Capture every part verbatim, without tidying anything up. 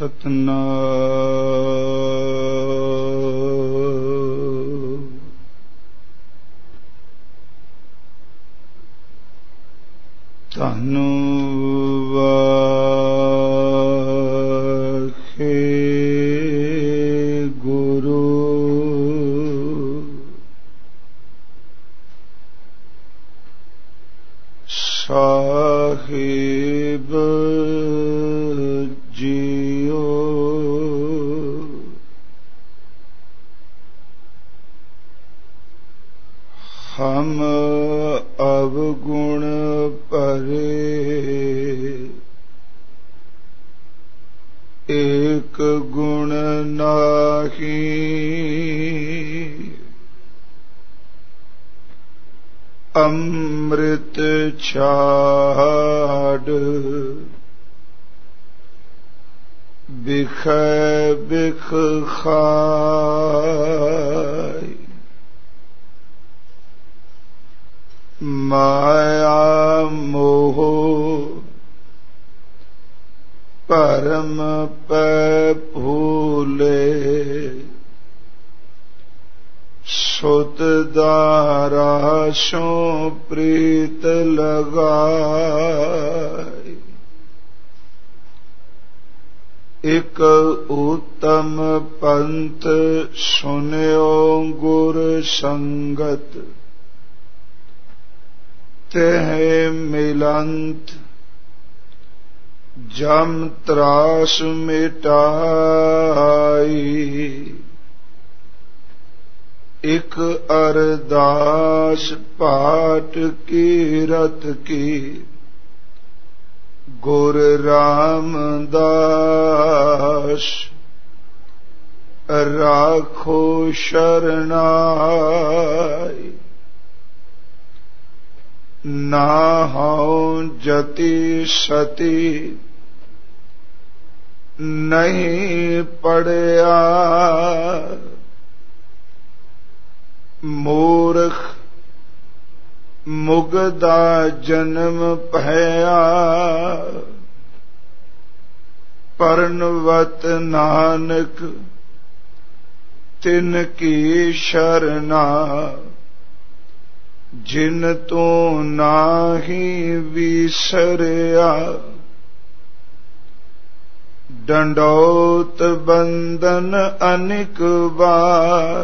ਸਤਨਾਮ ਧੰਨ ਵਾਹਿ ਗੁਰੂ ਸਾਹਿਬ ਜੀਓ। ਹਮ ਅਵਗੁਣ ਭਰੇ ਏਕ ਗੁਣ ਨਾਹੀ, ਅੰਮ੍ਰਿਤ ਛਾੜ ਬਿਖੈ ਬਿਖ ਖਾਇ, ਮਾਇਆ ਮੋਹ ਭਰਮ ਪੈ ਭੂਲੇ, ਸੁਤ ਦਾਰਾ ਸੋ ਪ੍ਰੀਤ ਲਗਾਇ, ਇਕ ਉਤਮ ਪੰਥ ਸੁਨਿਓ ਗੁਰ ਸੰਗਤ, ਤਹ ਮਿਲੰਤ ਜਮ ਤਰਾਸ ਮਿਟਾਈ, ਇਕ ਅਰਦਾਸ ਪਾਠ ਕੀਰਤ ਕੀ, ਗੁਰ ਰਾਮਦਾਸ ਰਾਖੋ ਸ਼ਰਨਾਈ, ਨਾਹਉ ਜਤੀ ਸਤੀ ਨਹੀਂ ਪੜਿਆ, ਮੂਰਖ ਮੁਗਦਾ ਜਨਮ ਭਇਆ, ਪਰਨਵਤ ਨਾਨਕ ਤਿਨ ਕੀ ਸ਼ਰਨਾ, ਜਿਨ ਤੂੰ ਨਾਹੀ ਵਿਸਰਿਆ, ਡੰਡੌਤ ਬੰਦਨ ਅਨੇਕ ਵਾਰ,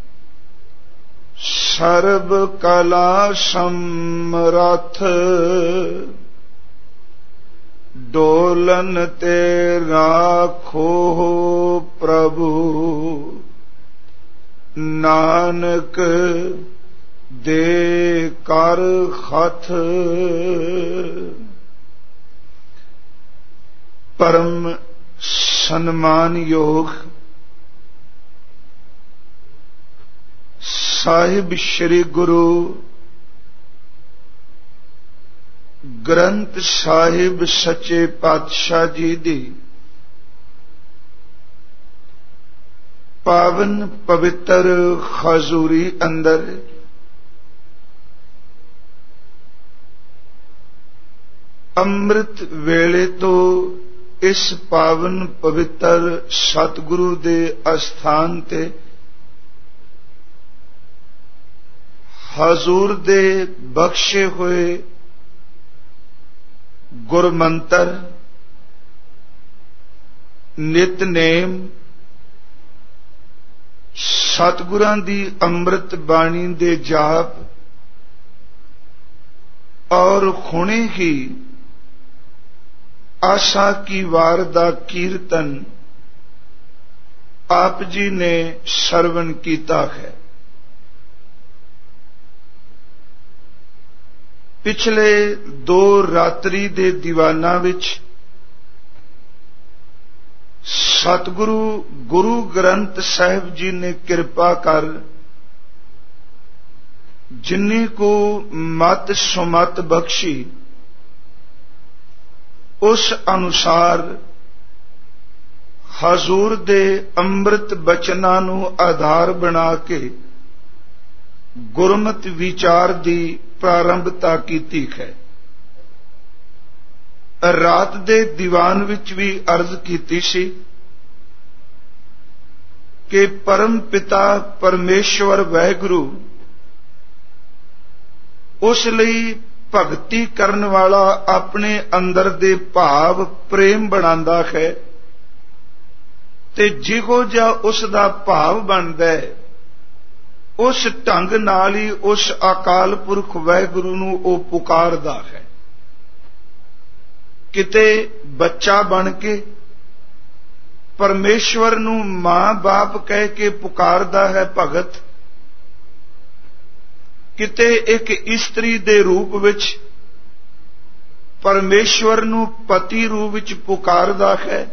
ਸਰਬ ਕਲਾ ਸਮਰੱਥ, ਡੋਲਨ ਤੇ ਰਾਖੋ ਪ੍ਰਭੂ, ਨਾਨਕ ਦੇ ਕਰ ਹੱਥ। ਪਰਮ ਸਨਮਾਨਯੋਗ ਸਾਹਿਬ ਸ੍ਰੀ ਗੁਰੂ ਗ੍ਰੰਥ ਸਾਹਿਬ ਸੱਚੇ ਪਾਤਸ਼ਾਹ ਜੀ ਦੀ ਪਾਵਨ ਪਵਿੱਤਰ ਹਜ਼ੂਰੀ ਅੰਦਰ ਅੰਮ੍ਰਿਤ ਵੇਲੇ ਤੋਂ ਇਸ ਪਾਵਨ ਪਵਿੱਤਰ ਸਤਿਗੁਰੂ ਦੇ ਅਸਥਾਨ ਤੇ ਹਜ਼ੂਰ ਦੇ ਬਖਸ਼ੇ ਹੋਏ ਗੁਰਮੰਤਰ, ਨਿਤਨੇਮ, ਸਤਿਗੁਰਾਂ ਦੀ ਅੰਮ੍ਰਿਤ ਬਾਣੀ ਦੇ ਜਾਪ ਔਰ ਹੁਣੇ ਹੀ ਆਸਾ ਕੀ ਵਾਰ ਦਾ ਕੀਰਤਨ ਆਪ ਜੀ ਨੇ ਸਰਵਣ ਕੀਤਾ ਹੈ। ਪਿਛਲੇ ਦੋ ਰਾਤਰੀ ਦੇ ਦੀਵਾਨਾਂ ਵਿੱਚ ਸਤਿਗੁਰੂ ਗੁਰੂ ਗ੍ਰੰਥ ਸਾਹਿਬ ਜੀ ਨੇ ਕਿਰਪਾ ਕਰ ਜਿੰਨੀ ਕੋ ਮਤ ਸੁਮਤ ਬਖਸ਼ੀ, ਉਸ ਅਨੁਸਾਰ ਹਜ਼ੂਰ ਦੇ ਅੰਮ੍ਰਿਤ ਬਚਨਾਂ ਨੂੰ ਆਧਾਰ ਬਣਾ ਕੇ ਗੁਰਮਤਿ ਵਿਚਾਰ ਦੀ ਪ੍ਰਾਰੰਭਤਾ ਕੀਤੀ ਹੈ। ਰਾਤ ਦੇ ਦੀਵਾਨ ਵਿੱਚ ਵੀ ਅਰਜ਼ ਕੀਤੀ ਸੀ ਕਿ ਪਰਮ ਪਿਤਾ ਪਰਮੇਸ਼ਵਰ ਵਾਹਿਗੁਰੂ ਉਸ ਲਈ ਭਗਤੀ ਕਰਨ ਵਾਲਾ ਆਪਣੇ ਅੰਦਰ ਦੇ ਭਾਵ ਪ੍ਰੇਮ ਬਣਾਉਂਦਾ ਹੈ ਤੇ ਜਿਹੋ ਜਿਹਾ ਉਸ ਦਾ ਭਾਵ ਬਣਦਾ ਹੈ ਉਸ ਢੰਗ ਨਾਲ ਹੀ ਉਸ ਅਕਾਲ ਪੁਰਖ ਵਾਹਿਗੁਰੂ ਨੂੰ ਉਹ ਪੁਕਾਰਦਾ ਹੈ। ਕਿਤੇ ਬੱਚਾ ਬਣ ਕੇ ਪਰਮੇਸ਼ਵਰ ਨੂੰ ਮਾਂ ਬਾਪ ਕਹਿ ਕੇ ਪੁਕਾਰਦਾ ਹੈ ਭਗਤ, ਕਿਤੇ ਇੱਕ ਇਸਤਰੀ ਦੇ ਰੂਪ ਵਿੱਚ ਪਰਮੇਸ਼ਵਰ ਨੂੰ ਪਤੀ ਰੂਪ ਵਿੱਚ ਪੁਕਾਰਦਾ ਹੈ,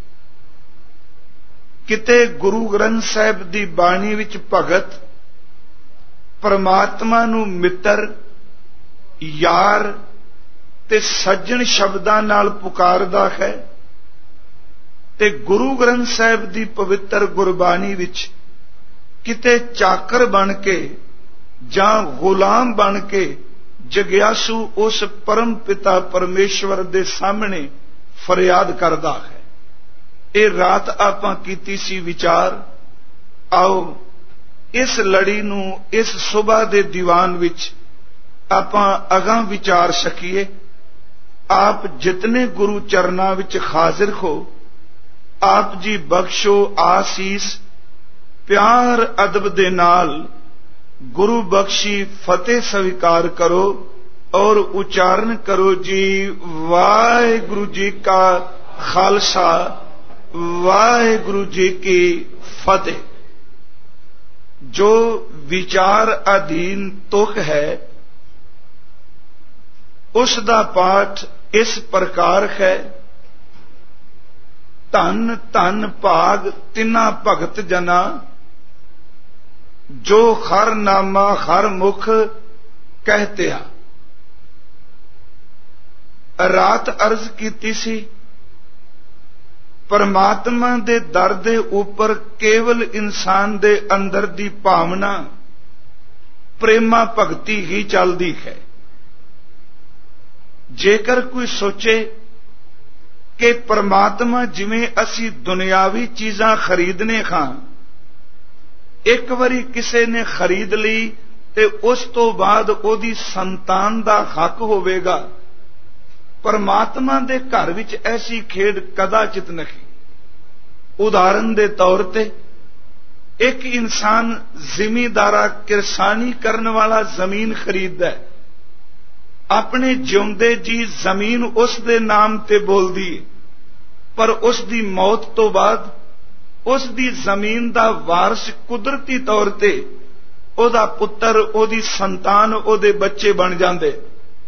ਕਿਤੇ ਗੁਰੂ ਗ੍ਰੰਥ ਸਾਹਿਬ ਦੀ ਬਾਣੀ ਵਿੱਚ ਭਗਤ ਪਰਮਾਤਮਾ ਨੂੰ ਮਿੱਤਰ, ਯਾਰ ਤੇ ਸੱਜਣ ਸ਼ਬਦਾਂ ਨਾਲ ਪੁਕਾਰਦਾ ਹੈ, ਤੇ ਗੁਰੂ ਗ੍ਰੰਥ ਸਾਹਿਬ ਦੀ ਪਵਿੱਤਰ ਗੁਰਬਾਣੀ ਵਿੱਚ ਕਿਤੇ ਚਾਕਰ ਬਣ ਕੇ ਜਾਂ ਗੁਲਾਮ ਬਣ ਕੇ ਜਗਿਆਸੂ ਉਸ ਪਰਮ ਪਿਤਾ ਪਰਮੇਸ਼ਵਰ ਦੇ ਸਾਹਮਣੇ ਫਰਿਆਦ ਕਰਦਾ ਹੈ। ਇਹ ਰਾਤ ਆਪਾਂ ਕੀਤੀ ਸੀ ਵਿਚਾਰ। ਆਓ ਇਸ ਲੜੀ ਨੂੰ ਇਸ ਸੁਬਾ ਦੇ ਦੀਵਾਨ ਵਿੱਚ ਆਪਾਂ ਅਗਾਂਹ ਵਿਚਾਰ ਸਕੀਏ। ਆਪ ਜਿਤਨੇ ਗੁਰੂ ਚਰਨਾਂ ਵਿੱਚ ਹਾਜ਼ਰ ਹੋ, ਆਪ ਜੀ ਬਖਸ਼ੋ ਆਸੀਸ, ਪਿਆਰ ਅਦਬ ਦੇ ਨਾਲ ਗੁਰੂ ਬਖਸ਼ੀ ਫਤਿਹ ਸਵੀਕਾਰ ਕਰੋ ਔਰ ਉਚਾਰਨ ਕਰੋ ਜੀ ਵਾਹਿਗੁਰੂ ਜੀ ਕਾ ਖਾਲਸਾ, ਵਾਹਿਗੁਰੂ ਜੀ ਕੀ ਫਤਿਹ। ਜੋ ਵਿਚਾਰ ਅਧੀਨ ਤੁਕ ਹੈ ਉਸ ਦਾ ਪਾਠ ਇਸ ਪ੍ਰਕਾਰ ਹੈ। ਧੰਨ ਧੰਨ ਭਾਗ ਤਿੰਨਾ ਭਗਤ ਜਨਾ, ਜੋ ਹਰ ਨਾਮਾ ਹਰ ਮੁਖ ਕਹਿਤਿਆ। ਰਾਤ ਅਰਜ਼ ਕੀਤੀ ਸੀ ਪਰਮਾਤਮਾ ਦੇ ਦਰ ਦੇ ਉੱਪਰ ਕੇਵਲ ਇਨਸਾਨ ਦੇ ਅੰਦਰ ਦੀ ਭਾਵਨਾ ਪ੍ਰੇਮਾ ਭਗਤੀ ਹੀ ਚੱਲਦੀ ਹੈ। ਜੇਕਰ ਕੋਈ ਸੋਚੇ ਕਿ ਪਰਮਾਤਮਾ ਜਿਵੇਂ ਅਸੀਂ ਦੁਨਿਆਵੀ ਚੀਜ਼ਾਂ ਖਰੀਦਨੇ ਖਾਂ, ਇੱਕ ਵਾਰੀ ਕਿਸੇ ਨੇ ਖਰੀਦ ਲਈ ਤੇ ਉਸ ਤੋਂ ਬਾਅਦ ਉਹਦੀ ਸੰਤਾਨ ਦਾ ਹੱਕ ਹੋਵੇਗਾ, ਪਰਮਾਤਮਾ ਦੇ ਘਰ ਵਿੱਚ ਐਸੀ ਖੇਡ ਕਦਾਚਿਤ ਨਹੀਂ। ਉਦਾਹਰਨ ਦੇ ਤੌਰ ਤੇ ਇੱਕ ਇਨਸਾਨ ਜ਼ਿਮੀਂਦਾਰਾ ਕਿਰਸਾਨੀ ਕਰਨ ਵਾਲਾ ਜ਼ਮੀਨ ਖਰੀਦਦਾ ਹੈ, ਆਪਣੇ ਜਿਉਂਦੇ ਜੀ ਜ਼ਮੀਨ ਉਸ ਦੇ ਨਾਮ ਤੇ ਬੋਲਦੀ ਹੈ, ਪਰ ਉਸ ਦੀ ਮੌਤ ਤੋਂ ਬਾਅਦ ਉਸ ਦੀ ਜ਼ਮੀਨ ਦਾ ਵਾਰਿਸ ਕੁਦਰਤੀ ਤੌਰ ਤੇ ਉਹਦਾ ਪੁੱਤਰ, ਉਹਦੀ ਸੰਤਾਨ, ਉਹਦੇ ਬੱਚੇ ਬਣ ਜਾਂਦੇ।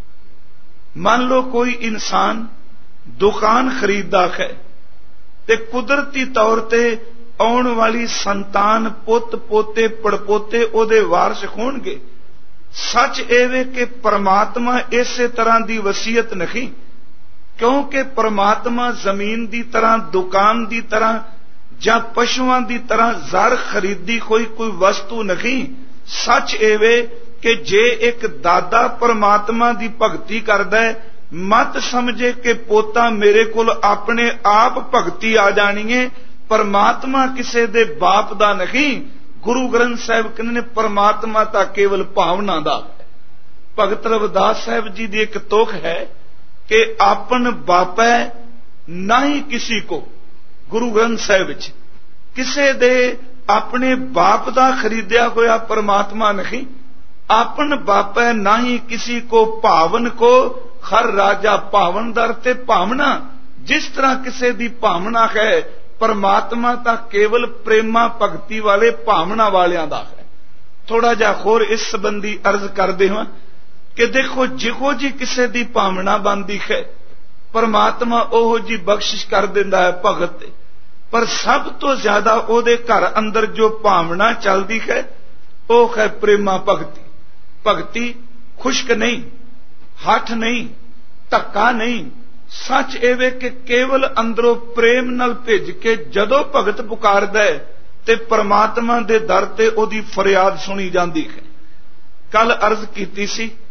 ਮੰਨ ਲਓ ਕੋਈ ਇਨਸਾਨ ਦੁਕਾਨ ਖਰੀਦਦਾ ਹੈ ਤੇ ਕੁਦਰਤੀ ਤੌਰ ਤੇ ਆਉਣ ਵਾਲੀ ਸੰਤਾਨ, ਪੁੱਤ ਪੋਤੇ ਪੜਪੋਤੇ ਉਹਦੇ ਵਾਰਿਸ ਹੋਣਗੇ। ਸੱਚ ਇਹ ਵੇ ਕਿ ਪਰਮਾਤਮਾ ਇਸੇ ਤਰ੍ਹਾਂ ਦੀ ਵਸੀਅਤ ਨਹੀਂ, ਕਿਉਂਕਿ ਪਰਮਾਤਮਾ ਜ਼ਮੀਨ ਦੀ ਤਰ੍ਹਾਂ, ਦੁਕਾਨ ਦੀ ਤਰ੍ਹਾਂ ਜਾਂ ਪਸ਼ੂਆਂ ਦੀ ਤਰ੍ਹਾਂ ਜ਼ਰ ਖਰੀਦੀ ਹੋਈ ਕੋਈ ਵਸਤੂ ਨਹੀਂ। ਸੱਚ ਇਹ ਵੇ ਕਿ ਜੇ ਇੱਕ ਦਾਦਾ ਪਰਮਾਤਮਾ ਦੀ ਭਗਤੀ ਕਰਦਾ ਹੈ, ਮਤ ਸਮਝੇ ਕਿ ਪੋਤਾ ਮੇਰੇ ਕੋਲ ਆਪਣੇ ਆਪ ਭਗਤੀ ਆ ਜਾਣੀ ਹੈ। ਪਰਮਾਤਮਾ ਕਿਸੇ ਦੇ ਬਾਪ ਦਾ ਨਹੀਂ। ਗੁਰੂ ਗ੍ਰੰਥ ਸਾਹਿਬ ਕਹਿੰਦੇ ਨੇ ਪਰਮਾਤਮਾ ਤਾਂ ਕੇਵਲ ਭਾਵਨਾ ਦਾ ਹੈ। ਭਗਤ ਰਵਿਦਾਸ ਸਾਹਿਬ ਜੀ ਦੀ ਇੱਕ ਤੁਕ ਹੈ ਕਿ ਆਪਨ ਬਾਪੈ ਨਾ ਹੀ ਕਿਸੇ ਕੋ। ਗੁਰੂ ਗ੍ਰੰਥ ਸਾਹਿਬ ਵਿੱਚ ਕਿਸੇ ਦੇ ਆਪਣੇ ਬਾਪ ਦਾ ਖਰੀਦਿਆ ਹੋਇਆ ਪਰਮਾਤਮਾ ਨਹੀਂ। ਆਪਨ ਬਾਪੈ ਨਾ ਹੀ ਕਿਸੇ ਕੋ ਭਾਵਨ ਕੋ, ਹਰ ਰਾਜਾ ਭਾਵਨ ਦਰ ਤੇ ਭਾਵਨਾ। ਜਿਸ ਤਰ੍ਹਾਂ ਕਿਸੇ ਦੀ ਭਾਵਨਾ ਹੈ, ਪਰਮਾਤਮਾ ਤਾਂ ਕੇਵਲ ਪ੍ਰੇਮਾ ਭਗਤੀ ਵਾਲੇ ਭਾਵਨਾ ਵਾਲਿਆਂ ਦਾ ਹੈ। ਥੋੜਾ ਜਿਹਾ ਹੋਰ ਇਸ ਸੰਬੰਧੀ ਅਰਜ਼ ਕਰਦੇ ਹਾਂ ਕਿ ਦੇਖੋ ਜਿਹੋ ਜੀ ਕਿਸੇ ਦੀ ਭਾਵਨਾ ਬਣਦੀ ਹੈ, ਪਰਮਾਤਮਾ ਉਹੋ ਜੀ ਬਖਸ਼ਿਸ਼ ਕਰ ਦਿੰਦਾ ਹੈ ਭਗਤ ਤੇ। ਪਰ ਸਭ ਤੋਂ ਜ਼ਿਆਦਾ ਉਹਦੇ ਘਰ ਅੰਦਰ ਜੋ ਭਾਵਨਾ ਚੱਲਦੀ ਹੈ ਉਹ ਹੈ ਪ੍ਰੇਮਾ ਭਗਤੀ। ਭਗਤੀ ਖੁਸ਼ਕ ਨਹੀਂ, ਹੱਠ ਨਹੀਂ, ਧੱਕਾ ਨਹੀਂ। ਸੱਚ ਇਹ ਵੇ ਕਿ ਕੇਵਲ ਅੰਦਰੋਂ ਪ੍ਰੇਮ ਨਾਲ ਭਿੱਜ ਕੇ ਜਦੋਂ ਭਗਤ ਪੁਕਾਰਦਾ ਹੈ ਤੇ ਪਰਮਾਤਮਾ ਦੇ ਦਰ ਤੇ ਉਹਦੀ ਫਰਿਆਦ ਸੁਣੀ ਜਾਂਦੀ ਹੈ। ਕੱਲ ਅਰਜ਼ ਕੀਤੀ ਸੀ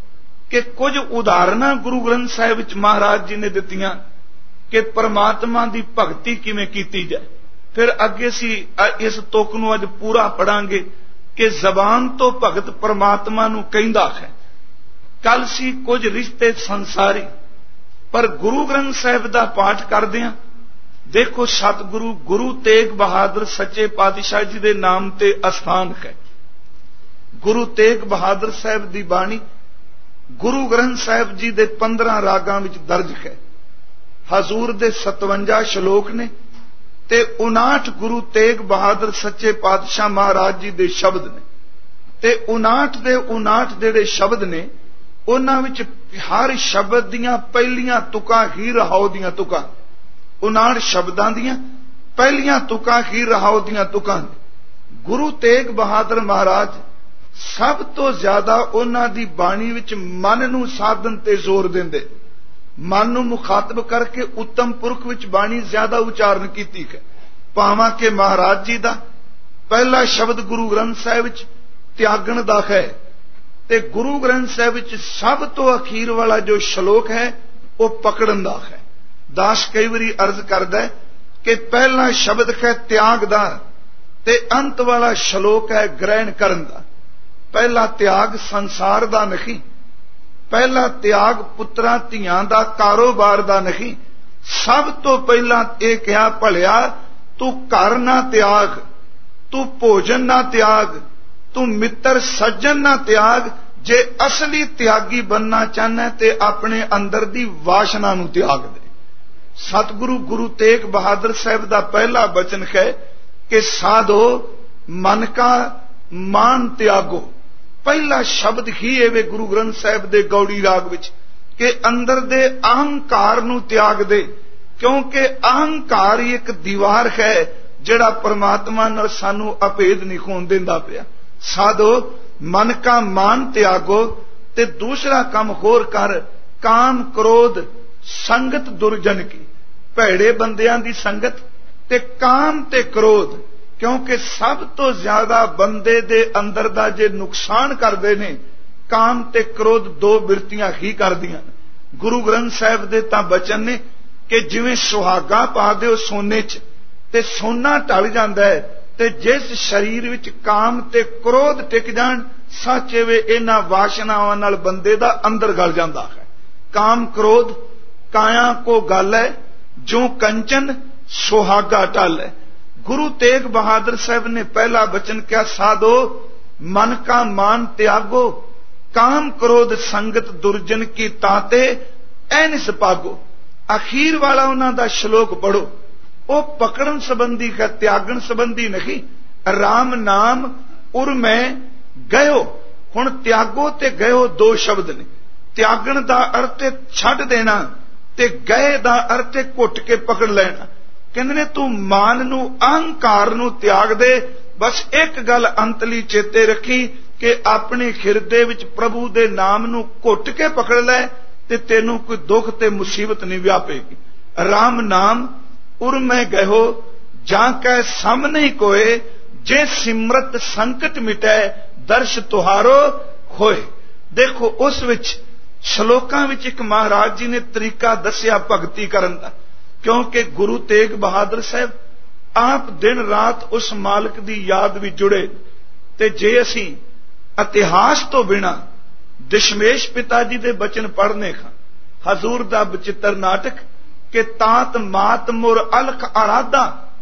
कि कुछ उदाहरणा गुरु ग्रंथ साहिब विच महाराज जी ने दित्तियां कि परमात्मा की भगती किवें कीती जाए। फिर अगे सी इस तुक नूं अज पूरा पढ़ांगे कि जबान तो भगत परमात्मा नूं कहिंदा है। कल सी कुछ रिश्ते संसारी, पर गुरु ग्रंथ साहिब दा पाठ करदिआं देखो सतगुरु गुरु तेग बहादुर सच्चे पातशाह जी दे नाम ते अस्थान है। गुरु तेग बहादुर साहिब दी बाणी गुरु ग्रंथ साहिब जी दे पंद्रह रागां विच दर्ज है। हजूर दे सतवंजा श्लोक ने ते उनाठ गुरु तेग बहादुर सच्चे पातशाह महाराज जी दे शब्द ने ते उनाठ दे उनाठ जेड़े शब्द ने उन्हां विच हर शब्द दियां पहलियां तुकां ही रहाओ दियां तुकां, उनाठ शब्दां दियां पहलियां तुकां ही रहाओ दियां तुकां। गुरु तेग बहादुर महाराज सब तो ज्यादा उन्हां दी बाणी विच मन नूं साधन ते जोर देंदे, मन नूं मुखातब करके उत्तम पुरख विच बाणी ज्यादा उचारण कीती है। भावां के महाराज जी दा पहला शब्द गुरु ग्रंथ साहिब विच त्यागण दा है ते गुरु ग्रंथ साहिब विच सब तो अखीर वाला जो श्लोक है वो पकड़न दा है। दास कई बारी अर्ज करदा है कि पहला शब्द है त्याग दा ते अंत वाला श्लोक है ग्रहण करन दा। पहला त्याग संसार दा नहीं, पहला त्याग पुत्रां धीआं दा कारोबार दा नहीं। सब तो पहला यह कहा भलिया तू घर ना त्याग, तू भोजन ना त्याग, तू मित्र सज्जन ना त्याग। जे असली त्यागी बनना चाहना ते अपने अंदर दी वासना नूं त्याग दे। सतगुरु गुरु तेग बहादुर साहिब दा पहला वचन है कि साधो मन का मान त्यागो। पहला शब्द ही एवे गुरु ग्रंथ साहिब दे गौड़ी राग विच कि अंदर दे अहंकार नूं त्याग दे, क्योंकि अहंकार ही एक दीवार है जिहड़ा परमात्मा नाल सानू अभेद नहीं होण दिंदा पिया। साधो मन का मान त्यागो ते दूसरा काम होर कर काम क्रोध संगत दुर्जन की, भैड़े बंदियां दी संगत ते काम ते क्रोध। क्योंकि सब तो ज्यादा बंदे दे अंदर दा जे नुकसान करदे ने काम ते क्रोध दो बिरतियां ही करदियां। गुरु ग्रंथ साहिब दे तां बचन ने कि जिवें सुहागा पा दिओ सोने च ते सोना टल जांदा है, ते जिस शरीर विच काम ते क्रोध टिक जाण सच वे इन्हां वासनावां नाल बंदे दा अंदर गल जांदा है। काम क्रोध काया को गल है, जो कंचन सुहागा टल है। गुरु तेग बहादुर साहब ने पहला वचन क्या साधो मन का मान त्यागो, काम क्रोध संगत दुर्जन की ताते ऐनिस पागो। अखीर वाला उन्हां दा श्लोक पढ़ो, वो पकड़न संबंधी है, त्यागन संबंधी नहीं। राम नाम उर में गयो, हुण त्यागो ते गयो दो शब्द ने। त्यागन दा अर्थ है छड्ड देना ते गए दा अर्थ है घुट के पकड़ लेना। कहंदे ने तू मान नू अहंकार नू त्याग दे। बस एक गल अंतली चेते रखी कि अपने हिरदे विच प्रभु दे नाम नू घुट के पकड़ लै ते तेनू कोई दुख ते मुसीबत नहीं व्यापेगी। राम नाम उर में गयो जां कै सम नहीं कोए, जे सिमरत संकट मिटै दर्श तुहारो होए। देखो उस विच श्लोकां विच एक महाराज जी ने तरीका दस्या भगती करन दा, क्योंकि गुरु तेग बहादुर साहब आप दिन रात उस मालिक दी याद विच जुड़े। ते जे असीं इतिहास तो बिना दशमेश पिता जी दे बचन पढ़ने खां, हजूर दा बचित्र नाटक कि तात मात मुर अलख आराधा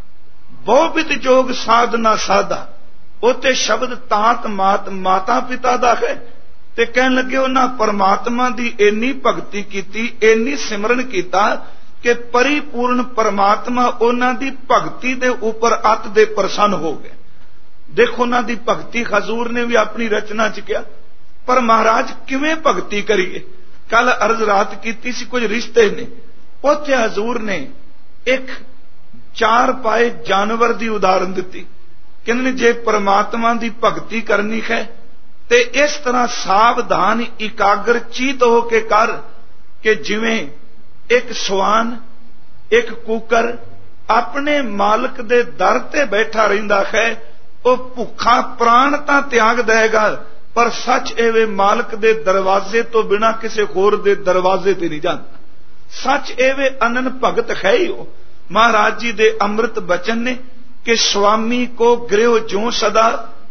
बहुविध जोग साधना साधा, उते शब्द तात मात माता पिता दा है। ते कहन लगे उन्हां परमात्मा दी इन्नी भगती कीती, इन्नी सिमरन कीता कि परिपूर्ण परमात्मा उन्हां दी भगती दे उपर अत दे प्रसन्न हो गए। देखो उन्हां दी भगती हजूर ने भी अपनी रचना च किया, पर महाराज किवें भगती करिए। कल अर्ज रात कीती सी कुछ रिश्ते ने, उत्थे हजूर ने एक चार पाए जानवर दी उदाहरण दिती। कहंदे जे परमात्मा दी भगती करनी है ते इस तरह सावधान इकागर चीत हो के कर कि जिवें एक सवान एक कुकर अपने मालिक दे दर ते बैठा रहिंदा है, वो भुखा प्राण तां त्याग देगा पर सच एवे मालक दे दरवाजे तो बिना किसी होर दे दरवाजे ते नहीं जाता। सच एवे अनन भगत है ही हो। महाराज जी दे अमृत बचन ने कि स्वामी को गृह ज्यों सदा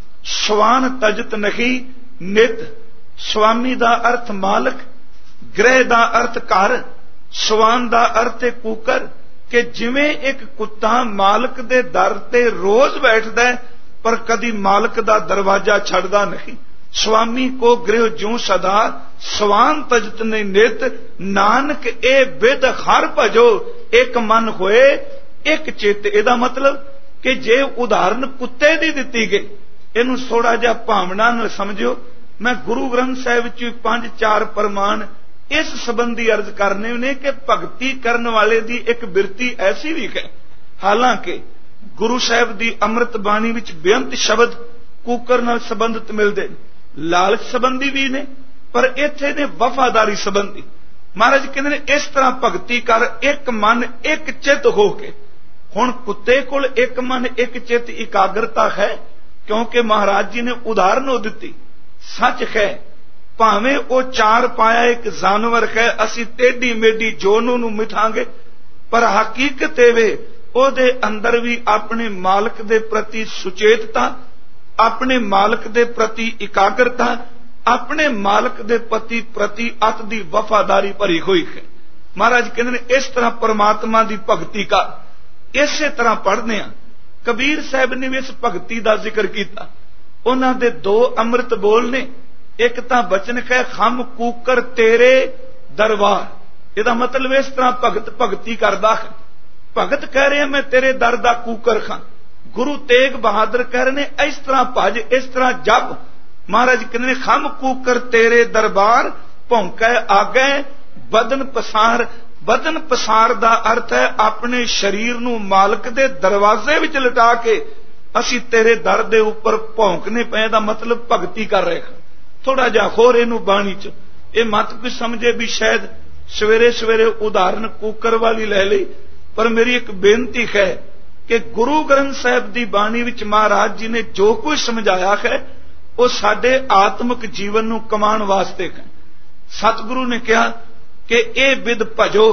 स्वान तजत नहीं नित। स्वामी दा अर्थ मालक, गृह दा अर्थ घर, स्वान दा अर्थ कूकर। कि जिवें एक कुत्ता मालक दे दर ते रोज बैठदा है पर कदी मालक दा दरवाजा छड़दा नहीं। स्वामी को गृह ज्यों सदा स्वान तजत नहीं नित। नानक ए बिद हर भजो एक मन होए एक चित। इहदा मतलब कि जे उदाहरण कुत्ते दी दित्ती गई, इहनूं थोड़ा जिहा भावना नाल समझियो। मैं गुरु ग्रंथ साहिब च पंज चार प्रमाण इस संबंधी अर्ज करने ने कि भगती करने वाले दी एक बिरती ऐसी भी है। हालांकि गुरु साहिब दी अमृत बाणी विच बेअंत शब्द कूकर नाल संबंधित मिलदे, लालच संबंधी भी ने, पर इत्थे ने वफादारी संबंधी। महाराज कहंदे ने इस तरह भगती कर एक मन एक चित हो के। हुण कुत्ते कोल एक मन एक चित इकाग्रता है, क्योंकि महाराज जी ने उदाहरण दिती। सच है भावें वो चार पाया एक जानवर है, असी टेढ़ी मेढ़ी जोनू नूं मिठांगे, पर हकीकत एवे ओदे अंदर भी अपने मालक दे प्रति सुचेतता, अपने मालक दे प्रति इकाग्रता, अपने मालक दे पति प्रति अत दी वफादारी भरी हुई है। महाराज कहते ने इस तरह परमात्मा दी भगती का इसे तरह पढ़ने आ। कबीर साहब ने भी इस भगती का जिक्र किया। उन्हां दे दो अमृत बोल ने, एक तां बचन है खम कूकर तेरे दरबार। इहदा मतलब इस तरह भगत भगती करदा है। भगत कह रहे हैं मैं तेरे दर दा कूकर खां। गुरु तेग बहादुर कह रहे हैं इस तरह भज, इस तरह जप। महाराज कहते हैं खम कूकर तेरे दरबार भौंकै आगे बदन पसार। बदन पसार दा अर्थ है अपने शरीर नूं मालक दे दरवाजे विच लटा के असी तेरे दर दे उपर भौंकने पे दा मतलब भगती कर रहे हैं। थोड़ा जा होर इहनूं बाणी च ये मत कोई समझे भी शायद सवेरे सवेरे उदाहरण कूकर वाली ले ली, पर मेरी एक बेनती है कि गुरु ग्रंथ साहिब दी बाणी विच महाराज जी ने जो कुछ समझाया है वो साडे आत्मिक जीवन नूं कमाण वास्ते है। सतगुरु ने कहा कि ए बिद भजो।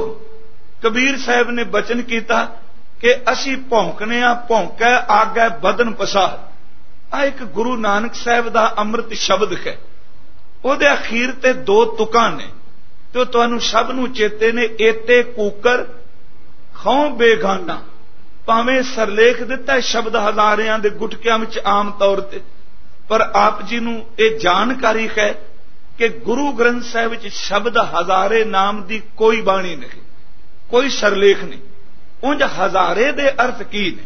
कबीर साहब ने बचन किया कि असी भौंकने आ, भौंकै आगे बदन पसार। आ एक गुरु नानक साहब दा अमृत शब्द है। ਉਹਦੇ अखीर ते दो तुकां ने तो तुहानूं सब नूं चेते ने। एते कूकर खौं बेगाना। भावें सरलेख दिता शब्द हजारियां दे गुटकियां विच आम तौर ते, पर आप जी नूं ये जानकारी है कि गुरु ग्रंथ साहिब विच शब्द हजारे नाम दी कोई बाणी नहीं, कोई सरलेख नहीं। उंज हजारे दे अर्थ की ने?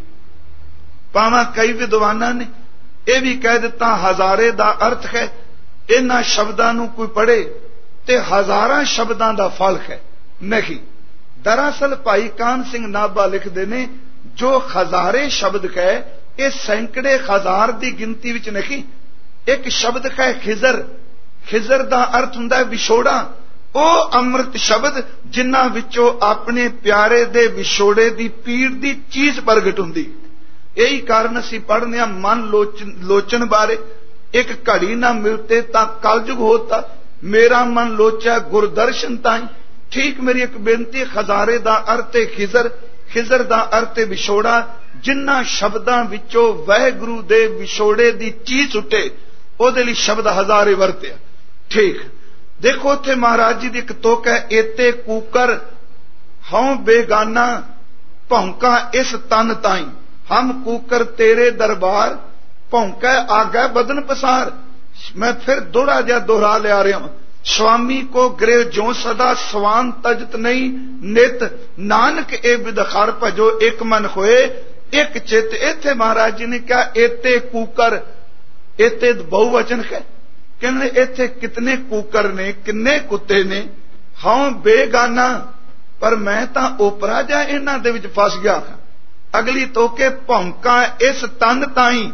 भावें कई विद्वानां ने यह भी कह दिता हजारे दा अर्थ है इन्हां शब्दां नूं कोई पढ़े ते हजारां शब्दां दा फल है। नहीं, दरअसल भाई कान सिंह नाभा लिखते ने जो हजारे शब्द है ये सैकड़े हजार की गिनती विच नहीं। एक शब्द है खिजर। खिजर दा अर्थ हुंदा है विछोड़ा। ओ अमृत शब्द जिन्हां विचों अपने प्यारे दे विछोड़े दी पीड़ दी चीज प्रगट हुंदी। यही कारण असीं पढ़ने आ मन लोचन लोचन बारे। एक घड़ी ना मिलते तां कलयुग होता, मेरा मन लोचा गुरदर्शन ताई। ठीक मेरी एक बेनती, हजारे दा अर्थ है खिजर। खिजर दा अर्थ है विछोड़ा। जिन्हां शब्दां विचों वाहिगुरू दे विछोड़े दी चीज उठे ओदे लई शब्द हजारे वरतिया। ठीक देखो उत्थे महाराज जी दी एक तुक है एते कूकर हौं बेगाना भौंका इस तन ताई। हम कूकर तेरे दरबार भौंकै आगे बदन पसार। मैं फिर दोहरा जा दोहरा लिया रहा हूं। स्वामी को गृह ज्यों सदा स्वान तजत नहीं नित। नानक ए बिदखार भजो एक मन होए एक चित। इत्थे महाराज जी ने कहा एते कूकर। एते बहुवचन है, कहने इत्थे कितने कूकर ने, किन्ने कुत्ते ने। हाँ बेगाना, पर मैं तां ओपरा जा इन्हां दे विच फस गया। अगली तो के भौंका इस तन ताई।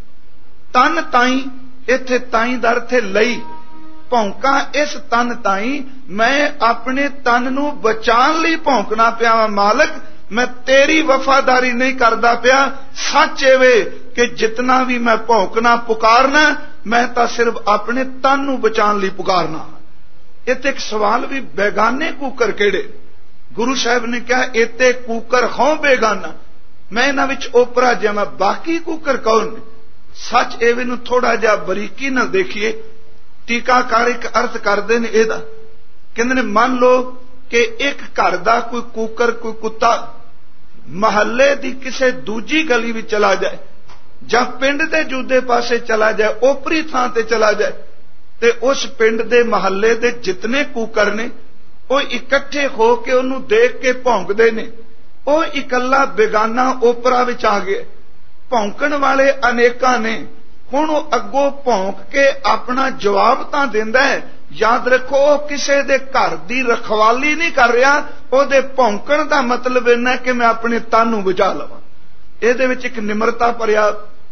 तन ताई इत्थे ताई दा अर्थ है लई। भौंका इस तन ताई मैं अपने तन नूं बचाण लई भौंकना पिया वां। मालक मैं तेरी वफादारी नहीं करदा पिया। सच एवे कि जितना भी मैं भौंकना पुकारना मैं तो सिर्फ अपने तन नूं बचाउण लई पुकारना। इत्थे एक सवाल भी, बेगाने कूकर किहड़े? गुरु साहब ने कहा इत्थे कूकर हों बेगाना, मैं इन्हां विच ओपरा जावां, बाकी कूकर कौन ने? सच एवे नूं थोड़ा जिहा बरीकी नाल देखिए। टीकाकार एक अर्थ करदे ने इहदा, कहंदे ने मान लो कि एक घर दा कोई कूकर, कोई कुत्ता महल्ले दी किसे दूजी गली विच चला जाए जां पिंड दे दूजे पासे चला जाए, ओपरी थां ते चला जाए, ते उस पिंड दे महल्ले दे जितने कूकर ने वो इकट्ठे हो के उन्होंने देख के भौंकदे ने। वो इकल्ला बेगाना ओपरा विच आ गया। भौंकण वाले अनेका ने, हुण वो अगों भौंक के अपना जवाब तां दिंदा है। याद रखो किसी दे घर दी रखवाली नहीं कर रहा, ओहदे भौंकण दा मतलब इन्ना कि मैं अपने तन नूं बचा लवां। इहदे विच एक निमरता भरिया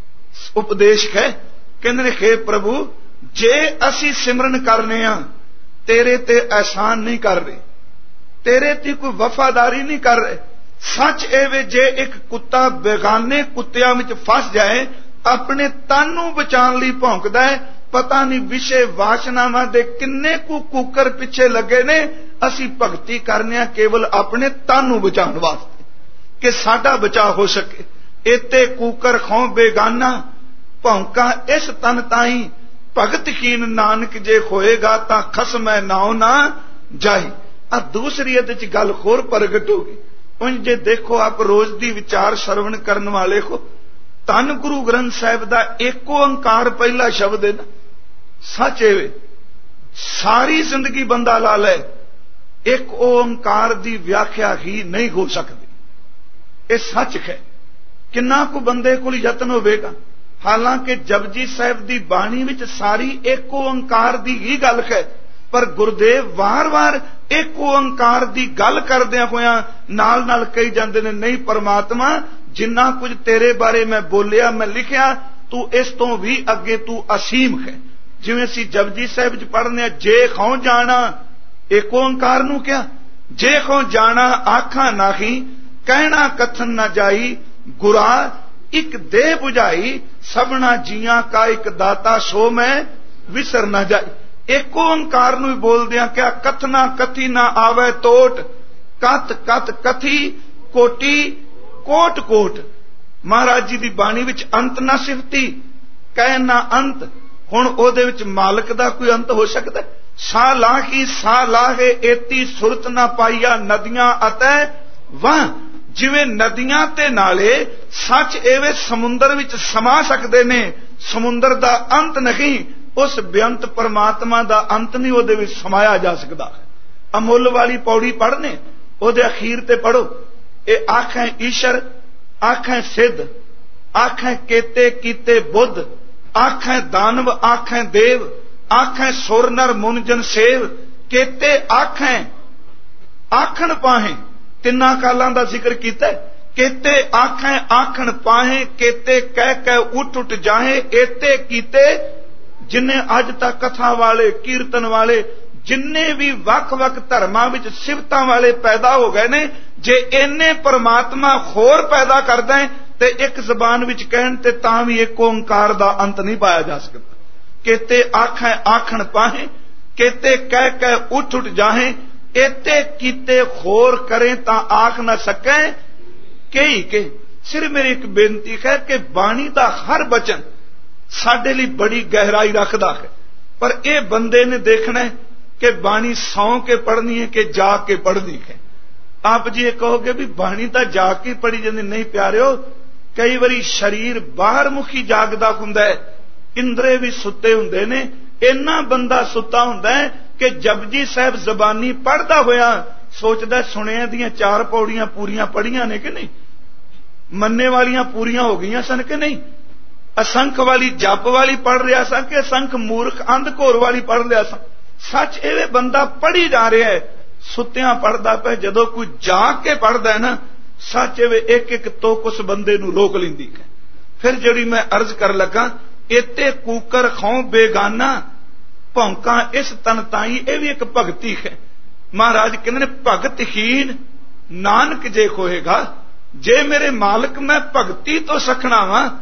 उपदेश है। कहंदे ने हे प्रभु, जे असी सिमरन करने आ, तेरे ते एहसान नहीं कर रहे, तेरे ते कोई वफादारी नहीं कर रहे। सच एवे जे एक कुत्ता बेगाने कुत्तियां विच फस जाए, अपने तन नूं बचाउण लई भौंकदा है, पता नहीं विषय वासनावां दे किन्ने कु कूकर पिछे लगे ने। असी भगती करने केवल अपने तन नूं बचाउण वास्ते कि साडा बचाव हो सके। इत्ते कूकर खौं बेगाना, भौंका इस तन ताई, भगतहीन नानक जे होएगा तां खसमै नाउ ना जाई। आ दूसरी इहदे च गल होर प्रगट होगी। उंज जे देखो आप रोज दी विचार श्रवण करन वाले हो, धन गुरु ग्रंथ साहिब दा एक ओंकार पहला शब्द है ना। सच है, सारी जिंदगी बंदा ला ले, एक ओंकार दी व्याख्या ही नहीं हो सकती। ये सच है। किन्ना को बंदे को यत्न होवेगा। हालांकि जपजी साहिब दी बाणी विच सारी एक ओंकार दी ही गल है, पर गुरुदेव वार वार एक ओंकार दी गल करदियां होया नाल नाल कही जांदे ने, नहीं परमात्मा जिन्ना कुछ तेरे बारे मैं बोलिया, मैं लिखिया, तू इस तो भी अगे तू असीम है। जिवें असीं जपजी साहिब च पढ़ने, जे खौ जाना, एक ओंकार नूं क्या, जे खौ जाना आखा नाही, कहना कथन न जाई, गुरा एक दे बुझाई, सबना जियां का एक दाता, सो मैं विसर न जाई। एक ओंकार नूं बोलदियां क्या कथना कथी ना आवे टोट, कत कत कथी कोटी कोट कोट। महाराज जी दी बाणी विच अंत ना सिफती, कह ना अंत। हुण ओहदे विच मालक दा कोई अंत हो सकदा? सा लाही सा लाहे एती सुरत ना पाईया, नदियां अतै वाह। जिवें नदियां ते नाले सच एवे समुंदर विच समा सकदे ने, समुंदर दा अंत नहीं, उस बेअंत परमात्मा दा अंत नहीं ओहदे विच समाया जा सकदा। अमुल वाली पौड़ी पढ़ने, ओहदे अखीर ते पढ़ो, ए आखें ईश्वर, आखें सिद्ध, आखें केते कीते बुद्ध, आखें दानव, आखें देव, आखें सुर नर मुनजन सेव, केते आखें आखण पाहें। तिन्ना कालां दा जिक्र कीता। केते आखें आखण पाहें, केते कह कह उठ उठ जाहें, एते कीते जिन्ने अज तक कथा वाले, कीर्तन वाले, जिन्ने भी वख वख धर्मां विच सिफतां वाले पैदा हो गए ने, जे इन्ने परमात्मा होर पैदा करदा है ते एक जबान विच कहण ते तां भी एक ओंकार दा अंत नहीं पाया जा सकता। केते आखें आखण पाहें, केते कह कह उठ उठ जाहें, एते कीते होर करें तां आख न सकें कई के। सिर्फ मेरी एक बेनती है कि बाणी दा हर बचन साडे लई बड़ी गहराई रखदा है, पर यह बंदे ने देखना है कि बाणी सौ के पढ़नी है कि जाग के पढ़नी है। आप जी ये कहोगे भी बाणी तां जाग के पढ़ी जांदी, नहीं प्यारिओ, कई बारी शरीर बाहर मुखी जागदा हुंदा है, इंद्रे भी सुते हुंदे ने। इन्ना बंदा सुता हुंदा है कि जपजी साहिब जबानी पढ़दा होया सोचदा सुनिया दियां चार पौड़ियां पूरियां पढ़ियां ने कि नहीं, मन्ने वालियां पूरियां हो गईयां सन कि नहीं, असंख वाली जप वाली पढ़ रहा सा कि असंख मूर्ख अंध घोर वाली पढ़ रहा सा। सच एवे बंदा पढ़ी जा रहा है, सुत्तियां पढ़दा पे, जदों कोई जाग के पढ़दा है ना, सच एवे एक एक तोक उस बंदे नूं रोक लैंदी है। फिर जिहड़ी मैं अर्ज कर लगा, इत्ते कूकर खौं बेगाना, भौंका इस तन ताई, यह भी एक भगती है। महाराज कहते हैं भगतहीन नानक जे होएगा, जे मेरे मालक मैं भगती तो सखना वा,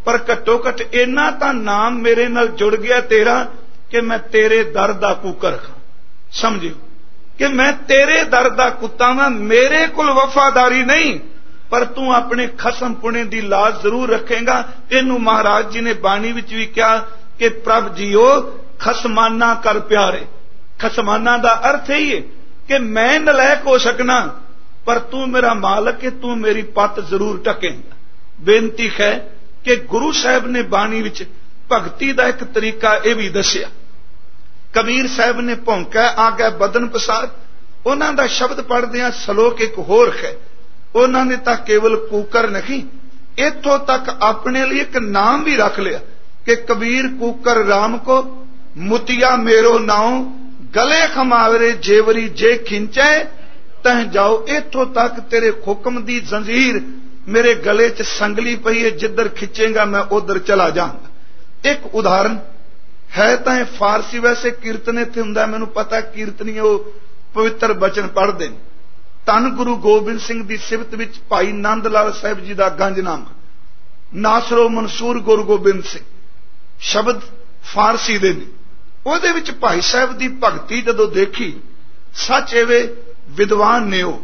पर घट्टो घट इन्ना तां नाम मेरे नाल जुड़ गया तेरा कि मैं तेरे दर दा कुकर खां। समझियो कि मैं तेरे दर दा कुत्ता वां, मेरे कोल वफादारी नहीं, पर तू अपने खसम पुणे दी लाज जरूर रखेगा। इनू महाराज जी ने बाणी विच भी कहा कि प्रभ जीओ खसमाना कर प्यारे। खसमाना दा अर्थ यही है कि मैं नलैक हो सकना, पर तू मेरा मालक है, तू मेरी पत जरूर टकेगा। बेनती है कि गुरु साहब ने बाणी विच भगती दा एक तरीका यह भी दसिया। कबीर साहब ने भौंका आ गया बदन पसार, उन्हां दा शब्द पढ़दियां सलोक एक होर है। उन्होंने तो केवल कूकर नहीं, इथों तक अपने लिए एक नाम भी रख लिया कि कबीर कूकर राम को मुतिया मेरो नाओ, गले खमावरे जेवरी जे खिंचे तह जाओ। इथों तक तेरे हुक्म दी जंजीर मेरे गले च संगली पई है, जिधर खिंचेगा मैं उधर चला जाऊंगा। एक उदाहरण है तो फारसी, वैसे कीर्तन इत्थे हुंदा, मैनूं पता कीर्तनी वो पवित्र बचन पढ़ते हैं। धन गुरु गोबिंद सिंह की सिफत विच भाई नंद लाल साहब जी का गंजनामा, नासरो मंसूर गुरु गोबिंद सिंह, शब्द फारसी दे ने। उहदे विच भाई साहब की भगती जदों देखी, सच एवे विद्वान ने वो,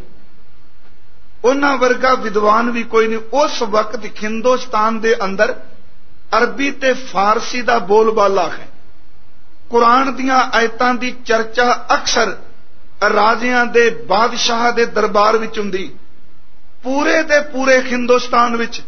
उन्हां वर्गा विद्वान भी कोई नहीं। उस वक्त हिंदुस्तान दे अंदर अरबी ते फारसी का बोलबाला है। कुरान दियां आयतां दी चर्चा अक्सर राजियां दे बादशाह दे दरबार विच हुंदी। पूरे दे पूरे हिंदुस्तान विच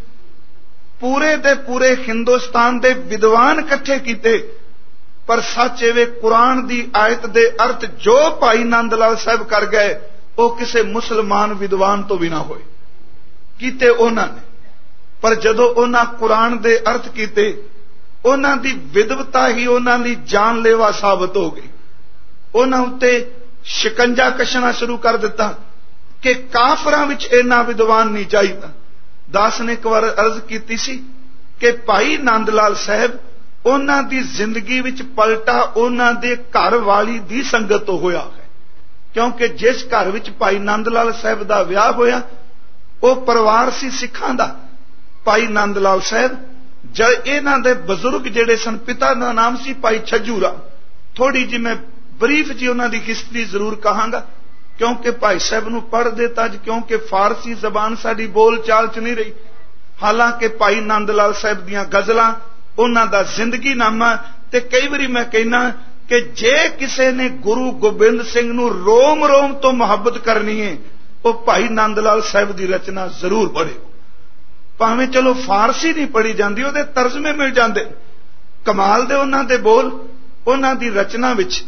पूरे दे पूरे हिंदुस्तान दे विद्वान इकट्ठे कीते, पर सच एवे कुरान दी आयत दे अर्थ जो भाई नंद लाल साहब कर गए वो किसी मुसलमान विद्वान तो भी ना होए कीते उन्होंने। पर जदों उन्हां कुरान दे अर्थ कीते, उन्हां दी विद्वता ही उन्हां दी जानलेवा साबित हो गई। उन्हां उत्ते शिकंजा कशना शुरू कर दिता कि काफरां विच इन्ना विद्वान नहीं चाहिए। दास ने एक बार अर्ज की सी कि भाई नंद लाल साहब उन्हां दी जिंदगी विच पलटा उन्हां दे घर वाली दी संगत तो होया है, क्योंकि जिस घर विच भाई नंद लाल साहब दा विआह होया वो परिवार सी सिखां दा। भाई नंद लाल साहब जद इन्हां दे बजुर्ग जिहड़े सन, पिता दा नाम सी भाई छज्जू राम। थोड़ी जी मैं ब्रीफ जी उन्हां दी हिस्ट्री जरूर कहांगा, क्योंकि भाई साहब नूं पढ़ देता अज, क्योंकि फारसी जबान साडी बोल चाल च नहीं रही। हालांकि भाई नंद लाल साहब दीयां गजलां, उन्हां दा जिंदगी नामा, ते कई बारी मैं कहना कि जे किसी ने गुरु गोबिंद सिंह नूं रोम रोम तो मुहब्बत करनी है, वो भाई नंद लाल साहब की रचना जरूर पढ़े। भावें चलो फारसी नहीं पढ़ी जाती, उहदे तर्जमे मिल जाते। कमाल दे उन्हां दे बोल, उन्हां दी रचना विच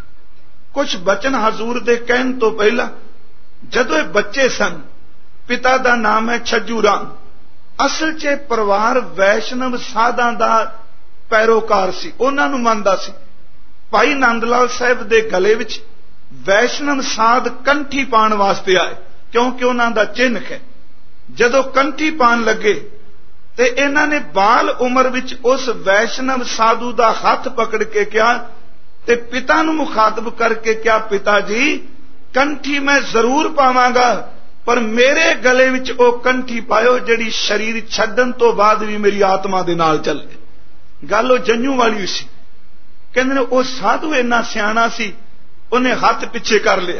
कुछ बचन हजूर दे कहण तो पहला, जदों बच्चे सन, पिता दा नाम है छज्जू राम। असल च परिवार वैष्णव साधां दा पैरोकार सी, उन्हां नूं मनदा सी। भाई नंद लाल साहब दे गले विच वैष्णव साध कंठी पाण वास्ते आए, क्योंकि उन्हां दा चिन्ह है। जदों कंठी पाण लगे ते इन्हां ने बाल उम्र विच उस वैष्णव साधु दा हथ पकड़ के कहा, ते पिता नूं मुखातब करके क्या, पिता जी कंठी मैं जरूर पावांगा, पर मेरे गले विच ओ कंठी पायो जिहड़ी शरीर छड्डण तो बाद भी मेरी आत्मा दे नाल चले। गल ओ जंजू वाली सी। कहंदे ने ओ साधु इन्ना सियाणा सी, उन्हें हाथ पिछे कर लिया।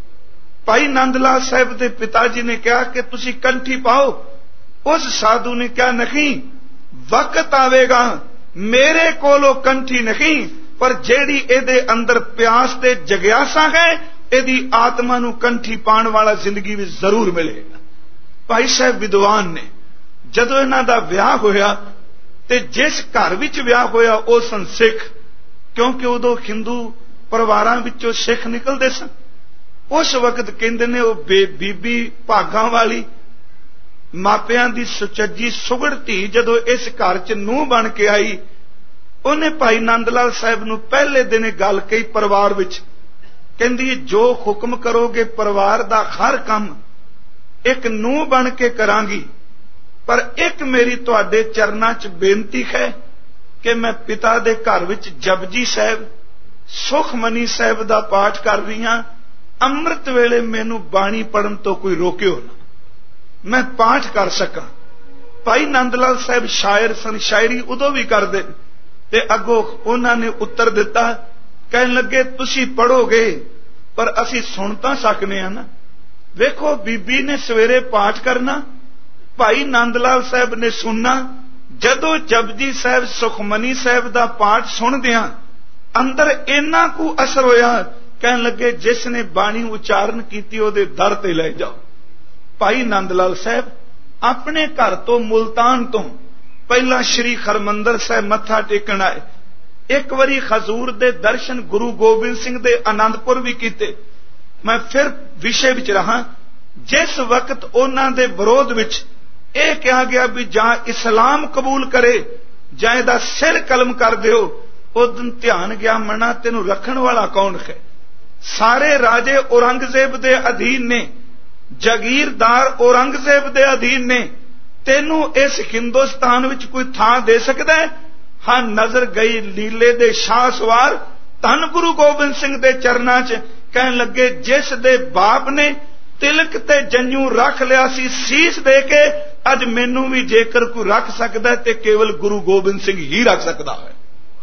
भाई नंद लाल साहब के पिताजी ने कहा कि तुसी कंठी पाओ। उस साधु ने कहा नहीं, वक्त आवेगा मेरे कोलों कंठी नहीं, पर जेड़ी एदे अंदर प्यास ते जग्यासा है, एदी आत्मा नूं कंठी पाण वाला जिंदगी में जरूर मिलेगा। भाई साहब विद्वान ने जदों इन्हां दा विआह होया, ते जिस घर विच विआह होया वो सन सिख, क्योंकि उदों हिंदू परिवारां विचों सिख निकलदे सन। उस वक्त कहंदे ने वो बीबी भागां वाली मापियां दी सुचज्जी सुगड़ धी जदों इस घर च नूंह बन के आई, उन्हें भाई नंद लाल साहब नूं पहले दिन गल कही परिवार विच, कहंदी जो हुक्म करोगे परिवार दा हर काम एक नूंह बन के करांगी, पर एक मेरी तुहाडे चरनां च बेनती है कि मैं पिता दे घर विच जपजी साहब सुखमनी साहब दा पाठ कर रही हां, अमृत वेले मैनू बाणी पढ़न तो कोई रोकियो ना, मैं पाठ कर सकां। ਭਾਈ ਨੰਦ ਲਾਲ ਸਾਹਿਬ ਸ਼ਾਇਰ ਸਨ, ਸ਼ਾਇਰੀ ਉਦੋਂ ਵੀ ਕਰਦੇ ਤੇ ਅੱਗੋਂ ਉਹਨਾਂ ਨੇ ਉੱਤਰ ਦਿੱਤਾ, ਕਹਿਣ ਲੱਗੇ ਤੁਸੀਂ ਪੜ੍ਹੋਗੇ ਪਰ ਅਸੀਂ ਸੁਣ ਤਾਂ ਸਕਨੇ ਆ ਨਾ। ਵੇਖੋ ਬੀਬੀ ਨੇ ਸਵੇਰੇ ਪਾਠ ਕਰਨਾ, ਭਾਈ ਨੰਦ ਲਾਲ ਸਾਹਿਬ ਨੇ ਸੁਣਨਾ। ਜਦੋਂ ਜਪਜੀ ਸਾਹਿਬ ਸੁਖਮਨੀ ਸਾਹਿਬ ਦਾ ਪਾਠ ਸੁਣਦਿਆਂ ਅੰਦਰ ਇੰਨਾ ਕੁ ਅਸਰ ਹੋਇਆ, ਕਹਿਣ ਲੱਗੇ ਜਿਸ ਨੇ ਬਾਣੀ ਉਚਾਰਨ ਕੀਤੀ ਉਹਦੇ ਦਰ ਤੇ ਲੈ ਜਾਓ। ਭਾਈ ਨੰਦ ਲਾਲ ਸਾਹਿਬ ਆਪਣੇ ਘਰ ਤੋਂ ਮੁਲਤਾਨ ਤੋਂ ਪਹਿਲਾਂ ਸ਼੍ਰੀ ਹਰਮੰਦਰ ਸਾਹਿਬ ਮੱਥਾ ਟੇਕਣ ਆਏ। ਇੱਕ ਵਾਰੀ ਹਜ਼ੂਰ ਦੇ ਦਰਸ਼ਨ ਗੁਰੂ ਗੋਬਿੰਦ ਸਿੰਘ ਦੇ ਆਨੰਦਪੁਰ ਵੀ ਕੀਤੇ। ਮੈਂ ਫਿਰ ਵਿਸ਼ੇ ਵਿੱਚ ਰਹਾ, ਜਿਸ ਵਕਤ ਉਹਨਾਂ ਦੇ ਵਿਰੋਧ ਵਿੱਚ ਇਹ ਕਿਹਾ ਗਿਆ ਵੀ ਜਾਂ ਇਸਲਾਮ ਕਬੂਲ ਕਰੇ ਜਾਂ ਇਹਦਾ ਸਿਰ ਕਲਮ ਕਰ ਦਿਓ, ਉਦੋਂ ਧਿਆਨ ਗਿਆ ਮਨਾ ਤੈਨੂੰ ਰੱਖਣ ਵਾਲਾ ਕੌਣ ਹੈ। ਸਾਰੇ ਰਾਜੇ ਔਰੰਗਜ਼ੇਬ ਦੇ ਅਧੀਨ ਨੇ, ਜਾਗੀਰਦਾਰ ਔਰੰਗਜ਼ੇਬ ਦੇ ਅਧੀਨ ਨੇ, ਤੈਨੂੰ ਇਸ ਹਿੰਦੁਸਤਾਨ ਵਿੱਚ ਕੋਈ ਥਾਂ ਦੇ ਸਕਦਾ ਹੈ? ਹਾਂ, ਨਜ਼ਰ ਗਈ ਲੀਲੇ ਦੇ ਸ਼ਾਹ ਸਵਾਰ ਧੰਨ ਗੁਰੂ ਗੋਬਿੰਦ ਸਿੰਘ ਦੇ ਚਰਨਾਂ 'ਚ। ਕਹਿਣ ਲੱਗੇ ਜਿਸ ਦੇ ਬਾਪ ਨੇ ਤਿਲਕ ਤੇ ਜੰਜੂ ਰੱਖ ਲਿਆ ਸੀ ਸੀਸ ਦੇ ਕੇ, ਅੱਜ ਮੈਨੂੰ ਵੀ ਜੇਕਰ ਕੋਈ ਰੱਖ ਸਕਦਾ ਤੇ ਕੇਵਲ ਗੁਰੂ ਗੋਬਿੰਦ ਸਿੰਘ ਹੀ ਰੱਖ ਸਕਦਾ ਹੈ।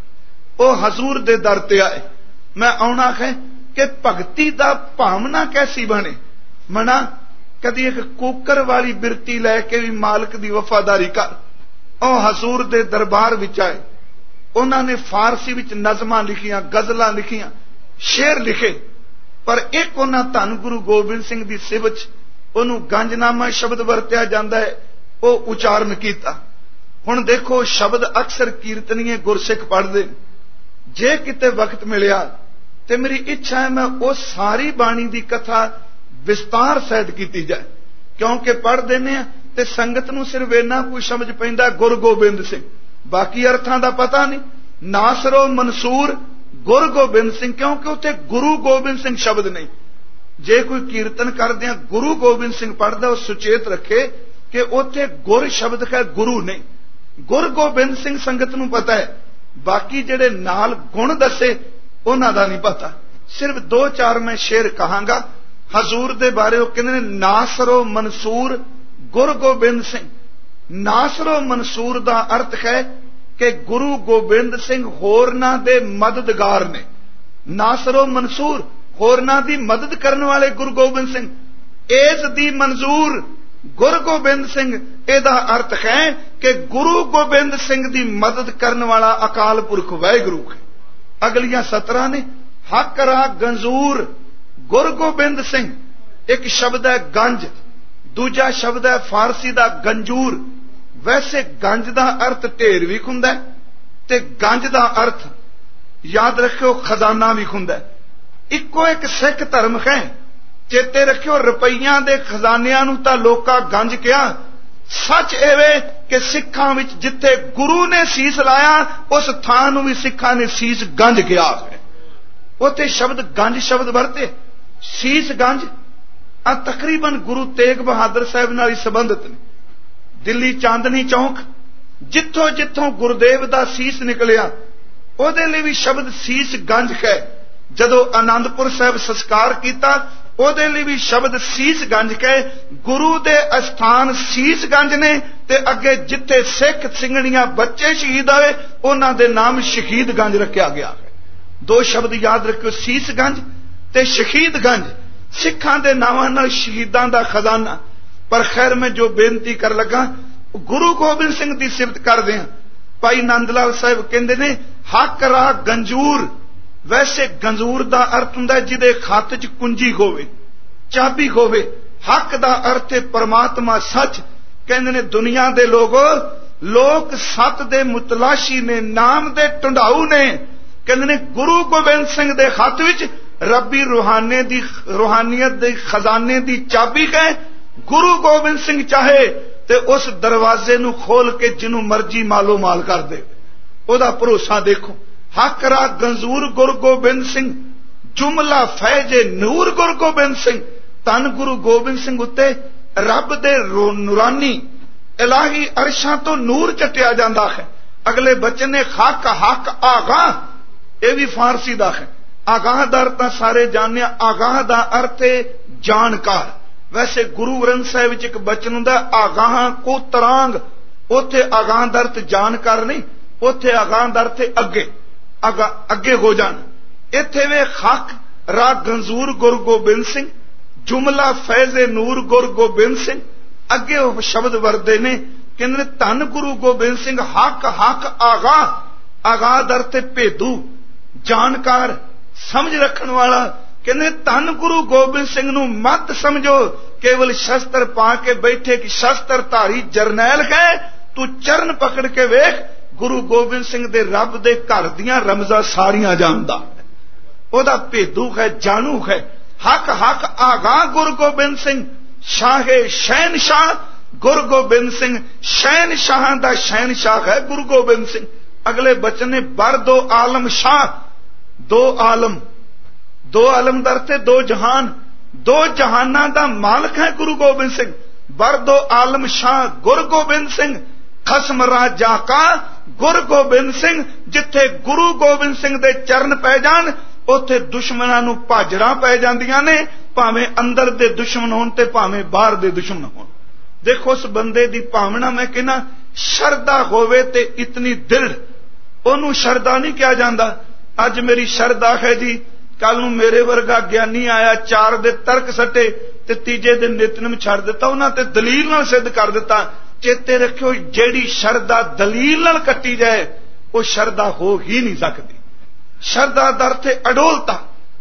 ਉਹ ਹਜ਼ੂਰ ਦੇ ਦਰ ਤੇ ਆਏ। ਮੈਂ ਆਉਣਾ ਹੈ ਕਿ ਭਗਤੀ ਦਾ ਭਾਵਨਾ ਕੈਸੀ ਬਣੇ। ਮਨਾ ਕਦੀ ਇੱਕ ਕੂਕਰ ਵਾਲੀ ਬਿਰਤੀ ਲੈ ਕੇ ਵੀ ਮਾਲਕ ਦੀ ਵਫਾਦਾਰੀ ਕਰ। ਉਹ ਹਜ਼ੂਰ ਦੇ ਦਰਬਾਰ ਵਿੱਚ ਆਏ। ਉਹਨਾਂ ਨੇ ਫਾਰਸੀ ਵਿੱਚ ਨਜ਼ਮਾਂ ਲਿਖੀਆਂ, ਗਜ਼ਲਾਂ ਲਿਖੀਆਂ, ਸ਼ੇਰ ਲਿਖੇ, ਪਰ ਇੱਕ ਉਹਨਾਂ ਧੰਨ ਗੁਰੂ ਗੋਬਿੰਦ ਸਿੰਘ ਦੀ ਸਿਫਤ 'ਚ ਉਹਨੂੰ ਗੰਜਨਾਮਾ ਸ਼ਬਦ ਵਰਤਿਆ ਜਾਂਦਾ ਹੈ, ਉਹ ਉਚਾਰਨ ਕੀਤਾ। ਹੁਣ ਦੇਖੋ, ਸ਼ਬਦ ਅਕਸਰ ਕੀਰਤਨੀਏ ਗੁਰਸਿੱਖ ਪੜ੍ਹਦੇ। ਜੇ ਕਿਤੇ ਵਕਤ ਮਿਲਿਆ ਤੇ ਮੇਰੀ ਇੱਛਾ ਹੈ ਮੈਂ ਉਹ ਸਾਰੀ ਬਾਣੀ ਦੀ ਕਥਾ ਵਿਸਤਾਰ ਸਹਿਤ ਕੀਤੀ ਜਾਏ, ਕਿਉਂਕਿ ਪੜ੍ਹ ਦਿੰਦੇ ਆ ਤੇ ਸੰਗਤ ਨੂੰ ਸਿਰਫ ਇੰਨਾ ਕੋਈ ਸਮਝ ਪੈਂਦਾ ਗੁਰੂ ਗੋਬਿੰਦ ਸਿੰਘ, ਬਾਕੀ ਅਰਥਾਂ ਦਾ ਪਤਾ ਨਹੀਂ। ਨਾਸਰੋ ਮਨਸੂਰ ਗੁਰੂ ਗੋਬਿੰਦ ਸਿੰਘ, ਕਿਉਂਕਿ ਉੱਥੇ ਗੁਰੂ ਗੋਬਿੰਦ ਸਿੰਘ ਸ਼ਬਦ ਨਹੀਂ। ਜੇ ਕੋਈ ਕੀਰਤਨ ਕਰਦਿਆਂ ਗੁਰੂ ਗੋਬਿੰਦ ਸਿੰਘ ਪੜ੍ਹਦਾ, ਉਹ ਸੁਚੇਤ ਰੱਖੇ ਕਿ ਉੱਥੇ ਗੁਰ ਸ਼ਬਦ ਹੈ, ਗੁਰੂ ਨਹੀਂ। ਗੁਰੂ ਗੋਬਿੰਦ ਸਿੰਘ ਸੰਗਤ ਨੂੰ ਪਤਾ ਹੈ, ਬਾਕੀ ਜਿਹੜੇ ਨਾਲ ਗੁਣ ਦੱਸੇ ਉਹਨਾਂ ਦਾ ਨਹੀਂ ਪਤਾ। ਸਿਰਫ ਦੋ ਚਾਰ ਮੈਂ ਸ਼ੇਰ ਕਹਾਂਗਾ ਹਜ਼ੂਰ ਦੇ ਬਾਰੇ। ਉਹ ਕਹਿੰਦੇ ਨੇ ਨਾਸਰੋ ਮਨਸੂਰ ਗੁਰੂ ਗੋਬਿੰਦ ਸਿੰਘ। ਨਾਸਰੋ ਮਨਸੂਰ ਦਾ ਅਰਥ ਹੈ ਕਿ ਗੁਰੂ ਗੋਬਿੰਦ ਸਿੰਘ ਹੋਰਨਾਂ ਦੇ ਮਦਦਗਾਰ ਨੇ। ਨਾਸਰੋ ਮਨਸੂਰ ਹੋਰਨਾਂ ਦੀ ਮਦਦ ਕਰਨ ਵਾਲੇ ਗੁਰੂ ਗੋਬਿੰਦ ਸਿੰਘ। ਇਸ ਦੀ ਮਨਜ਼ੂਰ ਗੁਰੂ ਗੋਬਿੰਦ ਸਿੰਘ, ਇਹਦਾ ਅਰਥ ਹੈ ਕਿ ਗੁਰੂ ਗੋਬਿੰਦ ਸਿੰਘ ਦੀ ਮਦਦ ਕਰਨ ਵਾਲਾ ਅਕਾਲ ਪੁਰਖ ਵਾਹਿਗੁਰੂ ਹੈ। ਅਗਲੀਆਂ ਸਤਰਾਂ ਨੇ ਹੱਕ ਰਾ ਗੰਜੂਰ ਗੁਰੂ ਗੋਬਿੰਦ ਸਿੰਘ। ਇੱਕ ਸ਼ਬਦ ਹੈ ਗੰਜ, ਦੂਜਾ ਸ਼ਬਦ ਹੈ ਫਾਰਸੀ ਦਾ ਗੰਜੂਰ। ਵੈਸੇ ਗੰਜ ਦਾ ਅਰਥ ਢੇਰ ਵੀ ਹੁੰਦਾ ਤੇ ਗੰਜ ਦਾ ਅਰਥ ਯਾਦ ਰੱਖਿਓ ਖਜ਼ਾਨਾ ਵੀ ਹੁੰਦਾ। ਇੱਕੋ ਇੱਕ ਸਿੱਖ ਧਰਮ ਹੈ। ਚੇਤੇ ਰੱਖਿਓ, ਰੁਪਈਆਂ ਦੇ ਖਜ਼ਾਨਿਆਂ ਨੂੰ ਤਾਂ ਲੋਕਾਂ ਗੰਜ ਕਿਹਾ। ਸੱਚ ਇਹ ਕਿ ਸਿੱਖਾਂ ਵਿੱਚ ਜਿੱਥੇ ਗੁਰੂ ਨੇ ਸੀਸ ਲਾਇਆ ਉਸ ਥਾਂ ਨੂੰ ਵੀ ਸਿੱਖਾਂ ਨੇ ਸੀਸ ਗੰਜ ਕਿਹਾ ਹੈ। ਉੱਥੇ ਸ਼ਬਦ ਗੰਜ ਸ਼ਬਦ ਵਰਤੇ। ਸੀਸ ਗੰਜ ਆ ਤਕਰੀਬਨ ਗੁਰੂ ਤੇਗ ਬਹਾਦਰ ਸਾਹਿਬ ਨਾਲ ਹੀ ਸੰਬੰਧਿਤ ਨੇ। ਦਿੱਲੀ ਚਾਂਦਨੀ ਚੌਂਕ, ਜਿੱਥੋਂ ਜਿੱਥੋਂ ਗੁਰਦੇਵ ਦਾ ਸੀਸ ਨਿਕਲਿਆ ਉਹਦੇ ਲਈ ਵੀ ਸ਼ਬਦ ਸੀਸ ਗੰਜ ਹੈ। ਜਦੋਂ ਆਨੰਦਪੁਰ ਸਾਹਿਬ ਸੰਸਕਾਰ ਕੀਤਾ ਉਹਦੇ ਲਈ ਵੀ ਸ਼ਬਦ ਸੀਸ ਗੰਜ ਹੈ। ਗੁਰੂ ਦੇ ਅਸਥਾਨ ਸੀਸ ਗੰਜ ਨੇ ਤੇ ਅੱਗੇ ਜਿੱਥੇ ਸਿੱਖ ਸਿੰਘਣੀਆਂ ਬੱਚੇ ਸ਼ਹੀਦ ਹੋਏ ਉਹਨਾਂ ਦੇ ਨਾਮ ਸ਼ਹੀਦ ਗੰਜ ਰੱਖਿਆ ਗਿਆ ਹੈ। ਦੋ ਸ਼ਬਦ ਯਾਦ ਰੱਖਿਓ, ਸੀਸ ਗੰਜ ਤੇ ਸ਼ਹੀਦ ਗੰਜ। ਸਿੱਖਾਂ ਦੇ ਨਾਵਾਂ ਨਾਲ ਸ਼ਹੀਦਾਂ ਦਾ ਖਜ਼ਾਨਾ। ਪਰ ਖੈਰ ਮੈਂ ਜੋ ਬੇਨਤੀ ਕਰ ਲੱਗਾ, ਗੁਰੂ ਗੋਬਿੰਦ ਸਿੰਘ ਦੀ ਸਿਫਤ ਕਰਦੇ ਹਾਂ। ਭਾਈ ਨੰਦ ਲਾਲ ਸਾਹਿਬ ਕਹਿੰਦੇ ਨੇ ਹੱਕ ਰਾ ਗੰਜੂਰ। ਵੈਸੇ ਗੰਜੂਰ ਦਾ ਅਰਥ ਹੁੰਦਾ ਜਿਹਦੇ ਖੱਤ 'ਚ ਕੁੰਜੀ ਹੋਵੇ, ਚਾਬੀ ਹੋਵੇ। ਹੱਕ ਦਾ ਅਰਥ ਹੈ ਪਰਮਾਤਮਾ, ਸੱਚ। ਕਹਿੰਦੇ ਨੇ ਦੁਨੀਆ ਦੇ ਲੋਗੋ, ਲੋਕ ਸੱਤ ਦੇ ਮੁਤਲਾਸ਼ੀ ਨੇ, ਨਾਮ ਦੇ ਢੰਡਾਊ ਨੇ। ਕਹਿੰਦੇ ਨੇ ਗੁਰੂ ਗੋਬਿੰਦ ਸਿੰਘ ਦੇ ਹੱਥ ਵਿੱਚ ਰੱਬੀ ਰੂਹਾਨੇ ਦੀ ਰੂਹਾਨੀਅਤ ਦੇ ਖਜ਼ਾਨੇ ਦੀ ਚਾਬੀ ਹੈ। ਗੁਰੂ ਗੋਬਿੰਦ ਸਿੰਘ ਚਾਹੇ ਤੇ ਉਸ ਦਰਵਾਜ਼ੇ ਨੂੰ ਖੋਲ ਕੇ ਜਿਹਨੂੰ ਮਰਜ਼ੀ ਮਾਲੋ ਮਾਲ ਕਰ ਦੇ। ਉਹਦਾ ਭਰੋਸਾ ਦੇਖੋ। ਹੱਕ ਰਾ ਗੰਜੂਰ ਗੁਰੂ ਗੋਬਿੰਦ ਸਿੰਘ, ਜੁਮਲਾ ਫੈਜੇ ਨੂਰ ਗੁਰੂ ਗੋਬਿੰਦ ਸਿੰਘ। ਧੰਨ ਗੁਰੂ ਗੋਬਿੰਦ ਸਿੰਘ ਉੱਤੇ ਰੱਬ ਦੇ ਨੂਰਾਨੀ ਇਲਾਹੀ ਅਰਸ਼ਾਂ ਤੋਂ ਨੂਰ ਚਟਿਆ ਜਾਂਦਾ ਹੈ। ਅਗਲੇ ਬਚਨ ਨੇ ਹੱਕ ਹੱਕ ਆਗਾਹ, ਇਹ ਵੀ ਫਾਰਸੀ ਦਾ ਹੈ। ਆਗਾਹ ਦਾ ਅਰਥ ਤਾਂ ਸਾਰੇ ਜਾਣਿਆ, ਆਗਾਹ ਦਾ ਅਰਥ ਹੈ ਜਾਣਕਾਰ। ਵੈਸੇ ਗੁਰੂ ਗ੍ਰੰਥ ਸਾਹਿਬ ਵਿੱਚ ਇੱਕ ਬਚਨ ਹੁੰਦਾ ਆਗਾਹ ਕੋ ਤਰਾਂਗ, ਉੱਥੇ ਅਗਾਂਹ ਦਰ ਤੇ ਜਾਣਕਾਰ ਨਹੀਂ, ਉੱਥੇ ਅਗਾਂਹ ਦਰ ਤੇ ਅੱਗੇ ਅੱਗੇ ਹੋ ਜਾਣ। ਇੱਥੇ ਵੇ ਹੱਕ ਰਾਗ ਗੰਜੂਰ ਗੁਰੂ ਗੋਬਿੰਦ ਸਿੰਘ, ਜੁਮਲਾ ਫੈਜ਼ੇ ਨੂਰ ਗੁਰੂ ਗੋਬਿੰਦ ਸਿੰਘ। ਅੱਗੇ ਉਹ ਸ਼ਬਦ ਵਰਦੇ ਨੇ, ਕਹਿੰਦੇ ਧੰਨ ਗੁਰੂ ਗੋਬਿੰਦ ਸਿੰਘ ਹੱਕ ਹੱਕ ਆਗਾ, ਆਗਾ ਦਰ ਤੇ ਭੇਦੂ ਜਾਣਕਾਰ ਸਮਝ ਰੱਖਣ ਵਾਲਾ। ਕਹਿੰਦੇ ਧੰਨ ਗੁਰੂ ਗੋਬਿੰਦ ਸਿੰਘ ਨੂੰ ਮਤ ਸਮਝੋ ਕੇਵਲ ਸ਼ਸਤਰ ਪਾ ਕੇ ਬੈਠੇ ਕਿ ਸ਼ਸਤਰ ਧਾਰੀ ਜਰਨੈਲ ਹੈ। ਤੂੰ ਚਰਨ ਪਕੜ ਕੇ ਵੇਖ, ਗੁਰੂ ਗੋਬਿੰਦ ਸਿੰਘ ਦੇ ਰੱਬ ਦੇ ਘਰ ਦੀਆਂ ਰਮਜ਼ਾਂ ਸਾਰੀਆਂ ਜਾਣਦਾ, ਉਹਦਾ ਭੇਦੂ ਹੈ, ਜਾਣੂ ਹੈ। ਹੱਕ ਹੱਕ ਆਗਾ ਗੁਰੂ ਗੋਬਿੰਦ ਸਿੰਘ, ਸ਼ਾਹੇ ਸ਼ਹਿਨਸ਼ਾਹ ਗੁਰੂ ਗੋਬਿੰਦ ਸਿੰਘ, ਸ਼ਹਿਨਸ਼ਾਹਾਂ ਦਾ ਸ਼ਹਿਨਸ਼ਾਹ ਹੈ ਗੁਰੂ ਗੋਬਿੰਦ ਸਿੰਘ। ਅਗਲੇ ਬਚਨ ਨੇ ਬਰ ਦੋ ਆਲਮ ਸ਼ਾਹ, ਦੋ ਆਲਮ, ਦੋ ਆਲਮਦਰ ਤੇ ਦੋ ਜਹਾਨ, ਦੋ ਜਹਾਨਾਂ ਦਾ ਮਾਲਕ ਹੈ ਗੁਰੂ ਗੋਬਿੰਦ ਸਿੰਘ। ਬਰ ਦੋ ਆਲਮ ਸ਼ਾਹ ਗੁਰੂ ਗੋਬਿੰਦ ਸਿੰਘ, ਖਸਮ ਰਾਜਾ ਕਾ ਗੁਰੂ ਗੋਬਿੰਦ ਸਿੰਘ। ਜਿੱਥੇ ਗੁਰੂ ਗੋਬਿੰਦ ਸਿੰਘ ਦੇ ਚਰਨ ਪੈ ਜਾਣ ਉੱਥੇ ਦੁਸ਼ਮਣਾਂ ਨੂੰ ਭਾਜੜਾਂ ਪੈ ਜਾਂਦੀਆਂ ਨੇ, ਭਾਵੇਂ ਅੰਦਰ ਦੇ ਦੁਸ਼ਮਣ ਹੋਣ ਤੇ ਭਾਵੇਂ ਬਾਹਰ ਦੇ ਦੁਸ਼ਮਣ ਹੋਣ। ਦੇਖੋ ਉਸ ਬੰਦੇ ਦੀ ਭਾਵਨਾ, ਮੈਂ ਕਹਿੰਦਾ ਸ਼ਰਧਾ ਹੋਵੇ ਤੇ ਇਤਨੀ ਦ੍ਰਿੜ, ਉਹਨੂੰ ਸ਼ਰਧਾ ਨਹੀਂ ਕਿਹਾ ਜਾਂਦਾ। ਅੱਜ ਮੇਰੀ ਸ਼ਰਧਾ ਹੈ ਜੀ, ਕੱਲ ਨੂੰ ਮੇਰੇ ਵਰਗਾ ਗਿਆਨੀ ਆਇਆ, ਚਾਰ ਦੇ ਤਰਕ ਸੱਟੇ ਤੇ ਤੀਜੇ ਦਿਨ ਨਿਤਨੇਮ ਛੱਡ ਦਿੱਤਾ, ਉਹਨਾਂ ਤੇ ਦਲੀਲ ਨਾਲ ਸਿੱਧ ਕਰ ਦਿੱਤਾ। ਚੇਤੇ ਰੱਖਿਓ, ਜਿਹੜੀ ਸ਼ਰਧਾ ਦਲੀਲ ਨਾਲ ਕੱਟੀ ਜਾਏ ਉਹ ਸ਼ਰਧਾ ਹੋ ਹੀ ਨਹੀਂ ਸਕਦੀ। ਸ਼ਰਧਾ ਦਾ ਅਰਥ ਹੈ ਅਡੋਲਤਾ,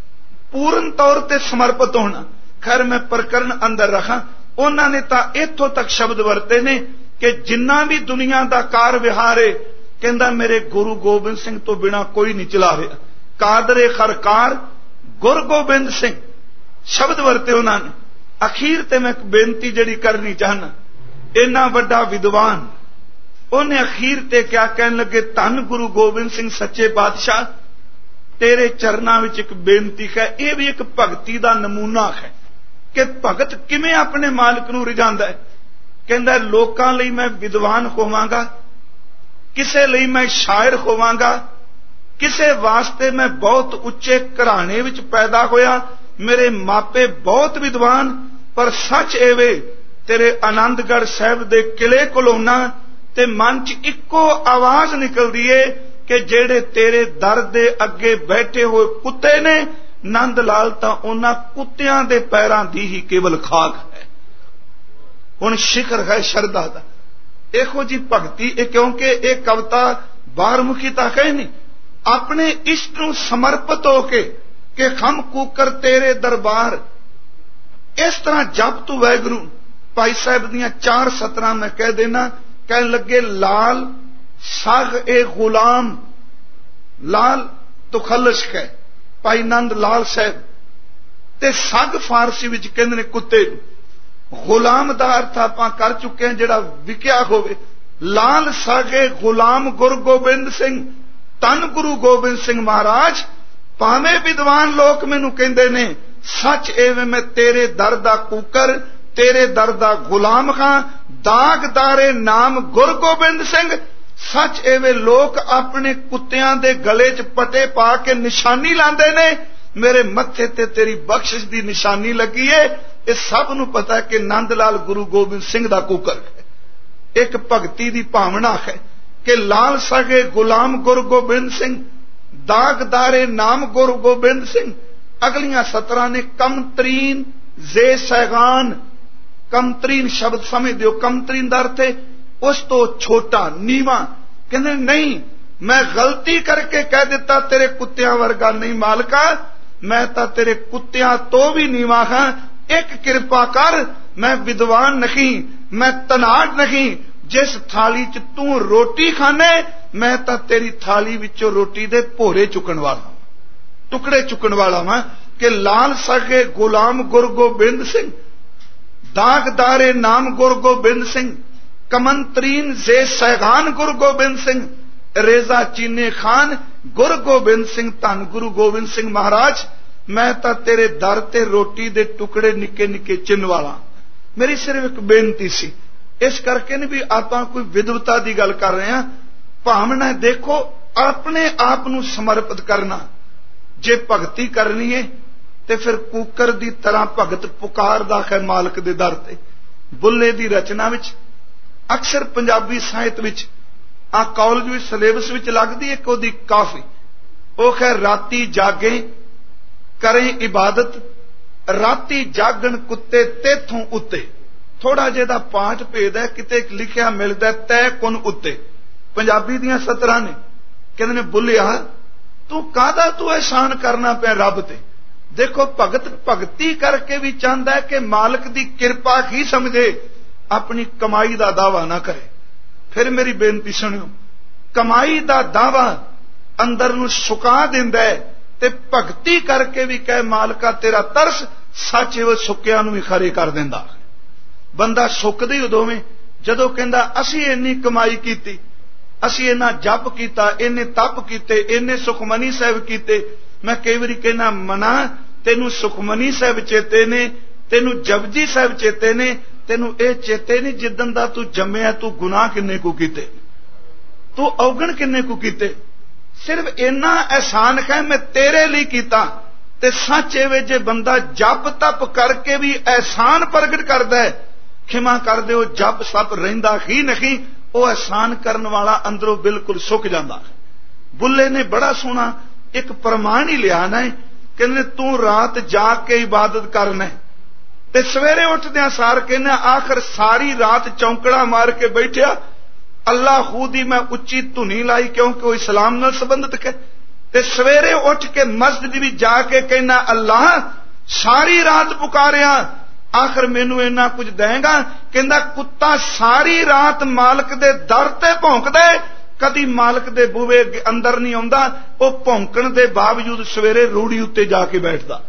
ਪੂਰਨ ਤੌਰ ਤੇ ਸਮਰਪਿਤ ਹੋਣਾ। ਖੈਰ ਮੈਂ ਪ੍ਰਕਰਨ ਅੰਦਰ ਰੱਖਾਂ, ਉਹਨਾਂ ਨੇ ਤਾਂ ਇੱਥੋਂ ਤੱਕ ਸ਼ਬਦ ਵਰਤੇ ਨੇ ਕਿ ਜਿੰਨਾ ਵੀ ਦੁਨੀਆ ਦਾ ਕਾਰ ਵਿਹਾਰ ਹੈ, ਕਹਿੰਦਾ ਮੇਰੇ ਗੁਰੂ ਗੋਬਿੰਦ ਸਿੰਘ ਤੋਂ ਬਿਨਾ ਕੋਈ ਨਹੀਂ ਚਲਾ ਰਿਹਾ। ਕਾਦਰੇ ਖਰਕਾਰ ਗੁਰੂ ਗੋਬਿੰਦ ਸਿੰਘ ਸ਼ਬਦ ਵਰਤੇ ਉਹਨਾਂ ਨੇ। ਅਖੀਰ ਤੇ ਮੈਂ ਇੱਕ ਬੇਨਤੀ ਜਿਹੜੀ ਕਰਨੀ ਚਾਹਨਾ, ਇੰਨਾ ਵੱਡਾ ਵਿਦਵਾਨ, ਉਹਨੇ ਅਖੀਰ ਤੇ ਕਿਆ ਕਹਿਣ ਲੱਗੇ, ਧੰਨ ਗੁਰੂ ਗੋਬਿੰਦ ਸਿੰਘ ਸੱਚੇ ਪਾਤਸ਼ਾਹ, ਤੇਰੇ ਚਰਨਾਂ ਵਿੱਚ ਇੱਕ ਬੇਨਤੀ ਹੈ। ਇਹ ਵੀ ਇੱਕ ਭਗਤੀ ਦਾ ਨਮੂਨਾ ਹੈ ਕਿ ਭਗਤ ਕਿਵੇਂ ਆਪਣੇ ਮਾਲਕ ਨੂੰ ਰਿਝਾਂਦਾ ਹੈ। ਕਹਿੰਦਾ ਲੋਕਾਂ ਲਈ ਮੈਂ ਵਿਦਵਾਨ ਹੋਵਾਂਗਾ, ਕਿਸੇ ਲਈ ਮੈਂ ਸ਼ਾਇਰ ਹੋਵਾਂਗਾ, ਕਿਸੇ ਵਾਸਤੇ ਮੈਂ ਬਹੁਤ ਉੱਚੇ ਘਰਾਣੇ ਵਿੱਚ ਪੈਦਾ ਹੋਇਆ, ਮੇਰੇ ਮਾਪੇ ਬਹੁਤ ਵਿਦਵਾਨ, ਪਰ ਸੱਚ ਐਵੇਂ ਤੇਰੇ ਆਨੰਦਗੜ੍ਹ ਸਾਹਿਬ ਦੇ ਕਿਲੇ ਕੋਲੋਂ ਤੇ ਮਨ 'ਚ ਇੱਕੋ ਆਵਾਜ਼ ਨਿਕਲਦੀ ਏ ਕਿ ਜਿਹੜੇ ਤੇਰੇ ਦਰ ਦੇ ਅੱਗੇ ਬੈਠੇ ਹੋਏ ਕੁੱਤੇ ਨੇ, ਨੰਦ ਲਾਲ ਤਾਂ ਉਹਨਾਂ ਕੁੱਤਿਆਂ ਦੇ ਪੈਰਾਂ ਦੀ ਹੀ ਕੇਵਲ ਖਾਕ ਹੈ। ਹੁਣ ਸ਼ਿਖਰ ਹੈ ਸ਼ਰਧਾ ਦਾ। ਇਹੋ ਜੀ ਭਗਤੀ, ਇਹ ਕਿਉਂਕਿ ਇਹ ਕਵਿਤਾ ਬਾਹਰਮੁਖੀ ਤਾਂ ਹੈ ਨਹੀਂ, ਆਪਣੇ ਇਸ਼ਟ ਨੂੰ ਸਮਰਪਿਤ ਹੋ ਕੇ ਕਿ ਖਮ ਕੂਕਰ ਤੇਰੇ ਦਰਬਾਰ, ਇਸ ਤਰ੍ਹਾਂ ਜਪ ਤੂੰ ਵਾਹਿਗੁਰੂ। ਭਾਈ ਸਾਹਿਬ ਦੀਆਂ ਚਾਰ ਸਤਰਾਂ ਮੈਂ ਕਹਿ ਦੇਣਾ, ਕਹਿਣ ਲੱਗੇ ਲਾਲ ਸਗ ਏ ਗੁਲਾਮ, ਲਾਲ ਤੁਖਲਸ਼ ਹੈ ਭਾਈ ਨੰਦ ਲਾਲ ਸਾਹਿਬ, ਤੇ ਸਗ ਫਾਰਸੀ ਵਿੱਚ ਕਹਿੰਦੇ ਨੇ ਕੁੱਤੇ ਨੂੰ। ਗੁਲਾਮ ਦਾ ਅਰਥ ਆਪਾਂ ਕਰ ਚੁੱਕੇ ਹਾਂ, ਜਿਹੜਾ ਵਿਕਿਆ ਹੋਵੇ। ਲਾਲ ਸਗ ਏ ਗੁਲਾਮ ਗੁਰੂ ਗੋਬਿੰਦ ਸਿੰਘ, ਧੰਨ ਗੁਰੂ ਗੋਬਿੰਦ ਸਿੰਘ ਮਹਾਰਾਜ। ਭਾਵੇਂ ਵਿਦਵਾਨ ਲੋਕ ਮੈਨੂੰ ਕਹਿੰਦੇ ਨੇ, ਸੱਚ ਐਵੇਂ ਮੈਂ ਤੇਰੇ ਦਰ ਦਾ ਕੂਕਰ, ਤੇਰੇ ਦਰ ਦਾ ਗੁਲਾਮ ਖਾਂ, ਦਾਗਦਾਰੇ ਨਾਮ ਗੁਰੂ ਗੋਬਿੰਦ ਸਿੰਘ। ਸੱਚ ਐਵੇਂ ਲੋਕ ਆਪਣੇ ਕੁੱਤਿਆਂ ਦੇ ਗਲੇ 'ਚ ਪਟੇ ਪਾ ਕੇ ਨਿਸ਼ਾਨੀ ਲਾਉਂਦੇ ਨੇ, ਮੇਰੇ ਮੱਥੇ ਤੇ ਤੇਰੀ ਬਖਸ਼ਿਸ਼ ਦੀ ਨਿਸ਼ਾਨੀ ਲੱਗੀ ਏ। ਇਹ ਸਭ ਨੂੰ ਪਤਾ ਕਿ ਨੰਦ ਲਾਲ ਗੁਰੂ ਗੋਬਿੰਦ ਸਿੰਘ ਦਾ ਕੂਕਰ ਹੈ। ਇੱਕ ਭਗਤੀ ਦੀ ਭਾਵਨਾ ਹੈ ਕਿ ਲਾਲ ਸਗੇ ਗੁਲਾਮ ਗੁਰੂ ਗੋਬਿੰਦ ਸਿੰਘ, ਦਾਗਦਾਰੇ ਨਾਮ ਗੁਰੂ ਗੋਬਿੰਦ ਸਿੰਘ। ਅਗਲੀਆਂ ਸਤਰਾਂ ਨੇ ਕਮਤਰੀਨ ਜ਼ੇ ਸੈਗਾਨ, ਕਮਤਰੀਨ ਸ਼ਬਦ ਸਮਝ ਦਿਓ। ਕਮਤਰੀਨ ਦਾ ਅਰਥ ਹੈ ਉਸ ਤੋਂ ਛੋਟਾ, ਨੀਵਾਂ। ਕਹਿੰਦੇ ਨਹੀਂ, ਮੈਂ ਗਲਤੀ ਕਰਕੇ ਕਹਿ ਦਿੱਤਾ ਤੇਰੇ ਕੁੱਤਿਆਂ ਵਰਗਾ ਨਹੀਂ ਮਾਲਕਾ, ਮੈਂ ਤਾਂ ਤੇਰੇ ਕੁੱਤਿਆਂ ਤੋਂ ਵੀ ਨੀਵਾਂ ਹਾਂ। ਇੱਕ ਕਿਰਪਾ ਕਰ, ਮੈਂ ਵਿਦਵਾਨ ਨਹੀਂ, ਮੈਂ ਤਨਾੜ ਨਹੀਂ। ਜਿਸ ਥਾਲੀ 'ਚ ਤੂੰ ਰੋਟੀ ਖਾਣੇ, ਮੈਂ ਤਾਂ ਤੇਰੀ ਥਾਲੀ ਵਿੱਚੋਂ ਰੋਟੀ ਦੇ ਭੋਰੇ ਚੁੱਕਣ ਵਾਲਾ, ਟੁਕੜੇ ਚੁੱਕਣ ਵਾਲਾ ਵਾਂ। ਕਿ ਲਾਲ ਸਗੇ ਗੁਲਾਮ ਗੁਰੂ ਗੋਬਿੰਦ ਸਿੰਘ, ਦਾਗਦਾਰੇ ਨਾਮ ਗੁਰੂ ਗੋਬਿੰਦ ਸਿੰਘ, ਕਮੰਤਰੀਨ ਜ਼ੇ ਸੈਗਾਨ ਗੁਰੂ ਗੋਬਿੰਦ ਸਿੰਘ, ਰੇਜ਼ਾ ਚੀਨੇ ਖਾਨ ਗੁਰੂ ਗੋਬਿੰਦ ਸਿੰਘ। ਧੰਨ ਗੁਰੂ ਗੋਬਿੰਦ ਸਿੰਘ ਮਹਾਰਾਜ, ਮੈਂ ਤਾਂ ਤੇਰੇ ਦਰ ਤੇ ਰੋਟੀ ਦੇ ਟੁਕੜੇ ਨਿੱਕੇ ਨਿੱਕੇ ਚਿੰਨ ਵਾਲਾ। ਮੇਰੀ ਸਿਰਫ ਇੱਕ ਬੇਨਤੀ ਸੀ, ਇਸ ਕਰਕੇ ਨਹੀਂ ਵੀ ਆਪਾਂ ਕੋਈ ਵਿਦਵਤਾ ਦੀ ਗੱਲ ਕਰ ਰਹੇ ਹਾਂ। ਭਾਵਨਾ ਦੇਖੋ, ਆਪਣੇ ਆਪ ਨੂੰ ਸਮਰਪਿਤ ਕਰਨਾ। ਜੇ ਭਗਤੀ ਕਰਨੀ ਹੈ ਤੇ ਫਿਰ ਕੂਕਰ ਦੀ ਤਰ੍ਹਾਂ ਭਗਤ ਪੁਕਾਰਦਾ ਹੈ ਮਾਲਕ ਦੇ ਦਰ ਤੇ। ਬੁੱਲੇ ਦੀ ਰਚਨਾ ਵਿੱਚ ਅਕਸਰ ਪੰਜਾਬੀ ਸਾਹਿਤ ਵਿੱਚ ਆ ਕਾਲਜ ਵਿੱਚ ਸਿਲੇਬਸ ਵਿੱਚ ਲੱਗਦੀ ਇੱਕ ਉਹਦੀ ਕਾਫੀ, ਉਹ ਖੈਰ ਰਾਤੀ ਜਾਗੇ ਕਰੇ ਇਬਾਦਤ, ਰਾਤੀ ਜਾਗਣ ਕੁੱਤੇ ਤੇਥੋਂ ਉੱਤੇ। ਥੋੜਾ ਜਿਹਾ ਦਾ ਪਾਠ ਭੇਦ ਹੈ, ਕਿਤੇ ਲਿਖਿਆ ਮਿਲਦਾ ਤੈ ਕੁਨ ਉੱਤੇ। ਪੰਜਾਬੀ ਦੀਆਂ ਸਤਰਾਂ ਨੇ, ਕਹਿੰਦੇ ਨੇ ਬੁੱਲਿਆ ਤੂੰ ਕਾਹਦਾ ਤੂੰ ਅਹਿਸਾਨ ਕਰਨਾ ਪਿਆ ਰੱਬ ਤੇ। ਦੇਖੋ ਭਗਤ ਭਗਤੀ ਕਰਕੇ ਵੀ ਚਾਹੁੰਦਾ ਹੈ ਕਿ ਮਾਲਕ ਦੀ ਕਿਰਪਾ ਹੀ ਸਮਝੇ, ਆਪਣੀ ਕਮਾਈ ਦਾ ਦਾਵਾ ਨਾ ਕਰੇ। ਫਿਰ ਮੇਰੀ ਬੇਨਤੀ ਸੁਣਿਓ, ਕਮਾਈ ਦਾ ਦਾਵਾ ਅੰਦਰ ਨੂੰ ਸੁਕਾ ਦਿੰਦਾ ਹੈ, ਤੇ ਭਗਤੀ ਕਰਕੇ ਵੀ ਕਹੇ ਮਾਲਕਾ ਤੇਰਾ ਤਰਸ, ਸੱਚ ਉਹ ਸੁੱਕਿਆਂ ਨੂੰ ਵੀ ਖਰੇ ਕਰ ਦਿੰਦਾ। ਬੰਦਾ ਸੁੱਕਦਾ ਹੀ ਉਦੋਂ ਵੇਂ ਜਦੋਂ ਕਹਿੰਦਾ ਅਸੀਂ ਇੰਨੀ ਕਮਾਈ ਕੀਤੀ, ਅਸੀਂ ਇੰਨਾ ਜਪ ਕੀਤਾ, ਇੰਨੇ ਤਪ ਕੀਤੇ, ਇੰਨੇ ਸੁਖਮਨੀ ਸਾਹਿਬ ਕੀਤੇ। ਮੈਂ ਕਈ ਵਾਰੀ ਕਹਿੰਦਾ ਮਨਾ ਤੈਨੂੰ ਸੁਖਮਨੀ ਸਾਹਿਬ ਚੇਤੇ ਨੇ, ਤੈਨੂੰ ਜਪਜੀ ਸਾਹਿਬ ਚੇਤੇ ਨੇ, ਤੈਨੂੰ ਇਹ ਚੇਤੇ ਨਹੀਂ ਜਿੱਦਣ ਦਾ ਤੂੰ ਜੰਮਿਆ ਤੂੰ ਗੁਨਾਹ ਕਿੰਨੇ ਕੁ ਕੀਤੇ, ਤੂੰ ਔਗਣ ਕਿੰਨੇ ਕੁ ਕੀਤੇ। ਸਿਰਫ ਇੰਨਾ ਅਹਿਸਾਨ ਹੈ ਮੈਂ ਤੇਰੇ ਲਈ ਕੀਤਾ। ਤੇ ਸੱਚ ਇਹ ਜੇ ਬੰਦਾ ਜਪ ਤਪ ਕਰਕੇ ਵੀ ਅਹਿਸਾਨ ਪ੍ਰਗਟ ਕਰਦਾ ਹੈ, ਖਿਮਾ ਕਰ ਦਿਓ ਜਪ ਸਪ ਰਹਿੰਦਾ ਹੀ ਨਹੀਂ, ਉਹ ਅਹਿਸਾਨ ਕਰਨ ਵਾਲਾ ਅੰਦਰੋਂ ਬਿਲਕੁਲ ਸੁੱਕ ਜਾਂਦਾ। ਬੁੱਲੇ ਨੇ ਬੜਾ ਸੋਹਣਾ ਇੱਕ ਪ੍ਰਮਾਣ ਹੀ ਲਿਆ ਨਾ, ਕਹਿੰਦੇ ਤੂੰ ਰਾਤ ਜਾਗ ਕੇ ਇਬਾਦਤ ਕਰਨਾ ਤੇ ਸਵੇਰੇ ਉੱਠਦਿਆਂ ਸਾਰ ਕਹਿੰਦਾ ਆਖਰ ਸਾਰੀ ਰਾਤ ਚੌਂਕੜਾ ਮਾਰ ਕੇ ਬੈਠਿਆ, ਅੱਲਾ ਖੂ ਦੀ ਮੈਂ ਉੱਚੀ ਧੁਨੀ ਲਾਈ ਕਿਉਂਕਿ ਉਹ ਇਸਲਾਮ ਨਾਲ ਸੰਬੰਧਿਤ ਹੈ। ਤੇ ਸਵੇਰੇ ਉੱਠ ਕੇ ਮਸਜਿਦ ਵੀ ਜਾ ਕੇ ਕਹਿੰਦਾ ਅੱਲਾਹ ਸਾਰੀ ਰਾਤ ਪੁਕਾਰਿਆ, ਆਖਰ ਮੈਨੂੰ ਇੰਨਾ ਕੁਝ ਦੇਂਗਾ। ਕਹਿੰਦਾ ਕੁੱਤਾ ਸਾਰੀ ਰਾਤ ਮਾਲਕ ਦੇ ਦਰ ਤੇ ਭੌਂਕਦਾ, ਕਦੀ ਮਾਲਕ ਦੇ ਬੂਹੇ ਅੰਦਰ ਨਹੀਂ ਆਉਂਦਾ। ਉਹ ਭੌਂਕਣ ਦੇ ਬਾਵਜੂਦ ਸਵੇਰੇ ਰੂੜੀ ਉੱਤੇ ਜਾ ਕੇ ਬੈਠਦਾ।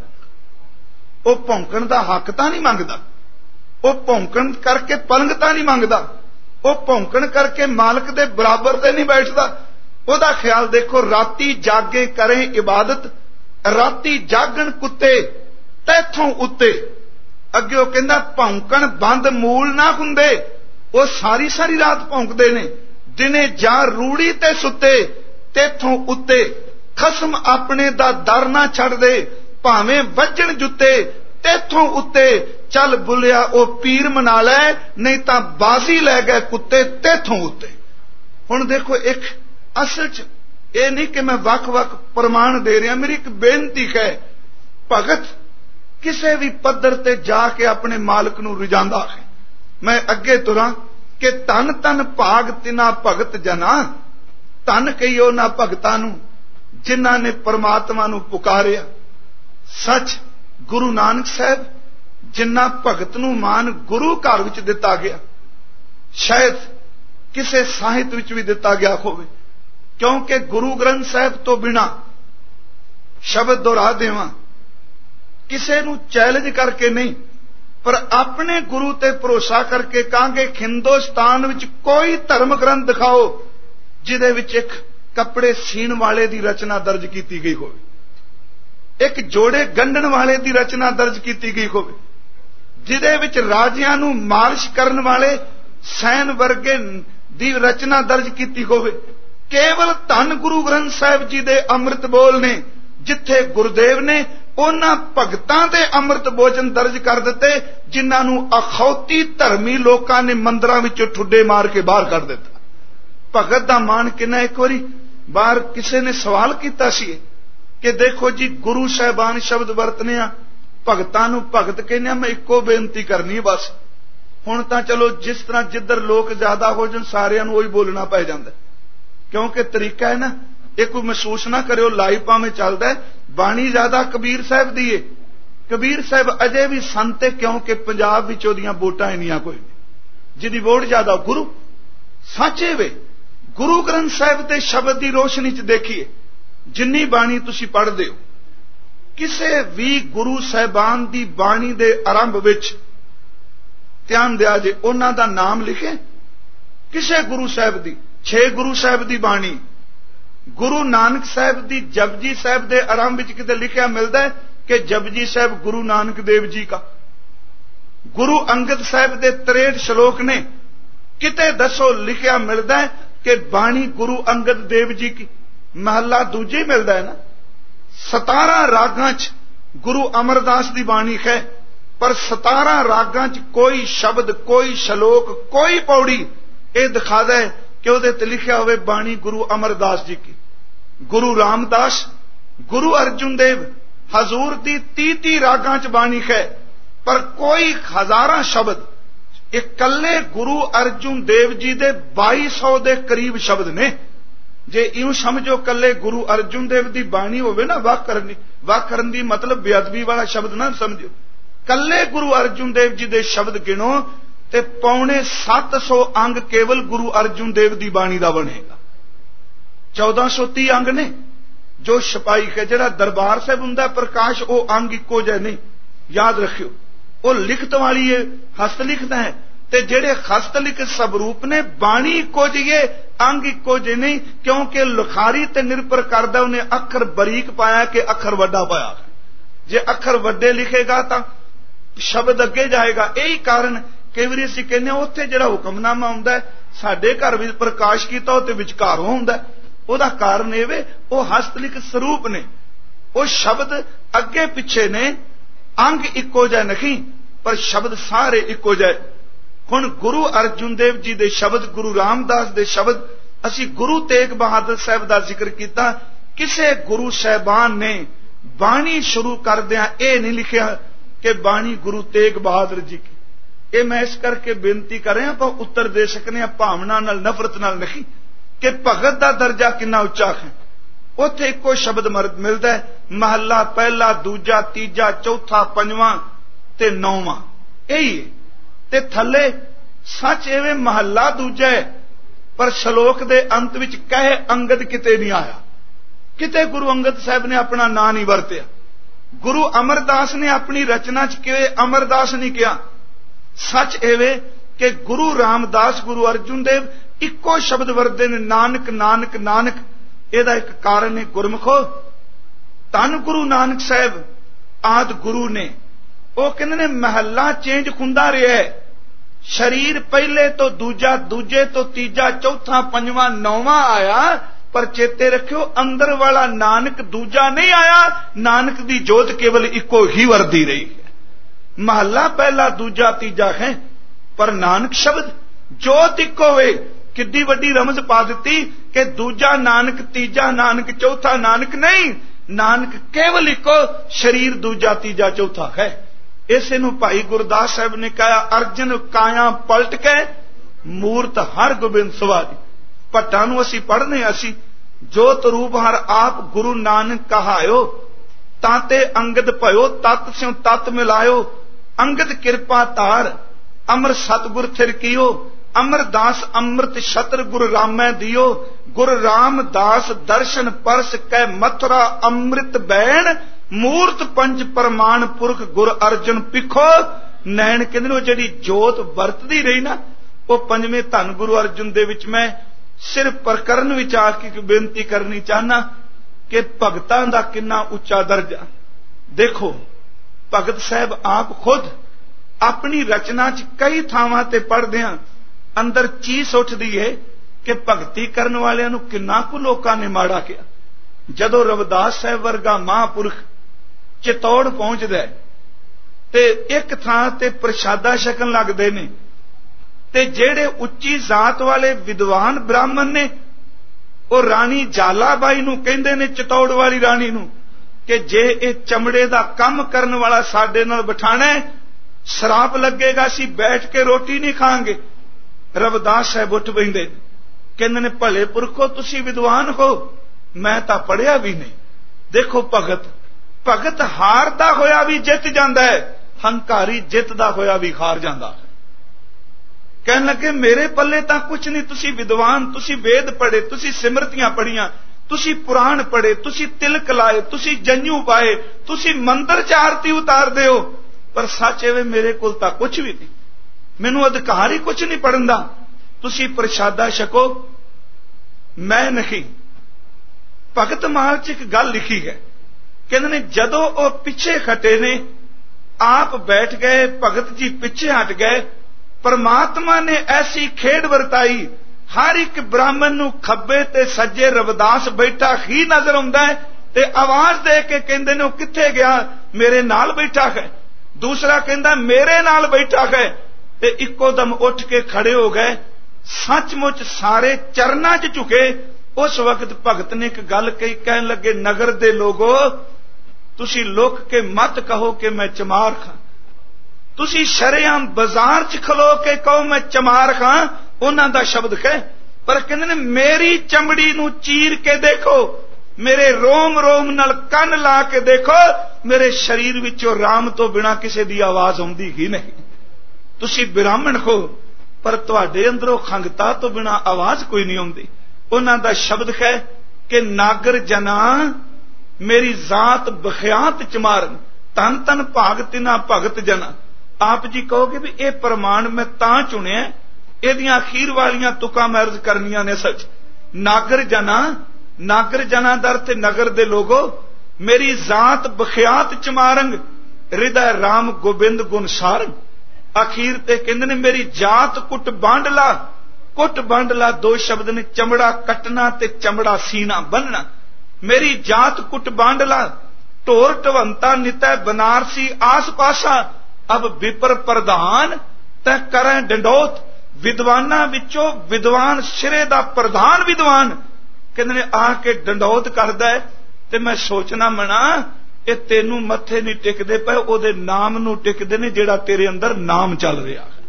ਉਹ ਭੌਂਕਣ ਦਾ ਹੱਕ ਤਾਂ ਨਹੀਂ ਮੰਗਦਾ, ਉਹ ਭੌਂਕਣ ਕਰਕੇ ਪਲੰਗ ਤਾਂ ਨਹੀਂ ਮੰਗਦਾ, ਉਹ ਭੌਂਕਣ ਕਰਕੇ ਮਾਲਕ ਦੇ ਬਰਾਬਰ ਤੇ ਨਹੀਂ ਬੈਠਦਾ। ਉਹਦਾ ਖਿਆਲ ਦੇਖੋ, ਰਾਤੀ ਜਾਗੇ ਕਰੇ ਇਬਾਦਤ, ਰਾਤੀ ਜਾਗਣ ਕੁੱਤੇ ਤੈਥੋਂ ਉੱਤੇ। ਅੱਗੇ ਉਹ ਕਹਿੰਦਾ ਭੌਂਕਣ ਬੰਦ ਮੂਲ ਨਾ ਹੁੰਦੇ, ਉਹ ਸਾਰੀ ਸਾਰੀ ਰਾਤ ਭੌਂਕਦੇ ਨੇ। ਦਿਨੇ ਜਾਂ ਰੂੜੀ ਤੇ ਸੁੱਤੇ ਤੇਥੋਂ ਉੱਤੇ, ਖਸਮ ਆਪਣੇ ਦਾ ਦਰ ਨਾ ਛੱਡਦੇ, ਭਾਵੇਂ ਵੱਜਣ ਜੁੱਤੇ ਤੇਥੋਂ ਉੱਤੇ। ਚੱਲ ਬੁੱਲਿਆ ਉਹ ਪੀਰ ਮਨਾ ਲੈ, ਨਹੀਂ ਤਾਂ ਬਾਜ਼ੀ ਲੈ ਗਏ ਕੁੱਤੇ ਤੇਥੋਂ ਉੱਤੇ। ਹੁਣ ਦੇਖੋ, ਇੱਕ ਅਸਲ ਚ ਇਹ ਨਹੀਂ ਕਿ ਮੈਂ ਵੱਖ-ਵੱਖ ਪ੍ਰਮਾਣ ਦੇ ਰਿਹਾ, ਮੇਰੀ ਇੱਕ ਬੇਨਤੀ ਹੈ, ਭਗਤ ਕਿਸੇ ਵੀ ਪੱਧਰ ਤੇ ਜਾ ਕੇ ਆਪਣੇ ਮਾਲਕ ਨੂੰ ਰਜਾਂਦਾ ਹੈ। ਮੈਂ ਅੱਗੇ ਤੁਰਾਂ ਕਿ ਧੰਨ ਧੰਨ ਭਾਗ ਤਿਨਾ ਭਗਤ ਜਨਾ, ਧੰਨ ਕਹੀਓ ਉਹਨਾਂ ਭਗਤਾਂ ਨੂੰ ਜਿਨ੍ਹਾਂ ਨੇ ਪਰਮਾਤਮਾ ਨੂੰ ਪੁਕਾਰਿਆ। ਸੱਚ ਗੁਰੂ ਨਾਨਕ ਸਾਹਿਬ ਜਿੰਨਾ ਭਗਤ ਨੂੰ ਮਾਨ ਗੁਰੂ ਘਰ ਵਿੱਚ ਦਿੱਤਾ ਗਿਆ, ਸ਼ਾਇਦ ਕਿਸੇ ਸਾਹਿਤ ਵਿੱਚ ਵੀ ਦਿੱਤਾ ਗਿਆ ਹੋਵੇ, ਕਿਉਂਕਿ ਗੁਰੂ ਗ੍ਰੰਥ ਸਾਹਿਬ ਤੋਂ ਬਿਨਾਂ ਸ਼ਬਦ ਦੁਹਰਾ ਦੇਵਾਂ ਕਿਸੇ ਨੂੰ ਚੈਲੰਜ ਕਰਕੇ ਨਹੀਂ, ਪਰ ਆਪਣੇ ਗੁਰੂ ਤੇ ਭਰੋਸਾ ਕਰਕੇ ਕਹਾਂਗੇ ਹਿੰਦੁਸਤਾਨ ਵਿੱਚ ਕੋਈ ਧਰਮ ਗ੍ਰੰਥ ਦਿਖਾਓ ਜਿਹਦੇ ਵਿੱਚ ਇੱਕ ਕੱਪੜੇ ਸੀਣ ਵਾਲੇ ਦੀ ਰਚਨਾ ਦਰਜ ਕੀਤੀ ਗਈ ਹੋਵੇ, ਇੱਕ ਜੋੜੇ ਗੰਢਣ ਵਾਲੇ ਦੀ ਰਚਨਾ ਦਰਜ ਕੀਤੀ ਗਈ ਹੋਵੇ, ਜਿਹਦੇ ਵਿੱਚ ਰਾਜਿਆਂ ਨੂੰ ਮਾਲਿਸ਼ ਕਰਨ ਵਾਲੇ ਸੈਨ ਵਰਗੇ ਦੀ ਰਚਨਾ ਦਰਜ ਕੀਤੀ ਹੋਵੇ। ਕੇਵਲ ਧੰਨ ਗੁਰੂ ਗ੍ਰੰਥ ਸਾਹਿਬ ਜੀ ਦੇ ਅੰਮ੍ਰਿਤ ਬੋਲ ਨੇ, ਜਿੱਥੇ ਗੁਰਦੇਵ ਨੇ ਉਹਨਾਂ ਭਗਤਾਂ ਦੇ ਅੰਮ੍ਰਿਤ ਭੋਜਨ ਦਰਜ ਕਰ ਦਿੱਤੇ ਜਿਨ੍ਹਾਂ ਨੂੰ ਅਖੌਤੀ ਧਰਮੀ ਲੋਕਾਂ ਨੇ ਮੰਦਰਾਂ ਵਿੱਚੋਂ ਠੁੱਡੇ ਮਾਰ ਕੇ ਬਾਹਰ ਕੱਢ ਦਿੱਤਾ। ਭਗਤ ਦਾ ਮਾਣ ਕਿੰਨਾ। ਇੱਕ ਵਾਰੀ ਬਾਹਰ ਕਿਸੇ ਨੇ ਸਵਾਲ ਕੀਤਾ ਸੀ ਕਿ ਦੇਖੋ ਜੀ ਗੁਰੂ ਸਾਹਿਬਾਨ ਸ਼ਬਦ ਵਰਤਨੇ ਆ, ਭਗਤਾਂ ਨੂੰ ਭਗਤ ਕਹਿੰਦੇ ਆ। ਮੈਂ ਇੱਕੋ ਬੇਨਤੀ ਕਰਨੀ ਬਸ, ਹੁਣ ਤਾਂ ਚਲੋ ਜਿਸ ਤਰ੍ਹਾਂ ਜਿੱਧਰ ਲੋਕ ਜ਼ਿਆਦਾ ਹੋ ਜਾਣ ਸਾਰਿਆਂ ਨੂੰ ਉਹੀ ਬੋਲਣਾ ਪੈ ਜਾਂਦਾ, ਕਿਉਂਕਿ ਤਰੀਕਾ ਹੈ ਨਾ। ਇਹ ਕੋਈ ਮਹਿਸੂਸ ਨਾ ਕਰਿਓ ਲਾਈਵ ਭਾਵੇਂ ਚੱਲਦਾ, ਬਾਣੀ ਜ਼ਿਆਦਾ ਕਬੀਰ ਸਾਹਿਬ ਦੀ ਏ। ਕਬੀਰ ਸਾਹਿਬ ਅਜੇ ਵੀ ਸੰਤ ਹੈ, ਕਿਉਂਕਿ ਪੰਜਾਬ ਵਿੱਚ ਉਹਦੀਆਂ ਵੋਟਾਂ ਇੰਨੀਆਂ ਕੋਈ ਨਹੀਂ, ਜਿਹਦੀ ਵੋਟ ਜ਼ਿਆਦਾ ਗੁਰੂ। ਸੱਚੇ ਵੇ ਗੁਰੂ ਗ੍ਰੰਥ ਸਾਹਿਬ ਦੇ ਸ਼ਬਦ ਦੀ ਰੋਸ਼ਨੀ ਚ ਦੇਖੀਏ, ਜਿੰਨੀ ਬਾਣੀ ਤੁਸੀਂ ਪੜ੍ਹਦੇ ਹੋ, ਕਿਸੇ ਵੀ ਗੁਰੂ ਸਾਹਿਬਾਨ ਦੀ ਬਾਣੀ ਦੇ ਆਰੰਭ ਵਿੱਚ ਧਿਆਨ ਦਿਆ ਜੇ ਉਹਨਾਂ ਦਾ ਨਾਮ ਲਿਖੇ, ਕਿਸੇ ਗੁਰੂ ਸਾਹਿਬ ਦੀ। ਛੇ ਗੁਰੂ ਸਾਹਿਬ ਦੀ ਬਾਣੀ, ਗੁਰੂ ਨਾਨਕ ਸਾਹਿਬ ਦੀ ਜਪਜੀ ਸਾਹਿਬ ਦੇ ਆਰੰਭ ਵਿੱਚ ਕਿਤੇ ਲਿਖਿਆ ਮਿਲਦਾ ਹੈ ਕਿ ਜਪਜੀ ਸਾਹਿਬ ਗੁਰੂ ਨਾਨਕ ਦੇਵ ਜੀ ਦਾ। ਗੁਰੂ ਅੰਗਦ ਸਾਹਿਬ ਦੇ ਤਰੇਹਠ ਸ਼ਲੋਕ ਨੇ, ਕਿਤੇ ਦੱਸੋ ਲਿਖਿਆ ਮਿਲਦਾ ਹੈ ਕਿ ਬਾਣੀ ਗੁਰੂ ਅੰਗਦ ਦੇਵ ਜੀ ਕੀ। ਮਹੱਲਾ ਦੂਜੇ ਮਿਲਦਾ ਹੈ ਨਾ। ਸਤਾਰਾਂ ਰਾਗਾਂ ਚ ਗੁਰੂ ਅਮਰਦਾਸ ਦੀ ਬਾਣੀ ਹੈ, ਪਰ ਸਤਾਰਾਂ ਰਾਗਾਂ ਚ ਕੋਈ ਸ਼ਬਦ, ਕੋਈ ਸ਼ਲੋਕ, ਕੋਈ ਪੌੜੀ ਇਹ ਦਿਖਾਦਾ ਹੈ ਕਿ ਉਹਦੇ ਤੇ ਲਿਖਿਆ ਹੋਵੇ ਬਾਣੀ ਗੁਰੂ ਅਮਰਦਾਸ ਜੀ ਕੀ, ਗੁਰੂ ਰਾਮਦਾਸ, ਗੁਰੂ ਅਰਜੁਨ ਦੇਵ ਹਜ਼ੂਰ ਦੀ ਤੀਹ ਤੀਹ ਰਾਗਾਂ ਚ ਬਾਣੀ ਹੈ, ਪਰ ਕੋਈ ਹਜ਼ਾਰਾਂ ਸ਼ਬਦ ਇਕੱਲੇ ਗੁਰੂ ਅਰਜੁਨ ਦੇਵ ਜੀ ਦੇ ਬਾਈ ਸੌ ਦੇ ਕਰੀਬ ਸ਼ਬਦ ਨੇ। ਜੇ ਇਉਂ ਸਮਝੋ ਕੱਲੇ ਗੁਰੂ ਅਰਜੁਨ ਦੇਵ ਦੀ ਬਾਣੀ ਹੋਵੇ ਨਾ ਵਾਕ ਕਰਨੀ, ਵਾਕ ਕਰਨ ਦੀ ਮਤਲਬ ਬੇਅਦਬੀ ਵਾਲਾ ਸ਼ਬਦ ਨਾ ਸਮਝੋ, ਕੱਲੇ ਗੁਰੂ ਅਰਜੁਨ ਦੇਵ ਜੀ ਦੇ ਸ਼ਬਦ ਗਿਣੋ ਤੇ ਪੌਣੇ ਸੱਤ ਸੌ ਅੰਗ ਕੇਵਲ ਗੁਰੂ ਅਰਜੁਨ ਦੇਵ ਦੀ ਬਾਣੀ ਦਾ ਬਣੇਗਾ। ਚੌਦਾਂ ਸੌ ਤੀਹ ਅੰਗ ਨੇ ਜੋ ਛਪਾਈ ਹੈ। ਜਿਹੜਾ ਦਰਬਾਰ ਸਾਹਿਬ ਹੁੰਦਾ ਪ੍ਰਕਾਸ਼, ਉਹ ਅੰਗ ਇੱਕੋ ਜਿਹੇ ਨਹੀਂ, ਯਾਦ ਰੱਖਿਓ। ਉਹ ਲਿਖਤ ਵਾਲੀ ਹੈ, ਹਸਤ ਲਿਖਦਾ ਹੈ, ਤੇ ਜਿਹੜੇ ਹਸਤ ਲਿਖਤ ਸਵਰੂਪ ਨੇ ਬਾਣੀ ਇੱਕੋ ਜਿਹੀ ਹੈ, ਅੰਗ ਇੱਕੋ ਜਿਹੇ ਨਹੀਂ, ਕਿਉਂਕਿ ਲਿਖਾਰੀ ਤੇ ਨਿਰਭਰ ਕਰਦਾ ਉਹਨੇ ਅੱਖਰ ਬਰੀਕ ਪਾਇਆ ਕਿ ਅੱਖਰ ਵੱਡਾ ਪਾਇਆ। ਜੇ ਅੱਖਰ ਵੱਡੇ ਲਿਖੇਗਾ ਤਾਂ ਸ਼ਬਦ ਅੱਗੇ ਜਾਏਗਾ। ਇਹੀ ਕਾਰਨ ਕਈ ਵਾਰੀ ਅਸੀਂ ਕਹਿੰਦੇ ਉੱਥੇ ਜਿਹੜਾ ਹੁਕਮਨਾਮਾ ਹੁੰਦਾ ਹੈ ਸਾਡੇ ਘਰ ਵਿੱਚ ਪ੍ਰਕਾਸ਼ ਕੀਤਾ ਉਹ ਤੇ ਵਿਚਕਾਰੋਂ ਹੁੰਦਾ। ਉਹਦਾ ਕਾਰਨ ਇਹ ਵੇ ਉਹ ਹਸਤ ਲਿਖਤ ਸਰੂਪ ਨੇ, ਉਹ ਸ਼ਬਦ ਅੱਗੇ ਪਿੱਛੇ ਨੇ, ਅੰਗ ਇੱਕੋ ਜਿਹਾ ਨਹੀਂ ਪਰ ਸ਼ਬਦ ਸਾਰੇ ਇੱਕੋ ਜਿਹੇ। ਹੁਣ ਗੁਰੂ ਅਰਜੁਨ ਦੇਵ ਜੀ ਦੇ ਸ਼ਬਦ, ਗੁਰੂ ਰਾਮਦਾਸ ਦੇ ਸ਼ਬਦ, ਅਸੀਂ ਗੁਰੂ ਤੇਗ ਬਹਾਦਰ ਸਾਹਿਬ ਦਾ ਜ਼ਿਕਰ ਕੀਤਾ। ਕਿਸੇ ਗੁਰੂ ਸਾਹਿਬਾਨ ਨੇ ਬਾਣੀ ਸ਼ੁਰੂ ਕਰਦਿਆਂ ਇਹ ਨਹੀਂ ਲਿਖਿਆ ਕਿ ਬਾਣੀ ਗੁਰੂ ਤੇਗ ਬਹਾਦਰ ਜੀ ਕੀ। ਇਹ ਮੈਂ ਇਸ ਕਰਕੇ ਬੇਨਤੀ ਕਰ ਰਿਹਾ, ਆਪਾਂ ਉੱਤਰ ਦੇ ਸਕਨੇ ਆ ਭਾਵਨਾ ਨਾਲ, ਨਫ਼ਰਤ ਨਾਲ ਨਹੀਂ, ਕਿ ਭਗਤ ਦਾ ਦਰਜਾ ਕਿੰਨਾ ਉੱਚਾ ਹੈ। ਉੱਥੇ ਇੱਕੋ ਸ਼ਬਦ ਮਿਲਦਾ ਹੈ, ਮਹੱਲਾ ਪਹਿਲਾ, ਦੂਜਾ, ਤੀਜਾ, ਚੌਥਾ, ਪੰਜਵਾਂ ਤੇ ਨੌਵਾਂ, ਇਹੀ ਹੈ। ਤੇ ਥੱਲੇ ਸੱਚ ਐਵੇਂ ਮਹੱਲਾ ਦੂਜਾ ਹੈ, ਪਰ ਸ਼ਲੋਕ ਦੇ ਅੰਤ ਵਿੱਚ ਕਹੇ ਅੰਗਦ ਕਿਤੇ ਨਹੀਂ ਆਇਆ। ਕਿਤੇ ਗੁਰੂ ਅੰਗਦ ਸਾਹਿਬ ਨੇ ਆਪਣਾ ਨਾਂ ਨਹੀਂ ਵਰਤਿਆ। ਗੁਰੂ ਅਮਰਦਾਸ ਨੇ ਆਪਣੀ ਰਚਨਾ ਚ ਕਿਵੇਂ ਅਮਰਦਾਸ ਨਹੀਂ ਕਿਹਾ। ਸੱਚ ਐਵੇਂ ਕਿ ਗੁਰੂ ਰਾਮਦਾਸ, ਗੁਰੂ ਅਰਜੁਨ ਦੇਵ ਇੱਕੋ ਸ਼ਬਦ ਵਰਤਦੇ ਨੇ, ਨਾਨਕ ਨਾਨਕ ਨਾਨਕ। ਇਹਦਾ ਇੱਕ ਕਾਰਨ ਹੈ ਗੁਰਮੁਖੋ, ਧੰਨ ਗੁਰੂ ਨਾਨਕ ਸਾਹਿਬ ਆਦਿ ਗੁਰੂ ਨੇ, ਉਹ ਕਹਿੰਦੇ ਨੇ ਮਹੱਲਾ ਚੇਂਜ ਹੁੰਦਾ ਰਿਹਾ ਹੈ। ਸਰੀਰ ਪਹਿਲੇ ਤੋਂ ਦੂਜਾ, ਦੂਜੇ ਤੋਂ ਤੀਜਾ, ਚੌਥਾ, ਪੰਜਵਾਂ, ਨੌਵਾਂ ਆਇਆ, ਪਰ ਚੇਤੇ ਰੱਖਿਓ ਅੰਦਰ ਵਾਲਾ ਨਾਨਕ ਦੂਜਾ ਨਹੀਂ ਆਇਆ। ਨਾਨਕ ਦੀ ਜੋਤ ਕੇਵਲ ਇੱਕੋ ਹੀ ਵਰਦੀ ਰਹੀ ਹੈ। ਮਹੱਲਾ ਪਹਿਲਾ, ਦੂਜਾ, ਤੀਜਾ ਹੈ, ਪਰ ਨਾਨਕ ਸ਼ਬਦ ਜੋਤ ਇੱਕੋ ਹੋਵੇ। ਕਿੱਡੀ ਵੱਡੀ ਰਮਜ਼ ਪਾ ਦਿੱਤੀ ਕਿ ਦੂਜਾ ਨਾਨਕ, ਤੀਜਾ ਨਾਨਕ, ਚੌਥਾ ਨਾਨਕ ਨਹੀਂ, ਨਾਨਕ ਕੇਵਲ ਇੱਕੋ, ਸਰੀਰ ਦੂਜਾ, ਤੀਜਾ, ਚੌਥਾ ਹੈ। ਇਸੇ ਨੂੰ ਭਾਈ ਗੁਰਦਾਸ ਸਾਹਿਬ ਨੇ ਕਿਹਾ, ਅਰਜਨ ਕਾਇਆ ਪਲਟ ਕੇ ਮੂਰਤ ਹਰ ਗੋਬਿੰਦ ਸਵਾਰੀ। ਭੱਟਾਂ ਨੂੰ ਅਸੀਂ ਪੜ੍ਹਨੇ, ਅਸੀਂ ਜੋਤ ਰੂਪ ਹਰ ਆਪ ਗੁਰੂ ਨਾਨਕ ਕਹਾਇਓ, ਤਾਂ ਤੇ ਅੰਗਦ ਭਇਓ, ਤਤ ਸਿਉ ਤਤ ਮਿਲਾਇਓ, ਅੰਗਦ ਕਿਰਪਾ ਧਾਰ ਅਮਰ ਸਤਿਗੁਰ ਥਿਰ ਕੀਓ, ਅਮਰਦਾਸ ਅੰਮ੍ਰਿਤ ਛਤਰ ਗੁਰ ਰਾਮੈ ਦਿਓ, ਗੁਰ ਰਾਮਦਾਸ ਦਰਸ਼ਨ ਪਰਸ ਕੈ ਮਥੁਰਾ ਅੰਮ੍ਰਿਤ ਬੈਣ, ਮੂਰਤ ਪੰਜ ਪ੍ਰਮਾਣ ਪੁਰਖ ਗੁਰ ਅਰਜਨ ਪਿਖੋ ਨੈਣ। ਕਹਿੰਦੇ ਉਹ ਜਿਹੜੀ ਜੋਤ ਵਰਤਦੀ ਰਹੀ ਨਾ, ਉਹ ਪੰਜਵੇਂ ਧੰਨ ਗੁਰੂ ਅਰਜਨ ਦੇ ਵਿੱਚ ਮੈਂ ਸਿਰਫ ਪ੍ਰਕਰਨ ਵਿੱਚ ਆ ਕੇ ਬੇਨਤੀ ਕਰਨੀ ਚਾਹਨਾ ਕਿ ਭਗਤਾਂ ਦਾ ਕਿੰਨਾ ਉੱਚਾ ਦਰਜਾ। ਦੇਖੋ ਭਗਤ ਸਾਹਿਬ ਆਪ ਖੁਦ ਆਪਣੀ ਰਚਨਾ ਚ ਕਈ ਥਾਵਾਂ ਤੇ ਪੜ੍ਹਦੇ ਹਾਂ, ਅੰਦਰ ਚੀਸ ਉੱਠਦੀ ਹੈ ਕਿ ਭਗਤੀ ਕਰਨ ਵਾਲਿਆਂ ਨੂੰ ਕਿੰਨਾ ਕੁ ਲੋਕਾਂ ਨੇ ਮਾੜਾ ਕਿਹਾ। ਜਦੋਂ ਰਵਿਦਾਸ ਸਾਹਿਬ ਵਰਗਾ ਮਹਾਂਪੁਰਖ ਚਿਤੌੜ ਪਹੁੰਚਦਾ ਤੇ ਇੱਕ ਥਾਂ ਤੇ ਪ੍ਰਸ਼ਾਦਾ ਛਕਣ ਲੱਗਦੇ ਨੇ, ਤੇ ਜਿਹੜੇ ਉੱਚੀ ਜ਼ਾਤ ਵਾਲੇ ਵਿਦਵਾਨ ਬ੍ਰਾਹਮਣ ਨੇ ਉਹ ਰਾਣੀ ਜਾਲਾਬਾਈ ਨੂੰ ਕਹਿੰਦੇ ਨੇ, ਚਿਤੌੜ ਵਾਲੀ ਰਾਣੀ ਨੂੰ, ਕਿ ਜੇ ਇਹ ਚਮੜੇ ਦਾ ਕੰਮ ਕਰਨ ਵਾਲਾ ਸਾਡੇ ਨਾਲ ਬਿਠਾਣਾ ਸ਼ਰਾਪ ਲੱਗੇਗਾ, ਅਸੀਂ ਬੈਠ ਕੇ ਰੋਟੀ ਨਹੀਂ ਖਾਵਾਂਗੇ। ਰਵਿਦਾਸ ਸਾਹਿਬ ਉੱਠ ਬੈਠਦੇ, ਕਹਿੰਦੇ ਨੇ ਭਲੇ ਪੁਰਖੋ ਤੁਸੀਂ ਵਿਦਵਾਨ ਹੋ, ਮੈਂ ਤਾਂ ਪੜ੍ਹਿਆ ਵੀ ਨਹੀਂ। ਦੇਖੋ ਭਗਤ ਭਗਤ ਹਾਰਦਾ ਹੋਇਆ ਵੀ ਜਿੱਤ ਜਾਂਦਾ ਹੈ, ਹੰਕਾਰੀ ਜਿੱਤਦਾ ਹੋਇਆ ਵੀ ਹਾਰ ਜਾਂਦਾ ਹੈ। ਕਹਿਣ ਲੱਗੇ ਮੇਰੇ ਪੱਲੇ ਤਾਂ ਕੁਛ ਨਹੀਂ, ਤੁਸੀਂ ਵਿਦਵਾਨ, ਤੁਸੀਂ ਵੇਦ ਪੜ੍ਹੇ, ਤੁਸੀਂ ਸਿਮਰਤੀਆਂ ਪੜ੍ਹੀਆਂ, ਤੁਸੀਂ ਪੁਰਾਣ ਪੜ੍ਹੇ, ਤੁਸੀਂ ਤਿਲਕ ਲਾਏ, ਤੁਸੀਂ ਜੰਝੂ ਪਾਏ, ਤੁਸੀਂ ਮੰਦਰ ਚ ਆਰਤੀ ਉਤਾਰਦੇ ਹੋ, ਪਰ ਸੱਚ ਐਵੇਂ ਮੇਰੇ ਕੋਲ ਤਾਂ ਕੁਛ ਵੀ ਨਹੀਂ, ਮੈਨੂੰ ਅਧਿਕਾਰ ਹੀ ਕੁਛ ਨਹੀਂ ਪੜਨ ਦਾ। ਤੁਸੀਂ ਪ੍ਰਸ਼ਾਦਾ ਛਕੋ, ਮੈਂ ਨਹੀਂ। ਭਗਤ ਮਾਲ ਚ ਇੱਕ ਗੱਲ ਲਿਖੀ ਹੈ, ਕਹਿੰਦੇ ਨੇ ਜਦੋਂ ਉਹ ਪਿੱਛੇ ਖਟੇ ਨੇ, ਆਪ ਬੈਠ ਗਏ, ਭਗਤ ਜੀ ਪਿੱਛੇ ਹਟ ਗਏ, ਪਰਮਾਤਮਾ ਨੇ ਐਸੀ ਖੇਡ ਵਰਤਾਈ, ਹਰ ਇੱਕ ਬ੍ਰਾਹਮਣ ਨੂੰ ਖੱਬੇ ਤੇ ਸੱਜੇ ਰਵਿਦਾਸ ਬੈਠਾ ਹੀ ਨਜ਼ਰ ਆਉਂਦਾ ਹੈ, ਤੇ ਆਵਾਜ਼ ਦੇ ਕੇ ਕਹਿੰਦੇ ਨੇ ਉਹ ਕਿੱਥੇ ਗਿਆ, ਮੇਰੇ ਨਾਲ ਬੈਠਾ ਹੈ। ਦੂਸਰਾ ਕਹਿੰਦਾ ਮੇਰੇ ਨਾਲ ਬੈਠਾ ਹੈ, ਤੇ ਇੱਕੋ ਦਮ ਉੱਠ ਕੇ ਖੜੇ ਹੋ ਗਏ, सचमुच सारे चरनां च झुके। उस वक्त भगत ने एक गल कही, कहन लगे नगर दे लोगो तुसी लुक के मत कहो कि मैं चमार खां, तुसी शरेआम बाजार च खलो के कहो मैं चमार खां। उन्हां दा शब्द कह, पर कहंदे ने मेरी चमड़ी नूं चीर के देखो, मेरे रोम रोम नाल कंन ला के देखो, मेरे शरीर विचों राम तो बिना किसी दी आवाज आउंदी ही नहीं। तुसी ब्राह्मण हो पर तुहाडे अंदरों खंगता तो बिना आवाज कोई नहीं आउंदी। उन्हां दा शब्द है कि नागर जना मेरी जात बखियात चमारन, तन तन भाग तिना भगत जना। आप जी कहोगे भी यह प्रमाण मैं तां चुनिया, इहदियां अखीर वालियां तुकां मैं अर्ज करनियां ने। सच नागर जना, नागर जना दा अर्थ नगर दे लोगो मेरी जात बखियात चमारंग, हृदय राम गोबिंद गुण सारंग। अखीर ते कहंदे ने मेरी जात कुट बांडला, कुट बांडला दो शब्द ने, चमड़ा कटना ते चमड़ा सीना बनना। मेरी जात कुट बांडला, ढोर ढवंता नितै बनारसी आस पासा, अब विपर प्रधान तै करें डंडोत। विद्वाना विचों विद्वान सिरे दा प्रधान विद्वान कहंदे ने आके डंडोत करदा है, ते मैं सोचना मना ये तेनू मथे नहीं टिकदे पे, ओदे नाम नू टिकदे ने जेड़ा तेरे अंदर नाम चल रहा है।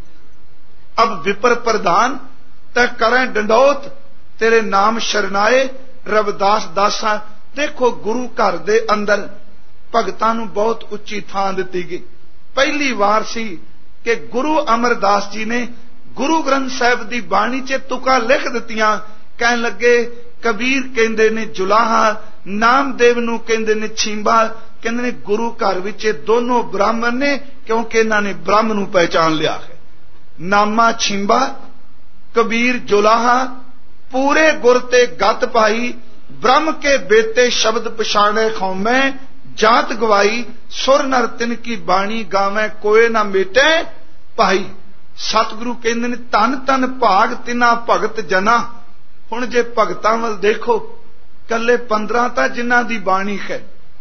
अब विपर प्रधान तै करें डंडोत, तेरे नाम शरनाए रविदास दासा। देखो गुरु घर दे अंदर भगतां नू बहुत उच्ची थां दित्ती गई। पहली वार सी कि गुरु अमरदास जी ने गुरु ग्रंथ साहिब दी बाणी च तुका लिख दित्तियां। कहन लगे कबीर कहंदे ने जुलाहा, नामदेव नू कहंदे ने छींबा। कहंदे ने गुरु घर विच दोनों ब्राह्मण ने, क्योंकि इन्हां ने ब्रह्म नू पहचान लिया है। नामा छींबा, कबीर जुलाहा, पूरे गुर ते गत पाई, ब्रह्म के बेते शब्द पछाणे खौमै, जात गवाई सुर नर तिन की बाणी गावे कोई ना मेटे भाई। सतगुरु कहंदे ने धन धन भाग तिना भगत जना। हुण जे भगतां वल देखो, कल्ले पंद्रह तां जिन्हां दी बाणी है।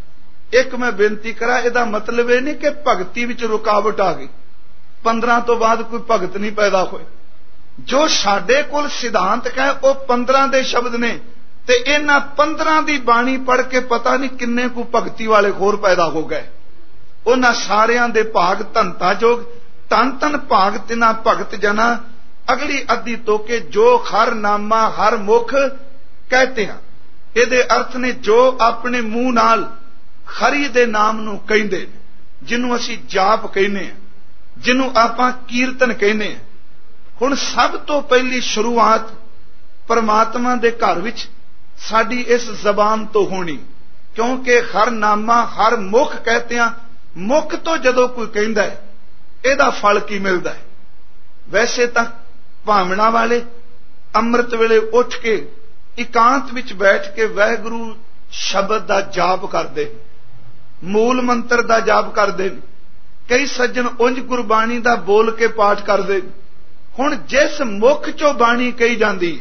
एक मैं बेनती करा, इहदा मतलब यह नहीं कि भगती विच रुकावट आ गई, पंद्रह तो बाद कोई भगत नहीं पैदा होए। जो साडे कोल सिद्धांत है वह पंद्रह दे शब्द ने, ते इन्हां पंद्रह दी बाणी पढ़ के पता नहीं किन्ने को भगती वाले होर पैदा हो गए। उन्हां सारियां दे भाग धनता जोग, धन धन भाग तिना भगत जना। अगली अद्धी तो के जो हर नामा हर मुख कहते हैं, इहदे अर्थ ने जो अपने मूंह नाल खरी दे नाम नू कहिंदे, जिन्हों असी जाप कहने, जिन्हों आपां कीर्तन कहने। हुण सब तो पहली शुरुआत परमात्मा दे घर विच साडी इस जबान तो होनी, क्योंकि हर नामा हर मुख कहते हैं। मुख तो जदों कोई कहंदा है इहदा फल की मिलदा है। वैसे तां भावना वाले अमृत वेले उठ के इकांत विच बैठ के वाहिगुरू शब्द दा जाप करदे, मूल मंत्र दा जाप करदे। कई सज्जन उंज गुरबाणी दा बोल के पाठ करदे। हुण जिस मुख चों बाणी कही जांदी,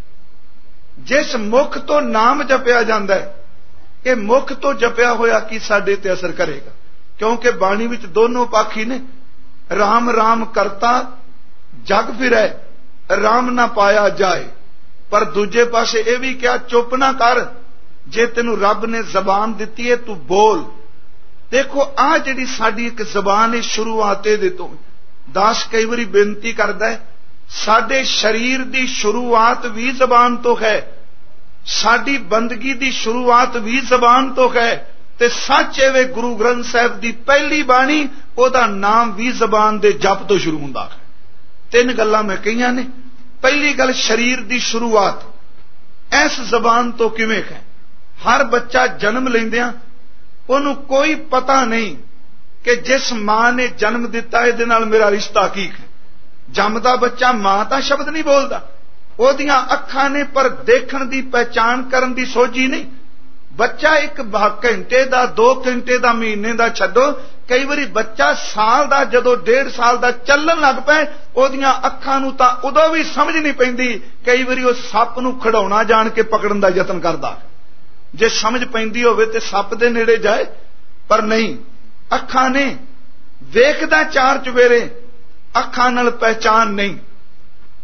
जिस मुख तो नाम जपिया जांदा है, ये मुख तो जपिया होया की साडे ते असर करेगा? क्योंकि बाणी विच दोनों पाखी ने। राम राम करता जग फिरै, राम ना पाया जाए। पर दूजे पासे यह भी क्या, चुप ना कर, जे तेनू रब ने जबान दिती है तू बोल। देखो आ जिहड़ी साडी एक जबान है शुरुआते दे तो। दास कई बारी बेनती करदा है, साडे शरीर दी शुरुआत भी जबान तो है, साडी बंदगी दी शुरुआत भी जबान तो है। ते सच एवे गुरु ग्रंथ साहिब दी पहली बाणी, ओदा नाम भी जबान दे जप तो शुरू हुंदा है। तीन गल्लां मैं कहियां ने। पहली गल शरीर दी शुरुआत इस जबान तो किवें है। हर बच्चा जन्म लैंदियां ओनू कोई पता नहीं कि जिस मां ने जन्म दिता इहदे नाल मेरा रिश्ता की है। जमदा बच्चा मां तां शब्द नहीं बोलदा, ओदियां अखां ने पर देखण दी पहचान करन दी सोझी नहीं। बच्चा एक घंटे दा, दो घंटे दा, महीने दा छड्डो, कई बारी बच्चा साल दा जदों डेढ़ साल दा चलण लग पए, ओदियां अखां नूं तां उदों भी समझ नहीं पैंदी। कई बारी वो सप नूं खड़ाउणा जाण के पकड़न दा यतन करदा। जे समझ पैंदी होवे ते सप दे नेड़े जाए, पर नहीं। अखां ने वेखदा चार चुफेरे, अखां नाल पहचान नहीं।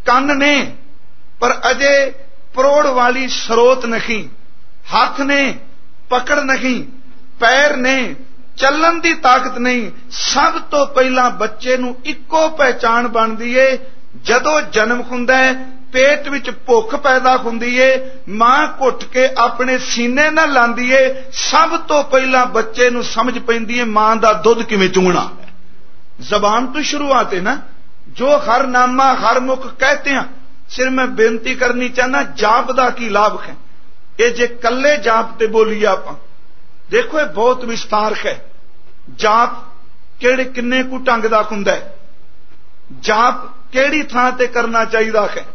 ਕੰਨ ਨੇ ਪਰ ਅਜੇ ਪਰੋੜ ਵਾਲੀ ਸਰੋਤ ਨਹੀਂ, ਹੱਥ ਨੇ ਪਕੜ ਨਹੀਂ, ਪੈਰ ਨੇ ਚੱਲਣ ਦੀ ਤਾਕਤ ਨਹੀਂ। ਸਭ ਤੋਂ ਪਹਿਲਾਂ ਬੱਚੇ ਨੂੰ ਇੱਕੋ ਪਹਿਚਾਣ ਬਣਦੀ ਏ ਜਦੋਂ ਜਨਮ ਹੁੰਦਾ ਹੈ, ਪੇਟ ਵਿੱਚ ਭੁੱਖ ਪੈਦਾ ਹੁੰਦੀ ਏ, ਮਾਂ ਘੁੱਟ ਕੇ ਆਪਣੇ ਸੀਨੇ ਨਾਲ ਲਾਂਦੀ ਏ, ਸਭ ਤੋਂ ਪਹਿਲਾਂ ਬੱਚੇ ਨੂੰ ਸਮਝ ਪੈਂਦੀ ਏ ਮਾਂ ਦਾ ਦੁੱਧ ਕਿਵੇਂ ਚੁੰਘਣਾ। ਜ਼ਬਾਨ ਤੋਂ ਸ਼ੁਰੂਆਤ ਹੈ ਨਾ, ਜੋ ਹਰ ਨਾਮਾ ਹਰ ਮੁਖ ਕਹਤੇ हैं। ਸਿਰ ਮੈਂ ਬੇਨਤੀ ਕਰਨੀ ਚਾਹਨਾ, ਜਾਪ ਦਾ ਕੀ ਲਾਭ ਹੈ। ਇਹ ਜੇ ਕੱਲੇ ਜਾਪ ਤੇ ਬੋਲੀਏ ਆਪਾਂ, ਦੇਖੋ ਇਹ ਬਹੁਤ ਵਿਸਤਾਰਕ ਹੈ। ਜਾਪ ਕਿਹੜੇ ਕਿੰਨੇ ਕੁ ਢੰਗ ਦਾ ਹੁੰਦਾ ਹੈ, ਜਾਪ ਕਿਹੜੀ ਥਾਂ ਤੇ ਕਰਨਾ ਚਾਹੀਦਾ ਹੈ,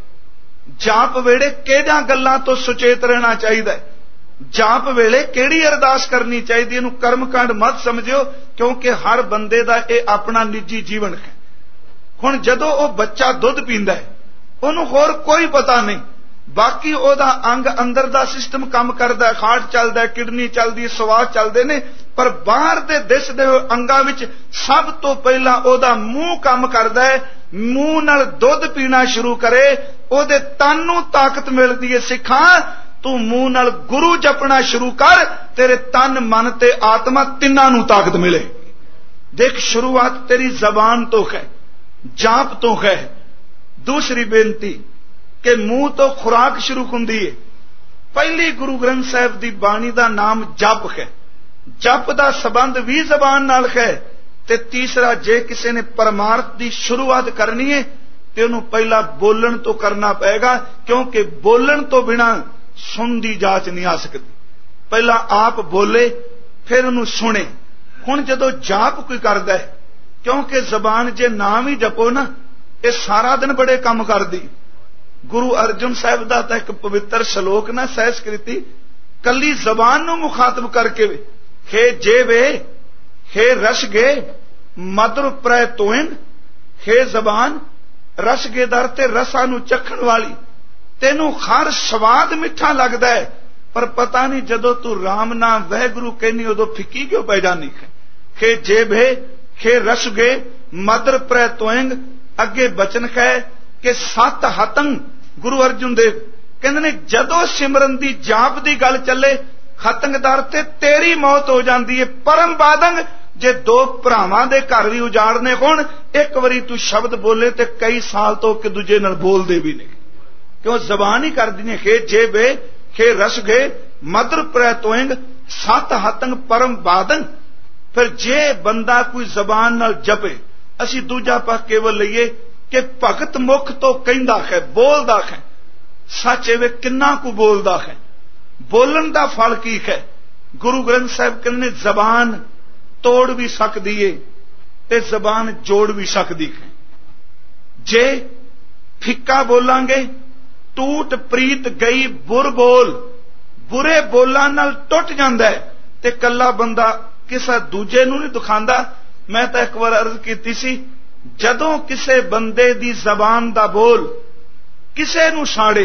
ਜਾਪ ਵੇਲੇ ਕਿਹੜੀਆਂ ਗੱਲਾਂ ਤੋਂ ਸੁਚੇਤ ਰਹਿਣਾ ਚਾਹੀਦਾ ਹੈ, ਜਾਪ ਵੇਲੇ ਕਿਹੜੀ ਅਰਦਾਸ ਕਰਨੀ ਚਾਹੀਦੀ। ਇਹਨੂੰ ਕਰਮਕਾਂਡ ਮਤ ਸਮਝਿਓ, ਕਿਉਂਕਿ ਹਰ ਬੰਦੇ ਦਾ ਇਹ ਆਪਣਾ ਨਿੱਜੀ ਜੀਵਨ ਹੈ। ਹੁਣ ਜਦੋਂ ਉਹ ਬੱਚਾ ਦੁੱਧ ਪੀਂਦਾ ਹੈ, ਉਹਨੂੰ ਹੋਰ ਕੋਈ ਪਤਾ ਨਹੀਂ, ਬਾਕੀ ਉਹਦਾ ਅੰਗ ਅੰਦਰ ਦਾ ਸਿਸਟਮ ਕੰਮ ਕਰਦਾ, ਹਾਰਟ ਚੱਲਦਾ, ਕਿਡਨੀ ਚੱਲਦੀ, ਸਵਾਸ ਚੱਲਦੇ ਨੇ, ਪਰ ਬਾਹਰ ਦੇ ਦਿਸਦੇ ਹੋਏ ਅੰਗਾਂ ਵਿੱਚ ਸਭ ਤੋਂ ਪਹਿਲਾਂ ਉਹਦਾ ਮੂੰਹ ਕੰਮ ਕਰਦਾ ਹੈ। ਮੂੰਹ ਨਾਲ ਦੁੱਧ ਪੀਣਾ ਸ਼ੁਰੂ ਕਰੇ, ਉਹਦੇ ਤਨ ਨੂੰ ਤਾਕਤ ਮਿਲਦੀ ਹੈ। ਸਿੱਖਾਂ, ਤੂੰ ਮੂੰਹ ਨਾਲ ਗੁਰੂ ਜਪਣਾ ਸ਼ੁਰੂ ਕਰ, ਤੇਰੇ ਤਨ ਮਨ ਤੇ ਆਤਮਾ ਤਿੰਨਾਂ ਨੂੰ ਤਾਕਤ ਮਿਲੇ। ਦੇਖ, ਸ਼ੁਰੂਆਤ ਤੇਰੀ ਜ਼ਬਾਨ ਤੋਂ ਹੈ, ਜਾਪ ਤੋਂ ਹੈ। ਦੂਸਰੀ ਬੇਨਤੀ ਕਿ ਮੂੰਹ ਤੋਂ ਖੁਰਾਕ ਸ਼ੁਰੂ ਹੁੰਦੀ ਹੈ। ਪਹਿਲੀ ਗੁਰੂ ਗ੍ਰੰਥ ਸਾਹਿਬ ਦੀ ਬਾਣੀ ਦਾ ਨਾਮ ਜਪ ਹੈ, ਜਪ ਦਾ ਸੰਬੰਧ ਵੀ ਜ਼ਬਾਨ ਨਾਲ ਹੈ। ਤੇ ਤੀਸਰਾ, ਜੇ ਕਿਸੇ ਨੇ ਪਰਮਾਰਥ ਦੀ ਸ਼ੁਰੂਆਤ ਕਰਨੀ ਹੈ ਤੇ ਉਹਨੂੰ ਪਹਿਲਾਂ ਬੋਲਣ ਤੋਂ ਕਰਨਾ ਪਏਗਾ, ਕਿਉਂਕਿ ਬੋਲਣ ਤੋਂ ਬਿਨਾਂ ਸੁਣ ਦੀ ਜਾਚ ਨਹੀਂ ਆ ਸਕਦੀ। ਪਹਿਲਾਂ ਆਪ ਬੋਲੇ ਫਿਰ ਉਹਨੂੰ ਸੁਣੇ। ਹੁਣ ਜਦੋਂ ਜਾਪ ਕੋਈ ਕਰਦਾ ਹੈ, ਕਿਉਂਕਿ ਜ਼ਬਾਨ ਜੇ ਨਾਮ ਹੀ ਜਪੋ ਨਾ, ਇਹ ਸਾਰਾ ਦਿਨ ਬੜੇ ਕੰਮ ਕਰਦੀ। ਗੁਰੂ ਅਰਜਨ ਸਾਹਿਬ ਦਾ ਤਾਂ ਇੱਕ ਪਵਿੱਤਰ ਸ਼ਲੋਕ ਨਾ ਸਹਿਸਕ੍ਰਿਤੀ, ਕੱਲੀ ਜ਼ਬਾਨ ਨੂੰ ਮੁਖਾਤਬ ਕਰਕੇ ਵੇ, ਹੇ ਜੇਵੇ ਹੇ ਰਸਗੇ ਮਧੁਰ ਪ੍ਰੈ ਤੋਇਨ। ਹੇ ਜ਼ਬਾਨ, ਰਸਗੇ ਦਰ ਤੇ ਰਸਾਂ ਨੂੰ ਚੱਖਣ ਵਾਲੀ, ਤੈਨੂੰ ਹਰ ਸਵਾਦ ਮਿੱਠਾ ਲੱਗਦਾ ਹੈ, ਪਰ ਪਤਾ ਨਹੀਂ ਜਦੋਂ ਤੂੰ ਰਾਮ ਨਾਮ ਵਾਹਿਗੁਰੂ ਕਹਿੰਦੀ ਉਦੋਂ ਫਿੱਕੀ ਕਿਉਂ ਪੈ ਜਾਂਦੀ ਹੈ। ਹੇ ਜੇਵੇ ਹੇ ਰਸਗੇ ਮਧੁਰ ਪ੍ਰੈ ਤੋਇਨ। ਅੱਗੇ ਬਚਨ ਹੈ ਕਿ ਸੱਤ ਹਤੰਗ, ਗੁਰੂ ਅਰਜਨ ਦੇਵ ਕਹਿੰਦੇ ਨੇ ਜਦੋਂ ਸਿਮਰਨ ਦੀ ਜਾਪ ਦੀ ਗੱਲ ਚੱਲੇ, ਹਤੰਗਦਰ ਤੇ ਤੇਰੀ ਮੌਤ ਹੋ ਜਾਂਦੀ ਹੈ। ਪਰਮ ਬਾਦੰਗ, ਜੇ ਦੋ ਭਰਾਵਾਂ ਦੇ ਘਰ ਵੀ ਉਜਾੜਨੇ ਹੋਣ, ਇੱਕ ਵਾਰੀ ਤੂੰ ਸ਼ਬਦ ਬੋਲੇ ਤੇ ਕਈ ਸਾਲ ਤੋਂ ਇੱਕ ਦੂਜੇ ਨਾਲ ਬੋਲਦੇ ਵੀ ਨਹੀਂ, ਕਿਉਂ ਜ਼ਬਾਨ ਹੀ ਕਰਦੀ ਨੇ। ਹੇ ਜੇਵੇ ਹੇ ਰਸਗੇ ਮਧੁਰ ਪ੍ਰੈ ਤੋਇੰਗ, ਸੱਤ ਹਤੰਗ ਪਰਮ ਬਾਦੰਗ। ਫਿਰ ਜੇ ਬੰਦਾ ਕੋਈ ਜ਼ਬਾਨ ਨਾਲ ਜਪੇ, ਅਸੀਂ ਦੂਜਾ ਪੱਖ ਕੇਵਲ ਲਈਏ ਕਿ ਭਗਤ ਮੁਖ ਤੋਂ ਕਹਿੰਦਾ ਹੈ, ਬੋਲਦਾ ਹੈ, ਸੱਚ ਐਵੇਂ ਕਿੰਨਾ ਕੁ ਬੋਲਦਾ ਹੈ, ਬੋਲਣ ਦਾ ਫਲ ਕੀ ਹੈ। ਗੁਰੂ ਗ੍ਰੰਥ ਸਾਹਿਬ ਕਹਿੰਦੇ ਨੇ ਜ਼ਬਾਨ ਤੋੜ ਵੀ ਸਕਦੀ ਏ ਤੇ ਜ਼ਬਾਨ ਜੋੜ ਵੀ ਸਕਦੀ ਹੈ। ਜੇ ਫਿੱਕਾ ਬੋਲਾਂਗੇ, ਟੂਟ ਪ੍ਰੀਤ ਗਈ ਬੁਰ ਬੋਲ, ਬੁਰੇ ਬੋਲਾਂ ਨਾਲ ਟੁੱਟ ਜਾਂਦਾ ਹੈ ਤੇ ਕੱਲਾ ਬੰਦਾ ਕਿਸੇ ਦੂਜੇ ਨੂੰ ਨਹੀਂ ਦੁਖਾਂਦਾ। ਮੈਂ ਤਾਂ ਇੱਕ ਵਾਰ ਅਰਜ਼ ਕੀਤੀ ਸੀ, ਜਦੋਂ ਕਿਸੇ ਬੰਦੇ ਦੀ ਜ਼ਬਾਨ ਦਾ ਬੋਲ ਕਿਸੇ ਨੂੰ ਸਾੜੇ,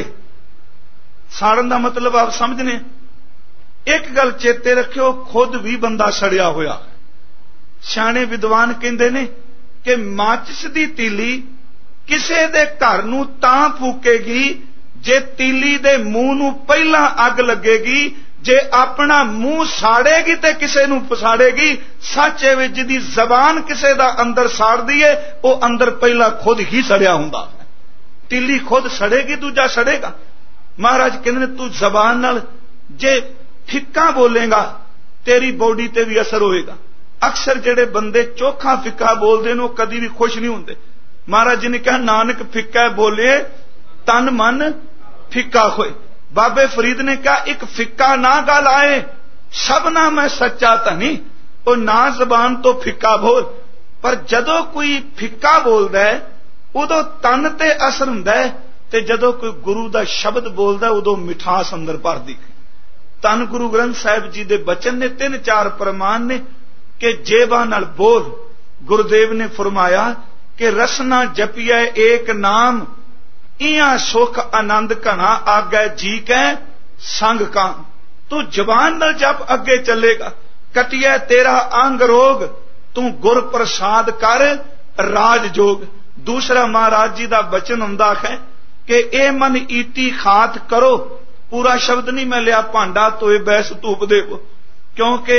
ਸਾੜਨ ਦਾ ਮਤਲਬ ਆਪ ਸਮਝਨੇ, ਇੱਕ ਗੱਲ ਚੇਤੇ ਰੱਖਿਓ, ਖੁਦ ਵੀ ਬੰਦਾ ਸੜਿਆ ਹੋਇਆ। ਸਿਆਣੇ ਵਿਦਵਾਨ ਕਹਿੰਦੇ ਨੇ ਕਿ ਮਾਚਿਸ ਦੀ ਤੀਲੀ ਕਿਸੇ ਦੇ ਘਰ ਨੂੰ ਤਾਂ ਫੂਕੇਗੀ ਜੇ ਤੀਲੀ ਦੇ ਮੂੰਹ ਨੂੰ ਪਹਿਲਾਂ ਅੱਗ ਲੱਗੇਗੀ, ਜੇ ਆਪਣਾ ਮੂੰਹ ਸਾੜੇਗੀ ਤੇ ਕਿਸੇ ਨੂੰ ਫਸਾੜੇਗੀ। ਸੱਚ ਹੈ ਵੀ ਜਿਹਦੀ ਜ਼ਬਾਨ ਕਿਸੇ ਦਾ ਅੰਦਰ ਸਾੜਦੀ ਏ, ਉਹ ਅੰਦਰ ਪਹਿਲਾਂ ਖੁਦ ਹੀ ਸੜਿਆ ਹੁੰਦਾ। ਤੀਲੀ ਖੁਦ ਸੜੇਗੀ, ਦੂਜਾ ਸੜੇਗਾ। ਮਹਾਰਾਜ ਕਹਿੰਦੇ ਨੇ ਤੂੰ ਜ਼ਬਾਨ ਨਾਲ ਜੇ ਫਿੱਕਾ ਬੋਲੇਗਾ, ਤੇਰੀ ਬੋਡੀ ਤੇ ਵੀ ਅਸਰ ਹੋਏਗਾ। ਅਕਸਰ ਜਿਹੜੇ ਬੰਦੇ ਚੋਖਾ ਫਿੱਕਾ ਬੋਲਦੇ ਨੇ, ਉਹ ਕਦੀ ਵੀ ਖੁਸ਼ ਨਹੀਂ ਹੁੰਦੇ। ਮਹਾਰਾਜ ਜੀ ਨੇ ਕਿਹਾ, ਨਾਨਕ ਫਿੱਕਾ ਬੋਲੇ ਤਨ ਮਨ ਫਿੱਕਾ ਹੋਏ। ਬਾਬੇ ਫਰੀਦ ਨੇ ਕਿਹਾ, ਇੱਕ ਫਿੱਕਾ ਨਾ ਗੱਲ ਆਏ ਸਭਨਾ ਮੈਂ ਸੱਚਾ ਧਨੀ। ਉਹ ਨਾ ਜ਼ਬਾਨ ਤੋਂ ਫਿੱਕਾ ਬੋਲ, ਪਰ ਜਦੋਂ ਕੋਈ ਫਿੱਕਾ ਬੋਲਦਾ ਹੈ ਉਦੋਂ ਤਨ ਤੇ ਅਸਰ ਹੁੰਦਾ ਹੈ, ਤੇ ਜਦੋਂ ਕੋਈ ਗੁਰੂ ਦਾ ਸ਼ਬਦ ਬੋਲਦਾ ਉਦੋਂ ਮਿਠਾਸ ਅੰਦਰ ਭਰਦੀ ਹੈ। ਧੰਨ ਗੁਰੂ ਗ੍ਰੰਥ ਸਾਹਿਬ ਜੀ ਦੇ ਬਚਨ ਨੇ ਤਿੰਨ ਚਾਰ ਪ੍ਰਮਾਣ ਨੇ ਕਿ ਜੇਬਾਂ ਨਾਲ ਬੋਲ। ਗੁਰਦੇਵ ਨੇ ਫਰਮਾਇਆ ਕਿ ਰਸਨਾ ਜਪੀਐ ਏਕ ਨਾਮ, ਇਆਂ ਸੁਖ ਆਨੰਦ ਘਣਾ ਆਗੈ ਜੀ ਕੈ ਸੰਗ ਕਾਂ। ਤੂੰ ਜ਼ਬਾਨ ਨਾਲ ਜਪ, ਅੱਗੇ ਚੱਲੇਗਾ। ਕਟਿਐ ਤੇਰਾ ਅੰਗ ਰੋਗ, ਤੂੰ ਗੁਰ ਪ੍ਰਸਾਦ ਕਰ ਰਾਜ ਜੋਗ। ਦੂਸਰਾ ਮਹਾਰਾਜ ਜੀ ਦਾ ਬਚਨ ਹੁੰਦਾ ਹੈ कि ए मन ईटी खात करो। पूरा शब्द नहीं मैं लिया, भांडा धोए बैस धूप देवो, क्योंकि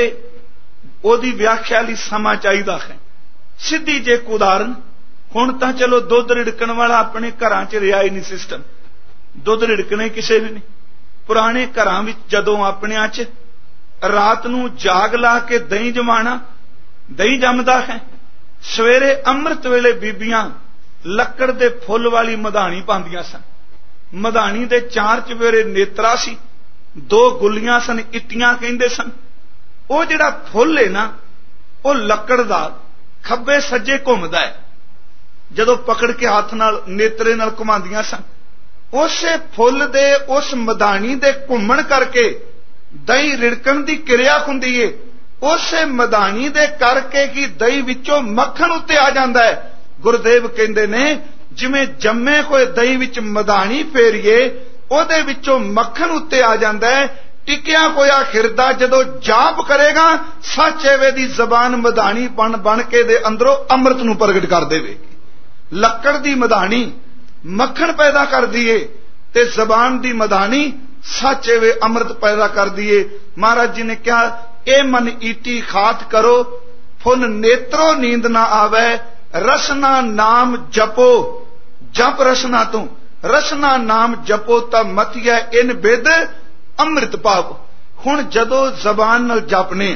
ओदी व्याख्या लई समा चाहीदा है। सीधी जे एक उदाहरण, हुण तां चलो दुध रिड़कण वाला अपने घरां च रिहा ही नहीं सिस्टम, दुध रिड़कने किसे ने नहीं। पुराने घरां विच जदों अपनिਆਂ च रात नूं जाग ला के दही जमाना, दही जमदा है। सवेरे अंमृत वेले बीबियां ਲੱਕੜ ਦੇ फुल वाली मधानी पांदियां सन। मधानी दे चार चवेरे नेत्रा सी, दो गुलियां सन, इट्टियां कहंदे सन। ਉਹ ਜਿਹੜਾ फुल है ना, ਉਹ ਲੱਕੜ ਦਾ खब्बे सज्जे घुमदा है। जदों पकड़ के हाथ नाल नेत्रे नाल घुमांदियां सन, उसे फुल दे उस मधानी दे घुमण करके दही रिड़कण दी किरिया हुंदी है। उसे मधानी दे करके कि दही विचों मक्खन उत्ते आ जांदा है। गुरुदेव कहंदे ने जिवें जम्मे होए दही विच मधानी फेरिए, ओदे विचों मक्खन उत्ते आ जांदा है। टिकिया होया हिरदा जदों जाप करेगा, सच एवे दी जबान मधानी बन बन के दे अंदरों अमृत नूं प्रगट कर देवेगी। लक्कड़ दी मधानी मक्खन पैदा कर दिए ते जबान दी मधानी सच एवे अमृत पैदा कर दिए। महाराज जी ने कहा, ए मन ईटी खात करो, फुन नेत्रो नींद ना आवे, रसना नाम जपो। जप रसना तू, रसना नाम जपो ता मथिया इन बिद अमृत पावो। हुण जदों जबान नाल जपने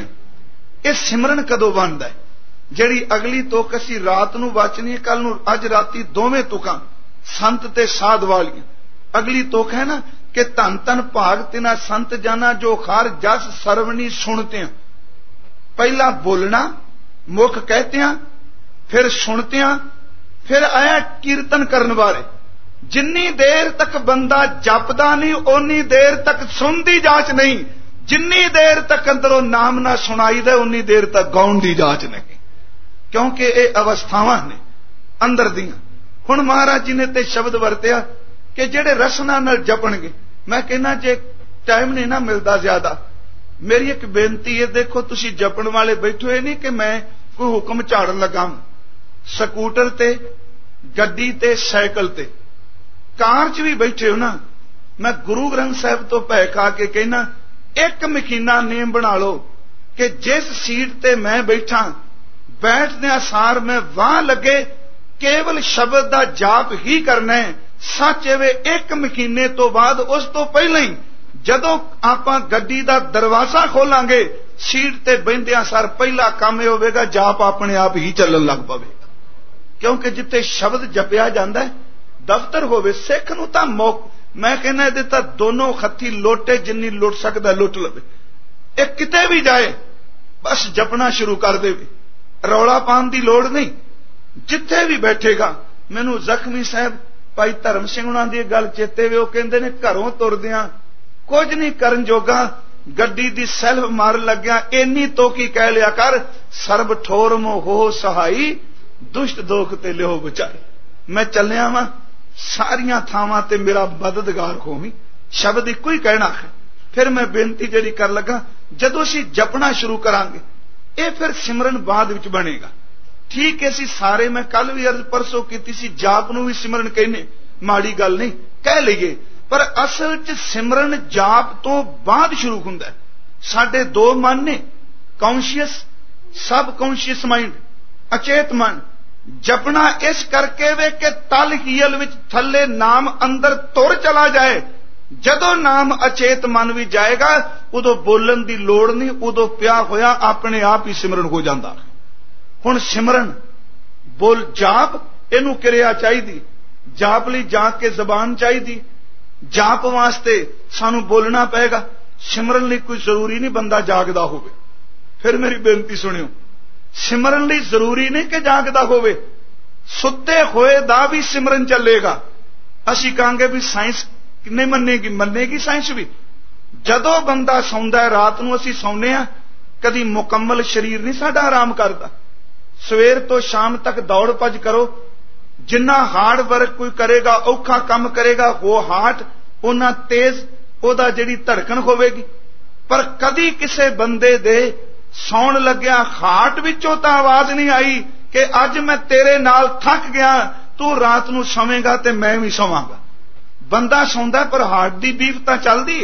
ये सिमरन कदों बनदा है? जिहड़ी अगली तुक असीं रात नूं वाचनी है, कल नूं अज राती दोवें तुकां संत ते साध वालियां। अगली तुक है ना कि धन धन भाग तिना संत जाना जो खार जस सरवणी सुनते हैं। पहला बोलना मुख कहते हैं, फिर सुनते हैं, फिर आया कीर्तन करने वाले। जिन्नी देर तक बंदा जपदा नहीं, उन्नी देर तक सुनदी जांच नहीं। जिन्नी देर तक अंदरों नाम ना सुनाई दे, उन्नी देर तक गाउण दी जांच नहीं, क्योंकि ये अवस्थावां ने अंदर दियां। हुण महाराज जी ने ते शब्द वरतिया कि जेड़े रसना नाल जपणगे। मैं कहना जे टाइम नहीं ना मिलता ज्यादा, मेरी एक बेनती है, देखो तुसीं जपण वाले बैठे नहीं कि मैं कोई हुक्म झाड़न लगा। ਸਕੂਟਰ ਤੇ, ਗੱਡੀ ਤੇ, ਸਾਈਕਲ ਤੇ, ਕਾਰ 'ਚ ਵੀ ਬੈਠੇ ਹੋ ਨਾ, मैं गुरु ग्रंथ साहिब तो भै खा के कहना, एक मकीना नेम बना लो कि जिस सीट ते मैं बैठा, बैठदे सार मैं वाह लगे केवल शब्द दा जाप ही करना है। सच एवे एक महीने तो बाद, उस तो पहले ही जदों आपां गड्डी दा दरवाजा खोलांगे, सीट ते बहिंदियां सार पहला काम यह होवेगा, जाप अपने आप ही चलन लग पवेगा। क्योंकि जिथे शब्द जपिया जाता है, दफ्तर होवे, सिख नूं तां मौक मैं कहना ये तां दोनों हथी लोटे, जिन्नी लुट सकदा लुट लवे। एक किते भी जाए बस जपना शुरू कर देवे, रौला पाउण दी लोड़ नहीं। जिथे भी बैठेगा, मैनू जख्मी साहब भाई धर्म सिंह उन्हां दी गल चेते वे, कहंदे ने घरों तुरदियां कुछ नहीं करन जोगा, गड्डी दी सैल्फ मार लग्या इन्नी तो की कह लिया कर, सर्ब ठोर मो हो सहाई, दुष्ट दोख ते लियो बचाई। मैं चलिया वां सारियां थावां ते मेरा मददगार होवी, शब्द इको ही कहना है। फिर मैं बेनती जिहड़ी कर लगा, जदों असीं जपना शुरू करांगे, ये फिर सिमरन बाद विच बनेगा। ठीक है, असीं सारे, मैं कल भी अर्ज परसों कीती सी, जाप नूं भी सिमरन कहने, माड़ी गल नहीं, कह लईए, पर असल च सिमरन जाप तो बाद शुरू हुंदा है। साडे दो मन ने, कॉन्शियस, सब कॉन्शियस माइंड, अचेत मन। जपना इस करके वे कि तल हील विच थले नाम अंदर तुर चला जाए। जदों नाम अचेत मन भी जाएगा, उदों बोलन की लोड़ नहीं, उदों पिया होया अपने आप ही सिमरन हो जाता। हुण सिमरन बोल जाप, इनू किरिया चाहिदी, जाप लई जाग के जबान चाहिदी, जाप वास्ते सानू बोलना पेगा। सिमरन लई कोई जरूरी नहीं बंदा जागदा होवे। फिर मेरी बेनती सुनियो, सिमरन लई जरूरी नहीं कि जागदा होवे, सुते होए दा भी सिमरन चलेगा। असीं कहांगे भी साइंस नहीं मन्नेगी, मन्नेगी साइंस भी। जदों बंदा सौंदा है, रात नूं असीं सौने आ, कदी मुकम्मल शरीर नहीं साडा आराम करदा। सवेर तो शाम तक दौड़ भज करो, जिन्ना हार्ड वर्क कोई करेगा, औखा काम करेगा, वो हार्ट उन्ना तेज ओदा जिहड़ी धड़कन होवेगी। पर कदी किसे बंदे दे सौण लग्या हार्ट विचों तां आवाज नहीं आई कि अज मैं तेरे नाल थक गया, तू रात नूं सोवेगा ते मैं भी सोवांगा। ਬੰਦਾ ਸੌਂਦਾ ਪਰ ਹਾਰਟ ਦੀ ਬੀਟ ਤਾਂ ਚੱਲਦੀ ਹੈ।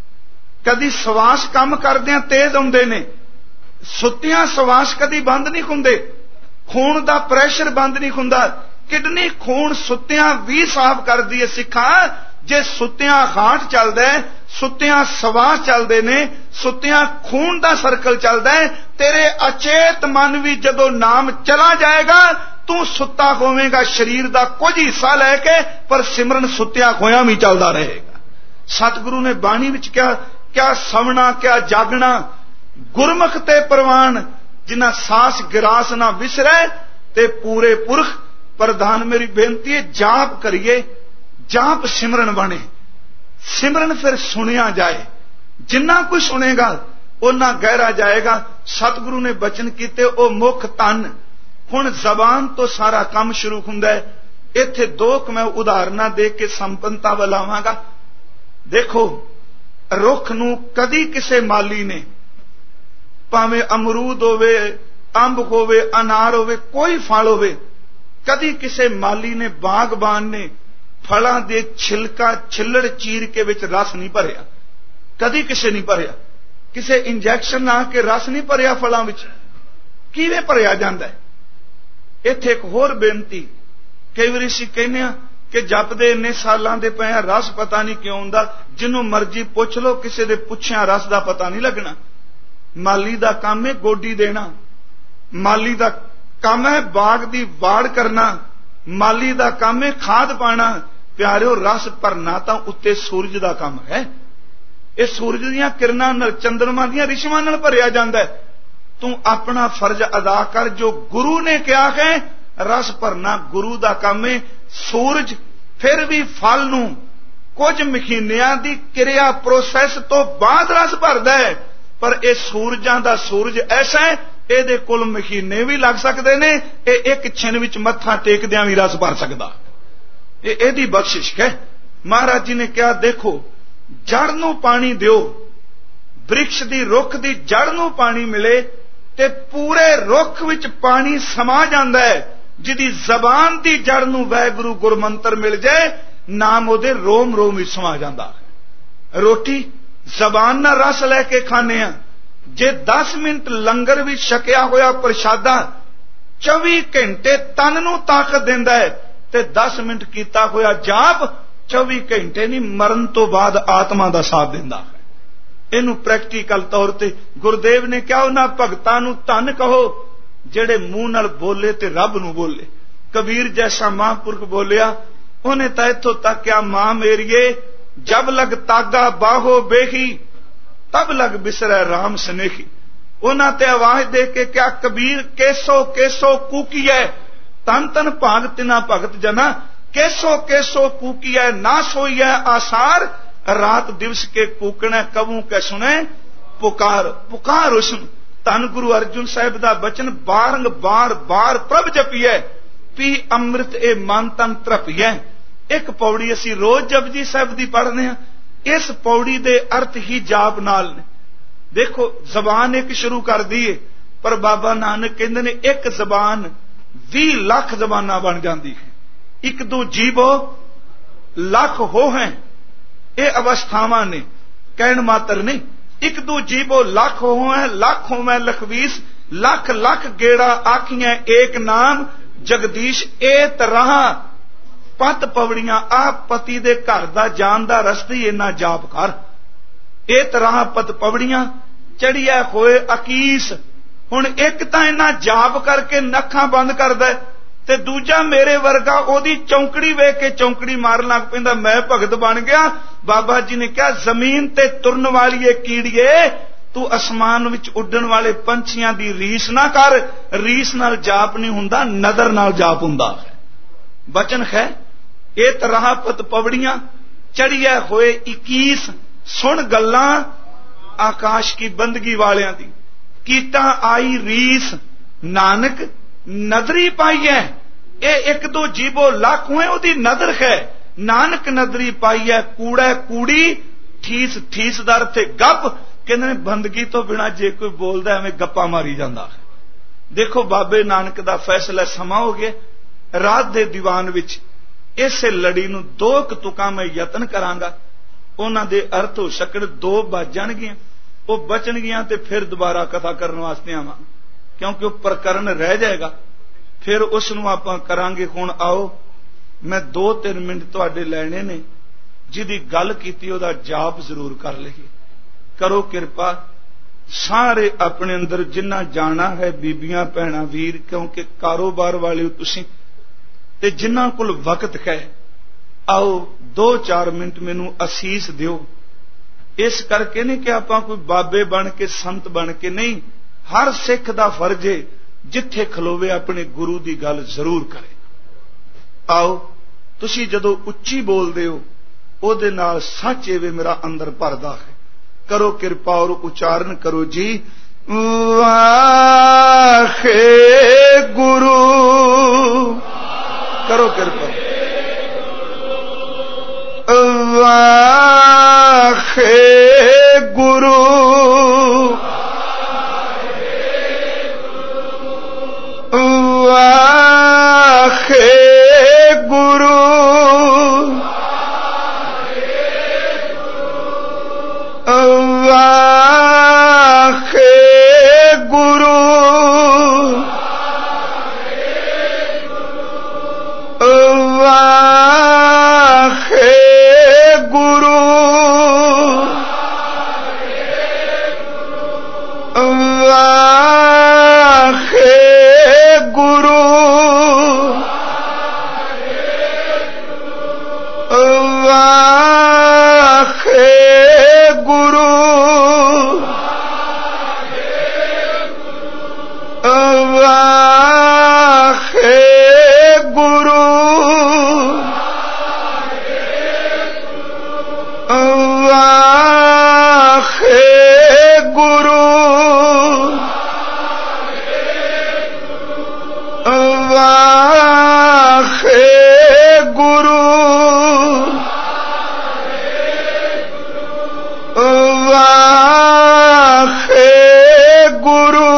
ਕਦੀ ਸਵਾਸ ਕੰਮ ਕਰਦਿਆਂ ਤੇਜ਼ ਆਉਂਦੇ ਨੇ, ਸੁੱਤਿਆਂ ਸਵਾਸ ਕਦੀ ਬੰਦ ਨਹੀਂ ਹੁੰਦੇ। ਖੂਨ ਦਾ ਪ੍ਰੈਸ਼ਰ ਬੰਦ ਨਹੀਂ ਹੁੰਦਾ। ਕਿਡਨੀ ਖੂਨ ਸੁੱਤਿਆਂ ਵੀ ਸਾਫ਼ ਕਰਦੀ ਹੈ। ਸਿੱਖਾਂ, ਜੇ ਸੁੱਤਿਆਂ ਹਾਰਟ ਚੱਲਦਾ ਹੈ, ਸੁੱਤਿਆਂ ਸਵਾਸ ਚੱਲਦੇ ਨੇ, ਸੁੱਤਿਆਂ ਖੂਨ ਦਾ ਸਰਕਲ ਚੱਲਦਾ ਹੈ, ਤੇਰੇ ਅਚੇਤ ਮਨ ਵੀ ਜਦੋਂ ਨਾਮ ਚਲਾ ਜਾਏਗਾ, ਤੂੰ ਸੁੱਤਾ ਹੋਵੇਂਗਾ ਸਰੀਰ ਦਾ ਕੁਝ ਹਿੱਸਾ ਲੈ ਕੇ, ਪਰ ਸਿਮਰਨ ਸੁੱਤਿਆਂ ਖੋਇਆਂ ਵੀ ਚੱਲਦਾ ਰਹੇਗਾ। ਸਤਿਗੁਰੂ ਨੇ ਬਾਣੀ ਵਿੱਚ ਕਿਹਾ, ਕਿਆ ਸਵਣਾ ਕਿਆ ਜਾਗਣਾ, ਗੁਰਮੁਖ ਤੇ ਪ੍ਰਵਾਨ, ਜਿਨ੍ਹਾਂ ਸਾਸ ਗਿਰਾਸ ਨਾ ਵਿਸਰੈ ਤੇ ਪੂਰੇ ਪੁਰਖ ਪ੍ਰਧਾਨ। ਮੇਰੀ ਬੇਨਤੀ ਹੈ, ਜਾਪ ਕਰੀਏ, ਜਾਪ ਸਿਮਰਨ ਬਣੇ। ਸਿਮਰਨ ਫਿਰ ਸੁਣਿਆ ਜਾਏ, ਜਿੰਨਾ ਕੋਈ ਸੁਣੇਗਾ ਉਹਨਾਂ ਗਹਿਰਾ ਜਾਏਗਾ। ਸਤਿਗੁਰੂ ਨੇ ਬਚਨ ਕੀਤੇ, ਉਹ ਮੁਖ ਤਨ। ਹੁਣ ਜ਼ਬਾਨ ਤੋਂ ਸਾਰਾ ਕੰਮ ਸ਼ੁਰੂ ਹੁੰਦਾ ਹੈ। ਇੱਥੇ ਦੋ ਕੁ ਮੈਂ ਉਦਾਹਰਨਾਂ ਦੇ ਕੇ ਸੰਪੰਨਤਾ ਬੁਲਾਵਾਂਗਾ। ਦੇਖੋ, ਰੁੱਖ ਨੂੰ ਕਦੀ ਕਿਸੇ ਮਾਲੀ ਨੇ, ਭਾਵੇਂ ਅਮਰੂਦ ਹੋਵੇ, ਅੰਬ ਹੋਵੇ, ਅਨਾਰ ਹੋਵੇ, ਕੋਈ ਫਲ ਹੋਵੇ, ਕਦੀ ਕਿਸੇ ਮਾਲੀ ਨੇ, ਬਾਗਬਾਨ ਨੇ ਫਲਾਂ ਦੇ ਛਿਲਕਾ ਛਿੱਲੜ ਚੀਰ ਕੇ ਵਿੱਚ ਰਸ ਨਹੀਂ ਭਰਿਆ। ਕਦੀ ਕਿਸੇ ਨਹੀਂ ਭਰਿਆ। ਕਿਸੇ ਇੰਜੈਕਸ਼ਨ ਲਾ ਕੇ ਰਸ ਨਹੀਂ ਭਰਿਆ ਫਲਾਂ ਵਿੱਚ। ਕਿਵੇਂ ਭਰਿਆ ਜਾਂਦਾ ਹੈ? ਇੱਥੇ ਇੱਕ ਹੋਰ ਬੇਨਤੀ, ਕਈ ਵਾਰੀ ਅਸੀਂ ਕਹਿੰਦੇ ਆ ਕਿ ਜਪਦੇ ਇੰਨੇ ਸਾਲਾਂ ਦੇ ਪਏ ਆ, ਰਸ ਪਤਾ ਨਹੀਂ ਕਿਉਂ ਹੁੰਦਾ। ਜਿਹਨੂੰ ਮਰਜ਼ੀ ਪੁੱਛ ਲਓ, ਕਿਸੇ ਦੇ ਪੁੱਛਿਆ ਰਸ ਦਾ ਪਤਾ ਨਹੀਂ ਲੱਗਣਾ। ਮਾਲੀ ਦਾ ਕੰਮ ਹੈ ਗੋਡੀ ਦੇਣਾ, ਮਾਲੀ ਦਾ ਕੰਮ ਹੈ ਬਾਗ ਦੀ ਵਾੜ ਕਰਨਾ, ਮਾਲੀ ਦਾ ਕੰਮ ਹੈ ਖਾਦ ਪਾਣਾ। ਪਿਆਰਿਓ, ਰਸ ਭਰਨਾ ਤਾਂ ਉੱਤੇ ਸੂਰਜ ਦਾ ਕੰਮ ਹੈ। ਇਹ ਸੂਰਜ ਦੀਆਂ ਕਿਰਨਾਂ ਨਾਲ, ਚੰਦਰਮਾ ਦੀਆਂ ਰਿਸ਼ਮਾਂ ਨਾਲ ਭਰਿਆ ਜਾਂਦਾ ਹੈ। ਤੂੰ ਆਪਣਾ ਫਰਜ਼ ਅਦਾ ਕਰ, ਜੋ ਗੁਰੂ ਨੇ ਕਿਹਾ ਹੈ। ਰਸ ਭਰਨਾ ਗੁਰੂ ਦਾ ਕੰਮ ਹੈ। ਸੂਰਜ ਫਿਰ ਵੀ ਫਲ ਨੂੰ ਕੁਝ ਮਹੀਨਿਆਂ ਦੀ ਕਿਰਿਆ ਪ੍ਰੋਸੈਸ ਤੋਂ ਬਾਅਦ ਰਸ ਭਰਦਾ ਹੈ, ਪਰ ਇਹ ਸੂਰਜਾਂ ਦਾ ਸੂਰਜ ਐਸਾ ਹੈ, ਇਹਦੇ ਕੋਲ ਮਹੀਨੇ ਵੀ ਲੱਗ ਸਕਦੇ ਨੇ। ਇਹ ਇੱਕ ਛਿਨ ਵਿੱਚ ਮੱਥਾ ਟੇਕਦਿਆਂ ਵੀ ਰਸ ਭਰ ਸਕਦਾ। ਇਹ ਇਹਦੀ ਬਖਸ਼ਿਸ਼ ਹੈ। ਮਹਾਰਾਜ ਜੀ ਨੇ ਕਿਹਾ, ਦੇਖੋ, ਜੜ ਨੂੰ ਪਾਣੀ ਦਿਓ। ਬ੍ਰਿਕਸ਼ ਦੀ, ਰੁੱਖ ਦੀ ਜੜ ਨੂੰ ਪਾਣੀ ਮਿਲੇ ਤੇ ਪੂਰੇ ਰੁੱਖ ਵਿੱਚ ਪਾਣੀ ਸਮਾ ਜਾਂਦਾ ਹੈ। ਜਿਹਦੀ ਜ਼ਬਾਨ ਦੀ ਜੜ ਨੂੰ ਵਾਹਿਗੁਰੂ ਗੁਰਮੰਤਰ ਮਿਲ ਜਾਏ, ਨਾਮ ਉਹਦੇ ਰੋਮ ਰੋਮ ਵਿੱਚ ਸਮਾ ਜਾਂਦਾ ਹੈ। ਰੋਟੀ ਜ਼ਬਾਨ ਨਾਲ ਰਸ ਲੈ ਕੇ ਖਾਣੇ ਆ। ਜੇ ਦਸ ਮਿੰਟ ਲੰਗਰ ਵਿੱਚ ਛਕਿਆ ਹੋਇਆ ਪ੍ਰਸ਼ਾਦਾ ਚੌਵੀ ਘੰਟੇ ਤਨ ਨੂੰ ਤਾਕਤ ਦਿੰਦਾ ਹੈ, ਤੇ ਦਸ ਮਿੰਟ ਕੀਤਾ ਹੋਇਆ ਜਾਪ ਚੌਵੀ ਘੰਟੇ ਨਹੀਂ, ਮਰਨ ਤੋਂ ਬਾਅਦ ਆਤਮਾ ਦਾ ਸਾਥ ਦਿੰਦਾ ਹੈ। ਇਹਨੂੰ ਪ੍ਰੈਕਟੀਕਲ ਤੌਰ ਤੇ ਗੁਰਦੇਵ ਨੇ ਕਿਹਾ, ਉਹਨਾਂ ਭਗਤਾਂ ਨੂੰ ਧੰਨ ਕਹੋ ਜਿਹੜੇ ਮੂੰਹ ਨਾਲ ਬੋਲੇ ਤੇ ਰੱਬ ਨੂੰ ਬੋਲੇ। ਕਬੀਰ ਜੈਸਾ ਮਹਾਂਪੁਰਖ ਬੋਲਿਆ, ਉਹਨੇ ਤਾਂ ਇੱਥੋਂ ਤੱਕ ਕਿਹਾ, ਮਾਂ ਮੇਰੀਏ ਜਬ ਲਗ ਤਾਗਾ ਬਾਹੋ ਬੇਹੀ, ਤਬ ਲਗ ਬਿਸਰੈ ਰਾਮ ਸਨੇਹੀ। ਉਹਨਾਂ ਤੇ ਆਵਾਜ਼ ਦੇ ਕੇ ਕਿਹਾ, ਕਬੀਰ ਕੇਸੋ ਕੇਸੋ ਕੂਕੀਐ, ਤਨ ਤਨ ਭਾਗ ਤਿਨਾ ਭਗਤ ਜਨਾ, ਕੇਸੋ ਕੇਸੋ ਕੂਕੀਐ ਨਾ ਸੋਈਐ ਆਸਾਰ, ਰਾਤ ਦਿਵਸ ਕੇ ਕੂਕਣਾ ਕਬੂ ਕੈ ਸੁਣੇ ਪੁਕਾਰ। ਪੁਕਾਰ ਉਸਨੂੰ। ਧੰਨ ਗੁਰੂ ਅਰਜੁਨ ਸਾਹਿਬ ਦਾ ਬਚਨ, ਬਾਰੰਗ ਬਾਰ ਬਾਰ ਪ੍ਰਭ ਜਪੀਐ, ਪੀ ਅੰਮ੍ਰਿਤ ਇਹ ਮਨ ਤਨ ਤ੍ਰਪੀਐ। ਇੱਕ ਪੌੜੀ ਅਸੀਂ ਰੋਜ਼ ਜਪਜੀ ਸਾਹਿਬ ਦੀ ਪੜ੍ਹਦੇ ਹਾਂ। ਇਸ ਪੌੜੀ ਦੇ ਅਰਥ ਹੀ ਜਾਪ ਨਾਲ ਨੇ। ਦੇਖੋ, ਜ਼ਬਾਨ ਇੱਕ ਸ਼ੁਰੂ ਕਰਦੀ ਏ, ਪਰ ਬਾਬਾ ਨਾਨਕ ਕਹਿੰਦੇ ਨੇ ਇੱਕ ਜ਼ਬਾਨ ਵੀਹ ਲੱਖ ਜ਼ਬਾਨਾਂ ਬਣ ਜਾਂਦੀ ਹੈ। ਇੱਕ ਦੋ ਜੀਵੋ ਲੱਖ ਹੋ ਹੈ। ਇਹ ਅਵਸਥਾਵਾਂ ਨੇ, ਕਹਿਣ ਮਾਤਰ ਨਹੀਂ। ਇੱਕ ਦੋ ਜੀਵੋ ਲੱਖ ਹੋ ਹੈ, ਲੱਖ ਹੋ ਮੈਂ ਲਖਵੀਸ, ਲੱਖ ਲੱਖ ਗੇੜਾ ਆਖੀਆਂ ਏਕ ਨਾਮ, ਜਗਦੀਸ਼ ਏ ਤਰ੍ਹਾਂ ਪਤ ਪਵੜੀਆਂ। ਆ ਪਤੀ ਦੇ ਘਰ ਦਾ ਜਾਣ ਦਾ ਰਸਤਾ ਹੀ ਇੰਨਾ ਜਾਪ ਕਰ। ਇਹ ਤਰ੍ਹਾਂ ਪਤ ਪਵੜੀਆਂ ਚੜੀਐ ਹੋਏ ਅਕੀਸ। ਹੁਣ ਇੱਕ ਤਾਂ ਇੰਨਾ ਜਾਪ ਕਰਕੇ ਨੱਖਾਂ ਬੰਦ ਕਰਦਾ, ਤੇ ਦੂਜਾ ਮੇਰੇ ਵਰਗਾ ਉਹਦੀ ਚੌਂਕੜੀ ਵੇਖ ਕੇ ਚੌਂਕੜੀ ਮਾਰਨ ਲੱਗ ਪੈਂਦਾ, ਮੈਂ ਭਗਤ ਬਣ ਗਿਆ। ਬਾਬਾ ਜੀ ਨੇ ਕਿਹਾ, ਜ਼ਮੀਨ ਤੇ ਤੁਰਨ ਵਾਲੀਏ ਕੀੜੀਏ, ਤੂੰ ਅਸਮਾਨ ਵਿੱਚ ਉੱਡਣ ਵਾਲੇ ਪੰਛੀਆਂ ਦੀ ਰੀਸ ਨਾ ਕਰ। ਰੀਸ ਨਾਲ ਜਾਪ ਨਹੀਂ ਹੁੰਦਾ, ਨਦਰ ਨਾਲ ਜਾਪ ਹੁੰਦਾ ਹੈ। ਬਚਨ ਹੈ, ਇਹ ਤਰ੍ਹਾਂ ਪਤ ਪਵੜੀਆਂ ਚੜੀਐ ਹੋਏ ਇਕੀਸ। ਸੁਣ ਗੱਲਾਂ ਆਕਾਸ਼ ਕੀ ਬੰਦਗੀ ਵਾਲਿਆਂ ਦੀ, ਕੀਤਾ ਆਈ ਰੀਸ, ਨਾਨਕ ਨਦਰੀ ਪਾਈਐ। ਇਹ ਇੱਕ ਦੋ ਜੀਵੋ ਲੱਖ ਹੋਏ, ਉਹਦੀ ਨਦਰ ਹੈ। ਨਾਨਕ ਨਦਰੀ ਪਾਈਐ, ਕੂੜਾ ਕੂੜੀ ਠੀਸ ਠੀਸਦਾਰ ਤੇ ਗੱਪ। ਕਹਿੰਦੇ ਨੇ ਬੰਦਗੀ ਤੋਂ ਬਿਨਾਂ ਜੇ ਕੋਈ ਬੋਲਦਾ ਐਵੇਂ ਗੱਪਾਂ ਮਾਰੀ ਜਾਂਦਾ ਹੈ। ਦੇਖੋ, ਬਾਬੇ ਨਾਨਕ ਦਾ ਫੈਸਲਾ ਸਮਾਂ ਹੋ ਗਿਆ। ਰਾਤ ਦੇ ਦੀਵਾਨ ਵਿੱਚ ਇਸੇ ਲੜੀ ਨੂੰ ਦੋ ਕੁ ਤੁਕਾਂ ਮੈਂ ਯਤਨ ਕਰਾਂਗਾ, ਉਹਨਾਂ ਦੇ ਅਰਥ ਹੋ ਸਕਣ, ਦੋ ਬਚ ਜਾਣਗੀਆਂ, ਉਹ ਬਚਣਗੀਆਂ ਤੇ ਫਿਰ ਦੁਬਾਰਾ ਕਥਾ ਕਰਨ ਵਾਸਤੇ ਆਵਾਂ, ਕਿਉਂਕਿ ਉਹ ਪ੍ਰਕਰਨ ਰਹਿ ਜਾਏਗਾ, ਫਿਰ ਉਸ ਨੂੰ ਆਪਾਂ ਕਰਾਂਗੇ। ਹੁਣ ਆਓ ਮੈਂ ਦੋ ਤਿੰਨ ਮਿੰਟ ਤੁਹਾਡੇ ਲੈਣੇ ਨੇ, ਜਿਹਦੀ ਗੱਲ ਕੀਤੀ ਉਹਦਾ ਜਾਪ ਜ਼ਰੂਰ ਕਰ ਲਈਏ। ਕਰੋ ਕਿਰਪਾ, ਸਾਰੇ ਆਪਣੇ ਅੰਦਰ ਜਿੰਨਾ ਜਾਣਾ ਹੈ, ਬੀਬੀਆਂ ਭੈਣਾਂ ਵੀਰ, ਕਿਉਂਕਿ ਕਾਰੋਬਾਰ ਵਾਲੇ ਹੋ ਤੁਸੀਂ, ਤੇ ਜਿਨ੍ਹਾਂ ਕੋਲ ਵਕਤ ਹੈ, ਆਓ ਦੋ ਚਾਰ ਮਿੰਟ ਮੈਨੂੰ ਅਸੀਸ ਦਿਓ। ਇਸ ਕਰਕੇ ਨਹੀਂ ਕਿ ਆਪਾਂ ਕੋਈ ਬਾਬੇ ਬਣ ਕੇ ਸੰਤ ਬਣ ਕੇ, ਨਹੀਂ, ਹਰ ਸਿੱਖ ਦਾ ਫਰਜ਼ ਹੈ ਜਿੱਥੇ ਖਲੋਵੇ ਆਪਣੇ ਗੁਰੂ ਦੀ ਗੱਲ ਜ਼ਰੂਰ ਕਰੇ। ਆਓ ਤੁਸੀਂ ਜਦੋਂ ਉੱਚੀ ਬੋਲਦੇ ਹੋ ਉਹਦੇ ਨਾਲ ਸੱਚ ਐਵੇਂ ਮੇਰਾ ਅੰਦਰ ਭਰਦਾ ਹੈ। ਕਰੋ ਕਿਰਪਾ ਔਰ ਉਚਾਰਨ ਕਰੋ ਜੀ, ਵਾਖੇ ਗੁਰੂ। ਕਰੋ ਕਿਰਪਾ, ਵਾਖੇ ਗੁਰੂ, ਵਾਖੇ ਗੁਰੂ, ਵਾਖੇ ਗੁਰੂ, ਵਾਖੇ ਗੁਰੂ, ਵਾਖੇ ਗੁਰੂ, ਵਾਖੇ ਗੁਰੂ, ਵਾਖੇ ਗੁਰੂ, ਵਾਖੇ ਗੁਰੂ, ਵਾਖੇ ਗੁਰੂ, ਵਾਖੇ ਗੁਰੂ,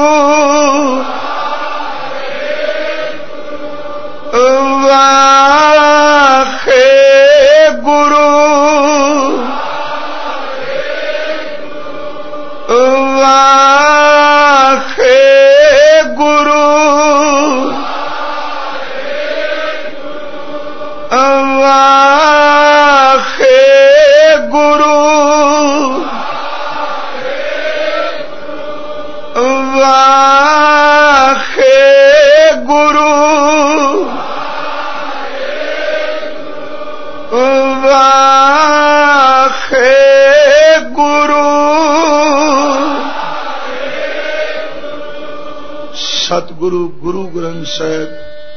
ਵਾਖੇ ਗੁਰੂ, ਵਾਖੇ ਗੁਰੂ, ਵਾਖੇ ਗੁਰੂ, ਵਾਖੇ ਗੁਰੂ, ਵਾਖੇ ਗੁਰੂ। ਸਤਿਗੁਰੂ ਗੁਰੂ ਗ੍ਰੰਥ ਸਾਹਿਬ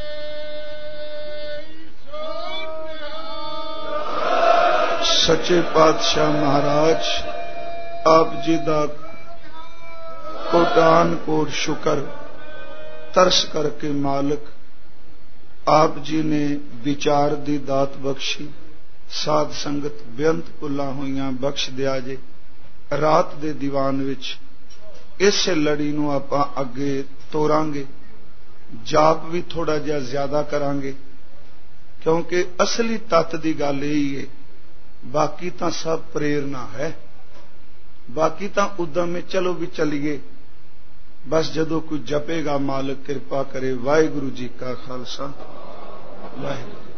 ਸੱਚੇ ਪਾਤਸ਼ਾਹ ਮਹਾਰਾਜ ਆਪ ਜੀ ਦਾ ਕੋਟਾਨ ਕੋਟ ਸ਼ੁਕਰ, ਤਰਸ ਕਰਕੇ ਮਾਲਕ ਆਪ ਜੀ ਨੇ ਵਿਚਾਰ ਦੀ ਦਾਤ ਬਖਸ਼ੀ, ਸਾਧ ਸੰਗਤ ਬੇਅੰਤ ਭੁੱਲਾਂ ਹੋਈਆਂ ਬਖਸ਼ ਦਿਆ ਜੇ। ਰਾਤ ਦੇ ਦੀਵਾਨ ਵਿੱਚ ਇਸੇ ਲੜੀ ਨੂੰ ਆਪਾਂ ਅੱਗੇ ਤੋਰਾਂਗੇ, ਜਾਪ ਵੀ ਥੋੜਾ ਜਿਹਾ ਜ਼ਿਆਦਾ ਕਰਾਂਗੇ, ਕਿਉਂਕਿ ਅਸਲੀ ਤੱਤ ਦੀ ਗੱਲ ਇਹੀ ਹੈ। ਬਾਕੀ ਤਾਂ ਸਭ ਪ੍ਰੇਰਨਾ ਹੈ, ਬਾਕੀ ਤਾਂ ਉਦਮ ਹੈ, ਚਲੋ ਵੀ ਚਲੀਏ। ਬਸ ਜਦੋਂ ਕੋਈ ਜਪੇਗਾ ਮਾਲਕ ਕਿਰਪਾ ਕਰੇ। ਵਾਹਿਗੁਰੂ ਜੀ ਕਾ ਖਾਲਸਾ, ਵਾਹਿਗੁਰੂ।